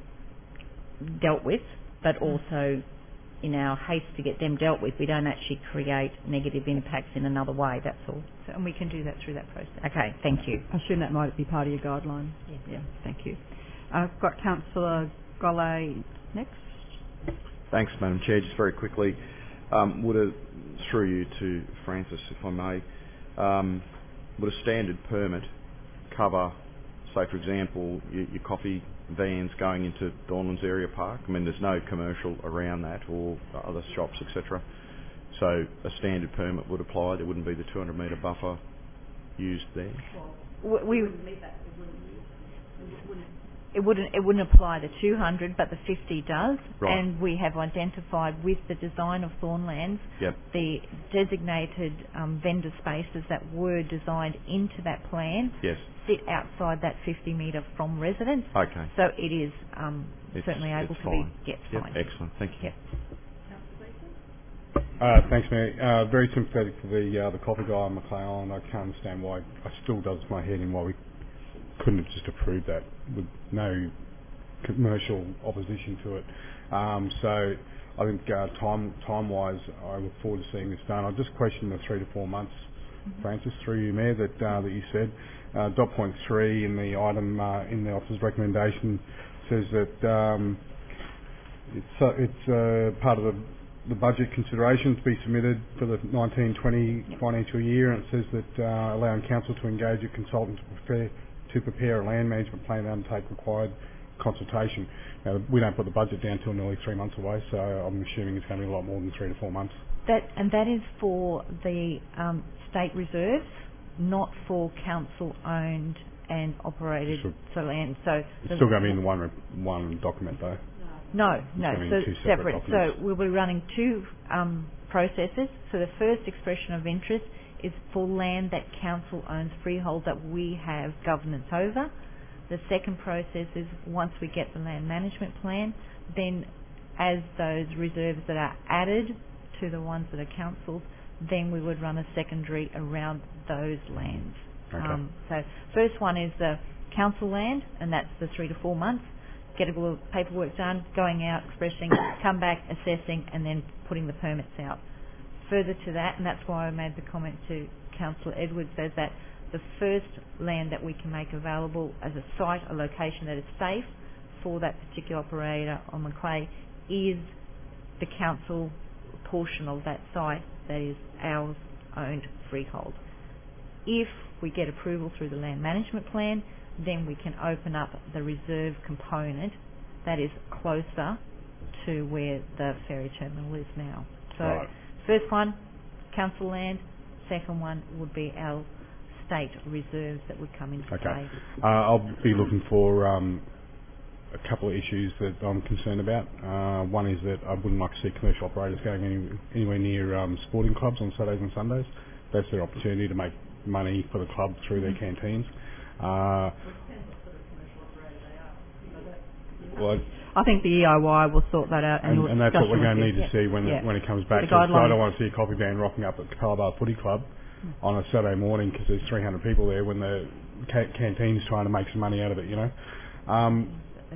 dealt with, but also in our haste to get them dealt with, we don't actually create negative impacts in another way, that's all. So, and we can do that through that process. Okay, thank you. I assume that might be part of your guideline. Yes. Yeah, thank you. I've got Councillor Golay next. Thanks, Madam Chair. Just very quickly, um, would a through you to Francis, if I may, um, would a standard permit cover, say for example, your, your coffee vans going into Dornlands Area Park? I mean, there's no commercial around that or other shops, et cetera. So a standard permit would apply. There wouldn't be the two hundred metre buffer used there. Well, we It wouldn't it wouldn't apply to two hundred, but the fifty does. Right. And we have identified with the design of Thornlands yep. the designated um, vendor spaces that were designed into that plan yes. sit outside that fifty metre from residents. Okay. So it is um, it's, certainly able it's to fine. be yes, yep. fine. Excellent. Thank you. Yep. Uh, thanks, Mayor. Uh, very sympathetic for the uh, the coffee guy on Macleay Island. I can't understand why. It still does my head in why we couldn't have just approved that with no commercial opposition to it. Um, so I think uh, time time wise, I look forward to seeing this done. I just question the three to four months Francis, through you, Mayor, that uh, that you said. Uh, dot point three in the item uh, in the officer's recommendation says that um, it's uh, it's uh, part of the, the budget consideration to be submitted for the nineteen twenty yep. financial year, and it says that uh, allowing council to engage a consultant to prepare to prepare a land management plan and undertake required consultation. Now, we don't put the budget down till nearly three months away, so I'm assuming it's going to be a lot more than three to four months. That and that is for the um, state reserves, not for council-owned and operated Sure. so land. So It's still going to be in one one document, though. No, no, so so separate. separate. So we'll be running two um, processes. So the first expression of interest is for land that council owns freehold that we have governance over. The second process is once we get the land management plan, then as those reserves that are added to the ones that are council's, then we would run a secondary around those lands. Okay. Um, so first one is the council land, and that's the three to four months. Get all the paperwork done, going out, expressing, come back, assessing, and then putting the permits out. Further to that, and that's why I made the comment to Councillor Edwards, is that the first land that we can make available as a site, a location that is safe for that particular operator on Macleay, is the council portion of that site that is ours owned freehold. If we get approval through the land management plan, then we can open up the reserve component that is closer to where the ferry terminal is now. So right. First one, council land. Second one would be our state reserves that would come into okay. play. Uh, I'll be looking for um, a couple of issues that I'm concerned about. Uh, one is that I wouldn't like to see commercial operators going any, anywhere near um, sporting clubs on Saturdays and Sundays. That's their opportunity to make money for the club through their canteens. Uh, well, I think the E I Y will sort that out. And, And, and that's what we're going to need yeah. to see when yeah. it, when it comes back. The So I guidelines. don't want to see a coffee van rocking up at Capella Bar Footy Club mm. on a Saturday morning because there's three hundred people there when the ca- canteen's trying to make some money out of it, you know. Um,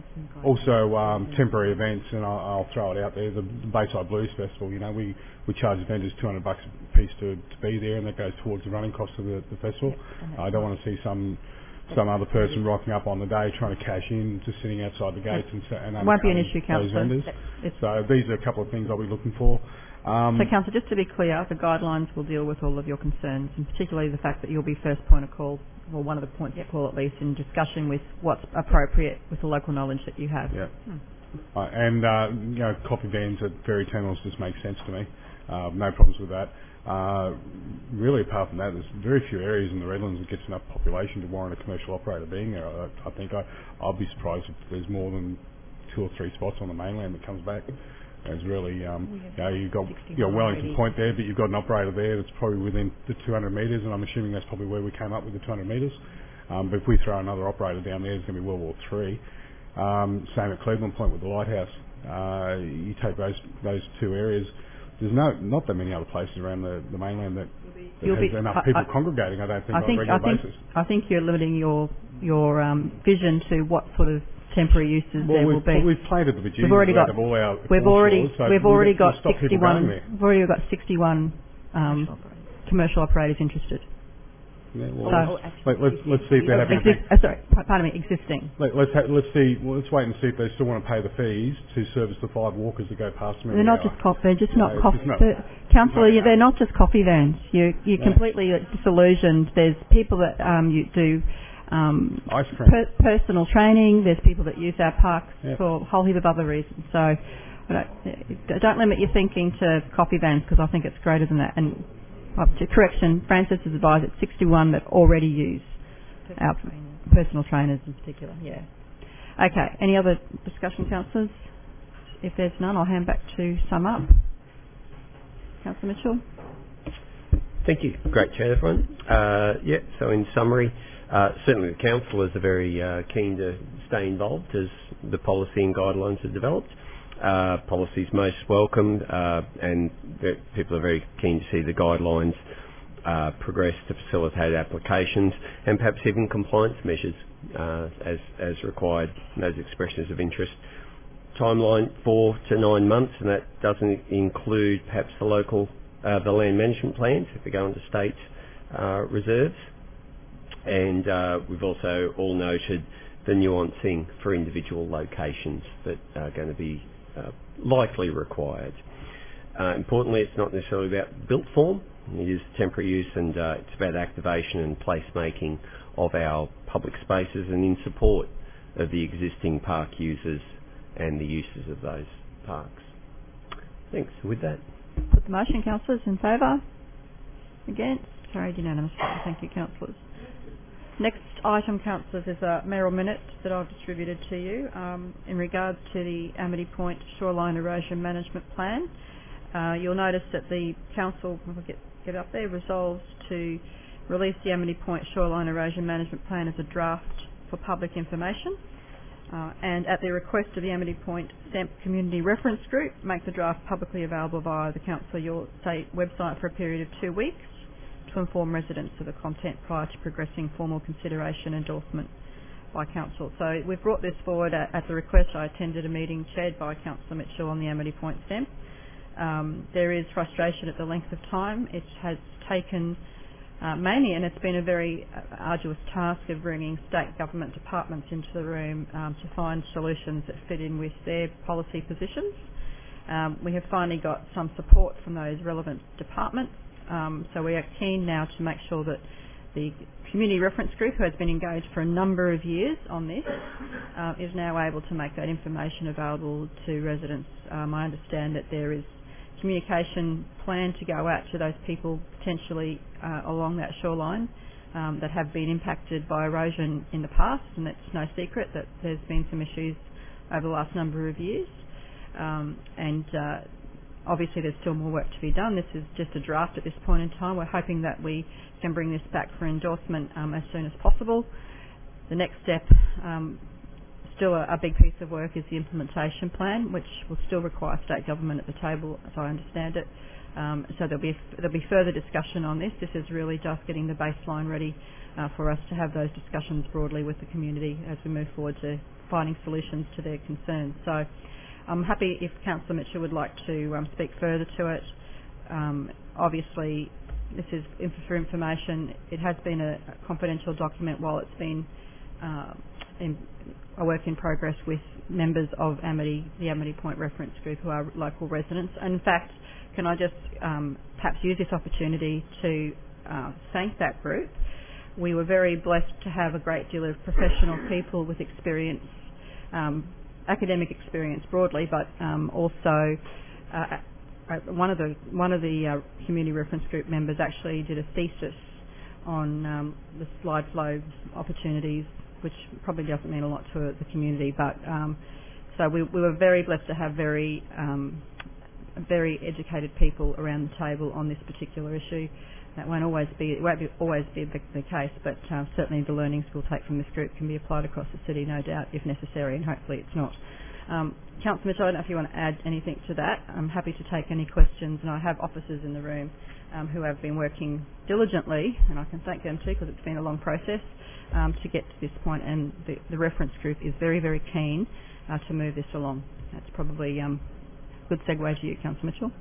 also, um, temporary events, and I'll, I'll throw it out there, the, the Bayside Blues Festival, you know, we, we charge vendors two hundred bucks a piece to, to be there, and that goes towards the running costs of the, the festival. Yeah, I don't want to see some some other person rocking up on the day trying to cash in, just sitting outside the gates and, and It won't be an issue, those Councillor. vendors. It's So these are a couple of things I'll be looking for. Um, So, Councillor, just to be clear, the guidelines will deal with all of your concerns, and particularly the fact that you'll be first point of call, or one of the points of call at least, in discussion with what's appropriate with the local knowledge that you have. Yeah. Hmm. Uh, and, uh, you know, coffee vans at ferry terminals just make sense to me. Uh, no problems with that. Uh, really, apart from that, there's very few areas in the Redlands that gets enough population to warrant a commercial operator being there. I, I think I, I'll be surprised if there's more than two or three spots on the mainland that comes back. There's really, um, you know, you've got your Wellington Point there, but you've got an operator there that's probably within the two hundred metres, and I'm assuming that's probably where we came up with the two hundred metres. Um, but if we throw another operator down there, it's going to be World War Three. Um, same at Cleveland Point with the lighthouse. Uh, you take those those two areas. There's no not that many other places around the, the mainland that, that You'll has be- enough I- people I- congregating. I don't think I on think a regular I think basis. I think you're limiting your your um, vision to what sort of temporary uses Well, there will we've, be. we've planted the bejesus We've already got of all our we've already foreshores, so we've already we've got stop people going sixty-one there. we've already got sixty-one um, commercial operators interested. Yeah, well, So- let, let's let's see if they're happy. Exist, uh, sorry, p- pardon me, existing. Let, let's ha- let's see. Well, let's wait and see if they still want to pay the fees to service the five walkers that go past them. They're every not hour. just coffee. They're just not No, coffee. it's not- The, Councillor, you- they're not just coffee vans. You you're No. completely disillusioned. There's people that um, you do um, Ice cream. per- personal training. There's people that use our parks Yeah. for a whole heap of other reasons. So I don't, don't limit your thinking to coffee vans, because I think it's greater than that. And up to correction, Francis has advised it's sixty-one that already use our personal trainers in particular. Yeah. Okay. Any other discussion, councillors? If there's none, I'll hand back to sum up. Councillor Mitchell. Thank you. Great chat, everyone. Uh, yeah, so in summary, uh, certainly the councillors are very uh, keen to stay involved as the policy and guidelines are developed. Uh, policy is most welcomed, uh, and ve- people are very keen to see the guidelines uh, progress to facilitate applications and perhaps even compliance measures uh, as, as required, those expressions of interest. Timeline four to nine months, and that doesn't include perhaps the local, uh, the land management plans if we go into state uh, reserves. And uh, we've also all noted the nuancing for individual locations that are going to be uh, likely required. Uh, importantly, it's not necessarily about built form. It is temporary use, and uh, it's about activation and placemaking of our public spaces and in support of the existing park users and the uses of those parks. Thanks. With that, put the motion. Councillors in favour? Against? Carried unanimously. Thank you, councillors. Next item, councillors, is a mayoral minute that I've distributed to you um, in regards to the Amity Point Shoreline Erosion Management Plan. Uh, you'll notice that the council, if I get, get up there, resolves to release the Amity Point Shoreline Erosion Management Plan as a draft for public information, uh, and at the request of the Amity Point S E M P Community Reference Group, make the draft publicly available via the council your state website for a period of two weeks to inform residents of the content prior to progressing formal consideration endorsement by council. So we've brought this forward at, at the request. I attended a meeting chaired by Councillor Mitchell on the Amity Point S E M P. Um, there is frustration at the length of time. It has taken uh, mainly, and it's been a very uh, arduous task of bringing state government departments into the room um, to find solutions that fit in with their policy positions. Um, we have finally got some support from those relevant departments. Um, so we are keen now to make sure that the Community Reference Group, who has been engaged for a number of years on this, uh, is now able to make that information available to residents. Um, I understand that there is communication plan to go out to those people potentially uh, along that shoreline um, that have been impacted by erosion in the past, and it's no secret that there's been some issues over the last number of years. Um, and uh, obviously there's still more work to be done. This is just a draft at this point in time. We're hoping that we can bring this back for endorsement um, as soon as possible. The next step, um, still a, a big piece of work, is the implementation plan, which will still require state government at the table, as I understand it. Um, so there'll be there'll be further discussion on this. This is really just getting the baseline ready uh, for us to have those discussions broadly with the community as we move forward to finding solutions to their concerns. So I'm happy if Councillor Mitchell would like to um, speak further to it. Um, obviously, this is for information. It has been a, a confidential document while it's been uh, in a work in progress with members of Amity, the Amity Point Reference Group, who are local residents. And in fact, can I just um, perhaps use this opportunity to uh, thank that group. We were very blessed to have a great deal of professional people with experience, um, academic experience broadly, but um, also uh, one of the one of the uh, Community Reference Group members actually did a thesis on um, the slide flow opportunities, which probably doesn't mean a lot to the community, but um, so we, we were very blessed to have very um, very educated people around the table on this particular issue. That won't always be it won't be, always be the case, but uh, certainly the learnings we'll take from this group can be applied across the city, no doubt, if necessary, and hopefully it's not. Um, Councillor Mitchell, I don't know if you want to add anything to that. I'm happy to take any questions, and I have officers in the room um, who have been working diligently, and I can thank them too because it's been a long process um, to get to this point, and the, the reference group is very, very keen uh, to move this along. That's probably um, a good segue to you, Councillor Mitchell.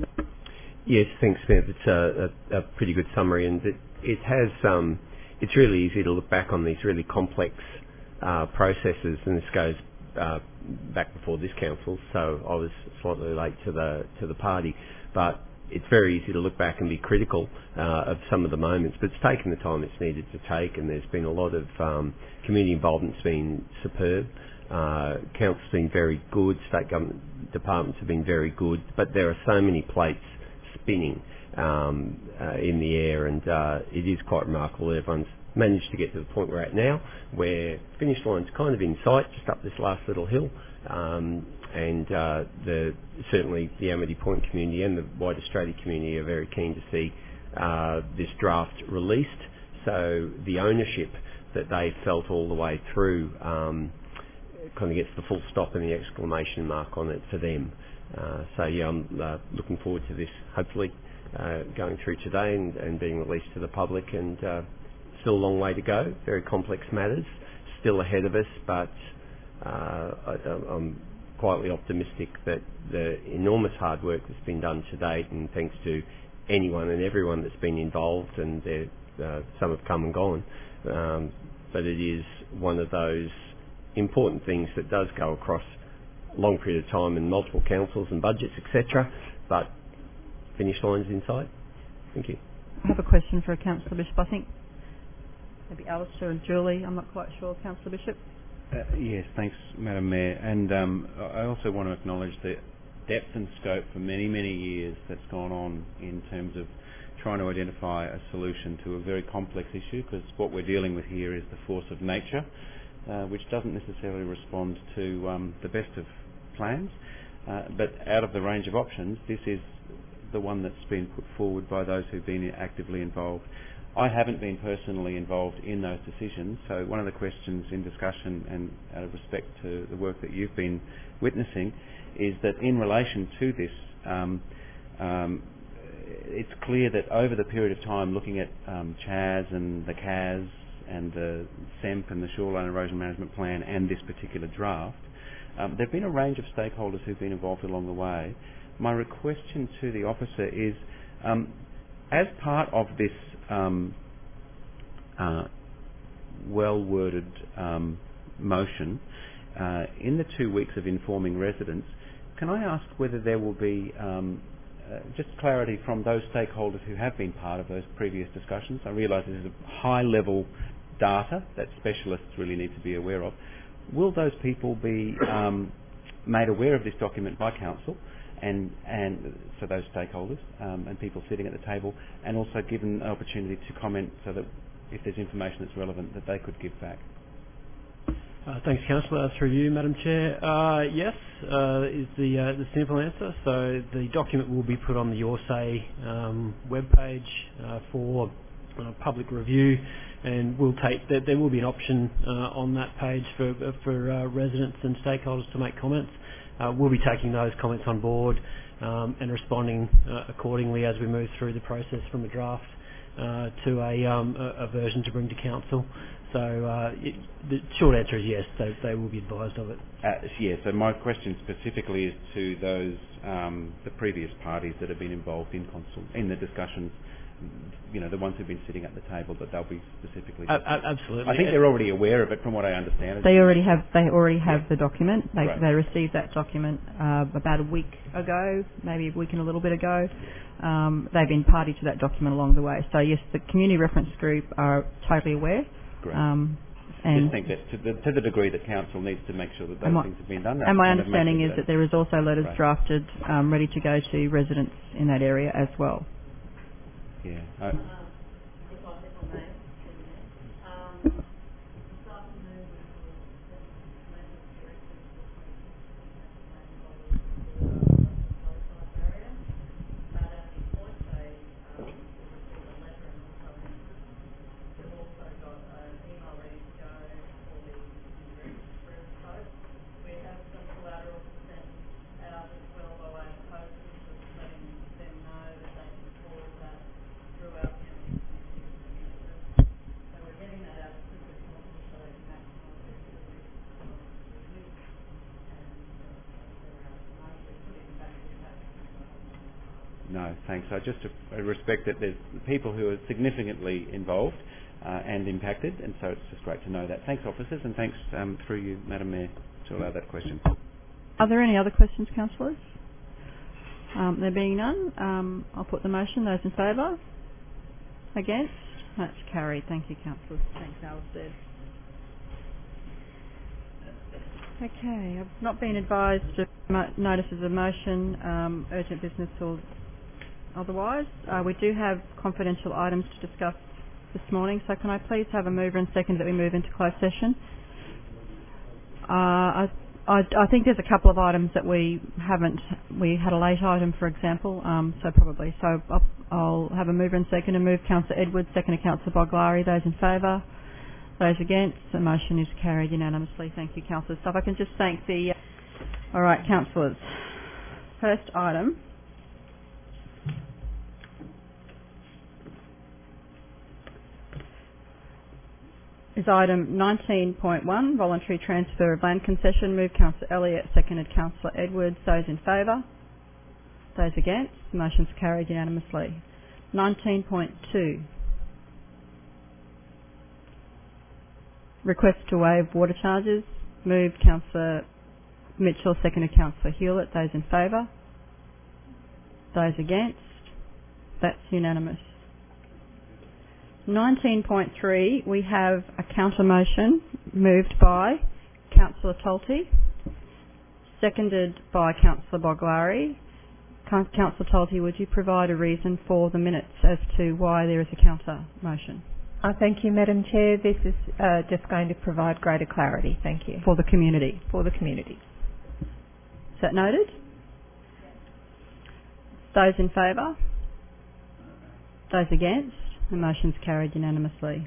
Yes, thanks, Bev. It's a, a, a pretty good summary, and it, it has. Um, it's really easy to look back on these really complex uh, processes, and this goes uh, back before this council, so I was slightly late to the to the party. But it's very easy to look back and be critical uh, of some of the moments, but it's taken the time it's needed to take, and there's been a lot of um, community involvement's been superb. Uh, council's been very good, state government departments have been very good, but there are so many plates spinning um, uh, in the air, and uh, it is quite remarkable that everyone's managed to get to the point we're at now, where finish line's kind of in sight, just up this last little hill, um, and uh, the certainly the Amity Point community and the wider Australia community are very keen to see uh, this draft released. So the ownership that they felt all the way through um, kind of gets the full stop and the exclamation mark on it for them. Uh, so yeah, I'm uh, looking forward to this hopefully uh, going through today and, and being released to the public, and uh, still a long way to go, very complex matters still ahead of us, but uh, I, I'm quietly optimistic that the enormous hard work that's been done to date, and thanks to anyone and everyone that's been involved and their uh, some have come and gone, um, but it is one of those important things that does go across a long period of time in multiple councils and budgets, et cetera. But finish line's in sight. Thank you. I have a question for Councillor Bishop. I think maybe Alistair and Julie. I'm not quite sure. Councillor Bishop. Uh, yes, thanks, Madam Mayor. And um, I also want to acknowledge the depth and scope for many, many years that's gone on in terms of trying to identify a solution to a very complex issue, because what we're dealing with here is the force of nature, uh, which doesn't necessarily respond to um, the best of plans. Uh, but out of the range of options, this is the one that's been put forward by those who've been actively involved. I haven't been personally involved in those decisions, so one of the questions in discussion, and out of respect to the work that you've been witnessing, is that in relation to this, um, um, it's clear that over the period of time, looking at um, C H A S and the C A S and the S E M P and the Shoreline Erosion Management Plan and this particular draft, um, there have been a range of stakeholders who've been involved along the way. My question to the officer is, um, as part of this um, uh, well-worded um, motion, uh, in the two weeks of informing residents, can I ask whether there will be um, uh, just clarity from those stakeholders who have been part of those previous discussions? I realise this is a high-level data that specialists really need to be aware of. Will those people be um, made aware of this document by Council, and, and so those stakeholders um, and people sitting at the table, and also given an opportunity to comment so that if there's information that's relevant that they could give back? Uh, thanks, Councillor. Through you, Madam Chair. Uh, yes, uh, is the uh, the simple answer. So the document will be put on the Your Say um, webpage uh, for uh, public review, and we'll take there, there will be an option uh, on that page for for uh, residents and stakeholders to make comments. Uh, we'll be taking those comments on board um, and responding uh, accordingly as we move through the process from a draft uh, to a, um, a, a version to bring to Council. So uh, it, the short answer is yes, they, they will be advised of it. Uh, yes, so my question specifically is to those, um, the previous parties that have been involved in, consul- in the discussions, you know, the ones who've been sitting at the table, that they'll be specifically... Uh, absolutely. I think they're already aware of it from what I understand. They already have They already have yeah. the document. They, right. they received that document uh, about a week ago, maybe a week and a little bit ago. Um, they've been party to that document along the way. So yes, the community reference group are totally aware. Great. Um, I and just think that to the, to the degree that Council needs to make sure that those my, things have been done. And my understanding is that there is also letters right. drafted um, ready to go to residents in that area as well. Yeah. Uh, No, thanks. I just I respect that there's people who are significantly involved uh, and impacted, and so it's just great to know that. Thanks, officers, and thanks um, through you, Madam Mayor, to allow that question. Are there any other questions, councillors? Um, there being none, um, I'll put the motion. Those in favour? Against? That's carried. Thank you, councillors. Thanks, Alistair. Okay, I've not been advised of mo- notices of motion, um, urgent business or otherwise. Uh, we do have confidential items to discuss this morning, so can I please have a mover and second that we move into closed session? Uh, I, I, I think there's a couple of items that we haven't, we had a late item, for example, um, so probably. So I'll, I'll have a mover and second and move Councillor Edwards, second to Councillor Boglari. Those in favour? Those against? The motion is carried unanimously. Thank you, councillors. So if I can just thank the... Uh, all right, councillors. First item is item nineteen point one, voluntary transfer of land concession. Move Councillor Elliott, seconded Councillor Edwards. Those in favour? Those against? The motion is carried unanimously. nineteen point two. request to waive water charges. Moved Councillor Mitchell, seconded Councillor Hewlett. Those in favour? Those against? That's unanimous. nineteen point three, we have a counter motion moved by Councillor Tolti, seconded by Councillor Boglari. Councillor Tolti, would you provide a reason for the minutes as to why there is a counter motion? Uh, thank you, Madam Chair. This is uh, just going to provide greater clarity. Thank you. For the community? For the community. Is that noted? Those in favour? Those against? The motion's carried unanimously.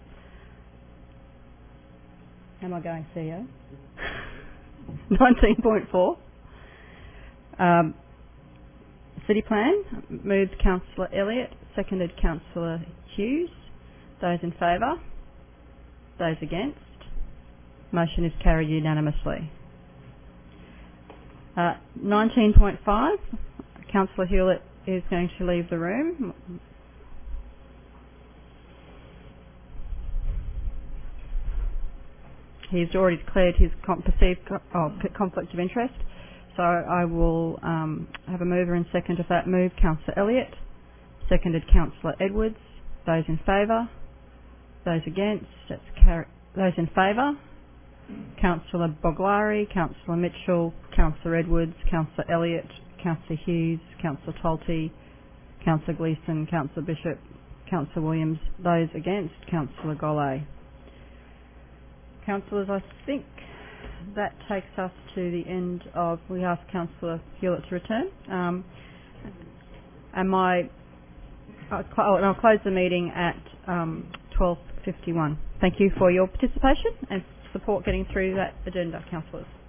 Am I going C E O? nineteen point four. Um, City Plan. Moved Councillor Elliott, seconded Councillor Hughes. Those in favour? Those against? Motion is carried unanimously. Uh, nineteen point five. Councillor Hewlett is going to leave the room. He's already declared his com- perceived co- oh, conflict of interest, so I will um, have a mover and second of that move. Councillor Elliott, seconded Councillor Edwards. Those in favour? Those against? That's car- those in favour? Councillor Boglari, Councillor Mitchell, Councillor Edwards, Councillor Elliott, Councillor Hughes, Councillor Tolti, Councillor Gleeson, Councillor Bishop, Councillor Williams. Those against? Councillor Golay. Councillors, I think that takes us to the end of. We ask Councillor Hewlett to return. Um, and my, I'll, cl- I'll close the meeting at um, twelve fifty-one. Thank you for your participation and support getting through that agenda, councillors.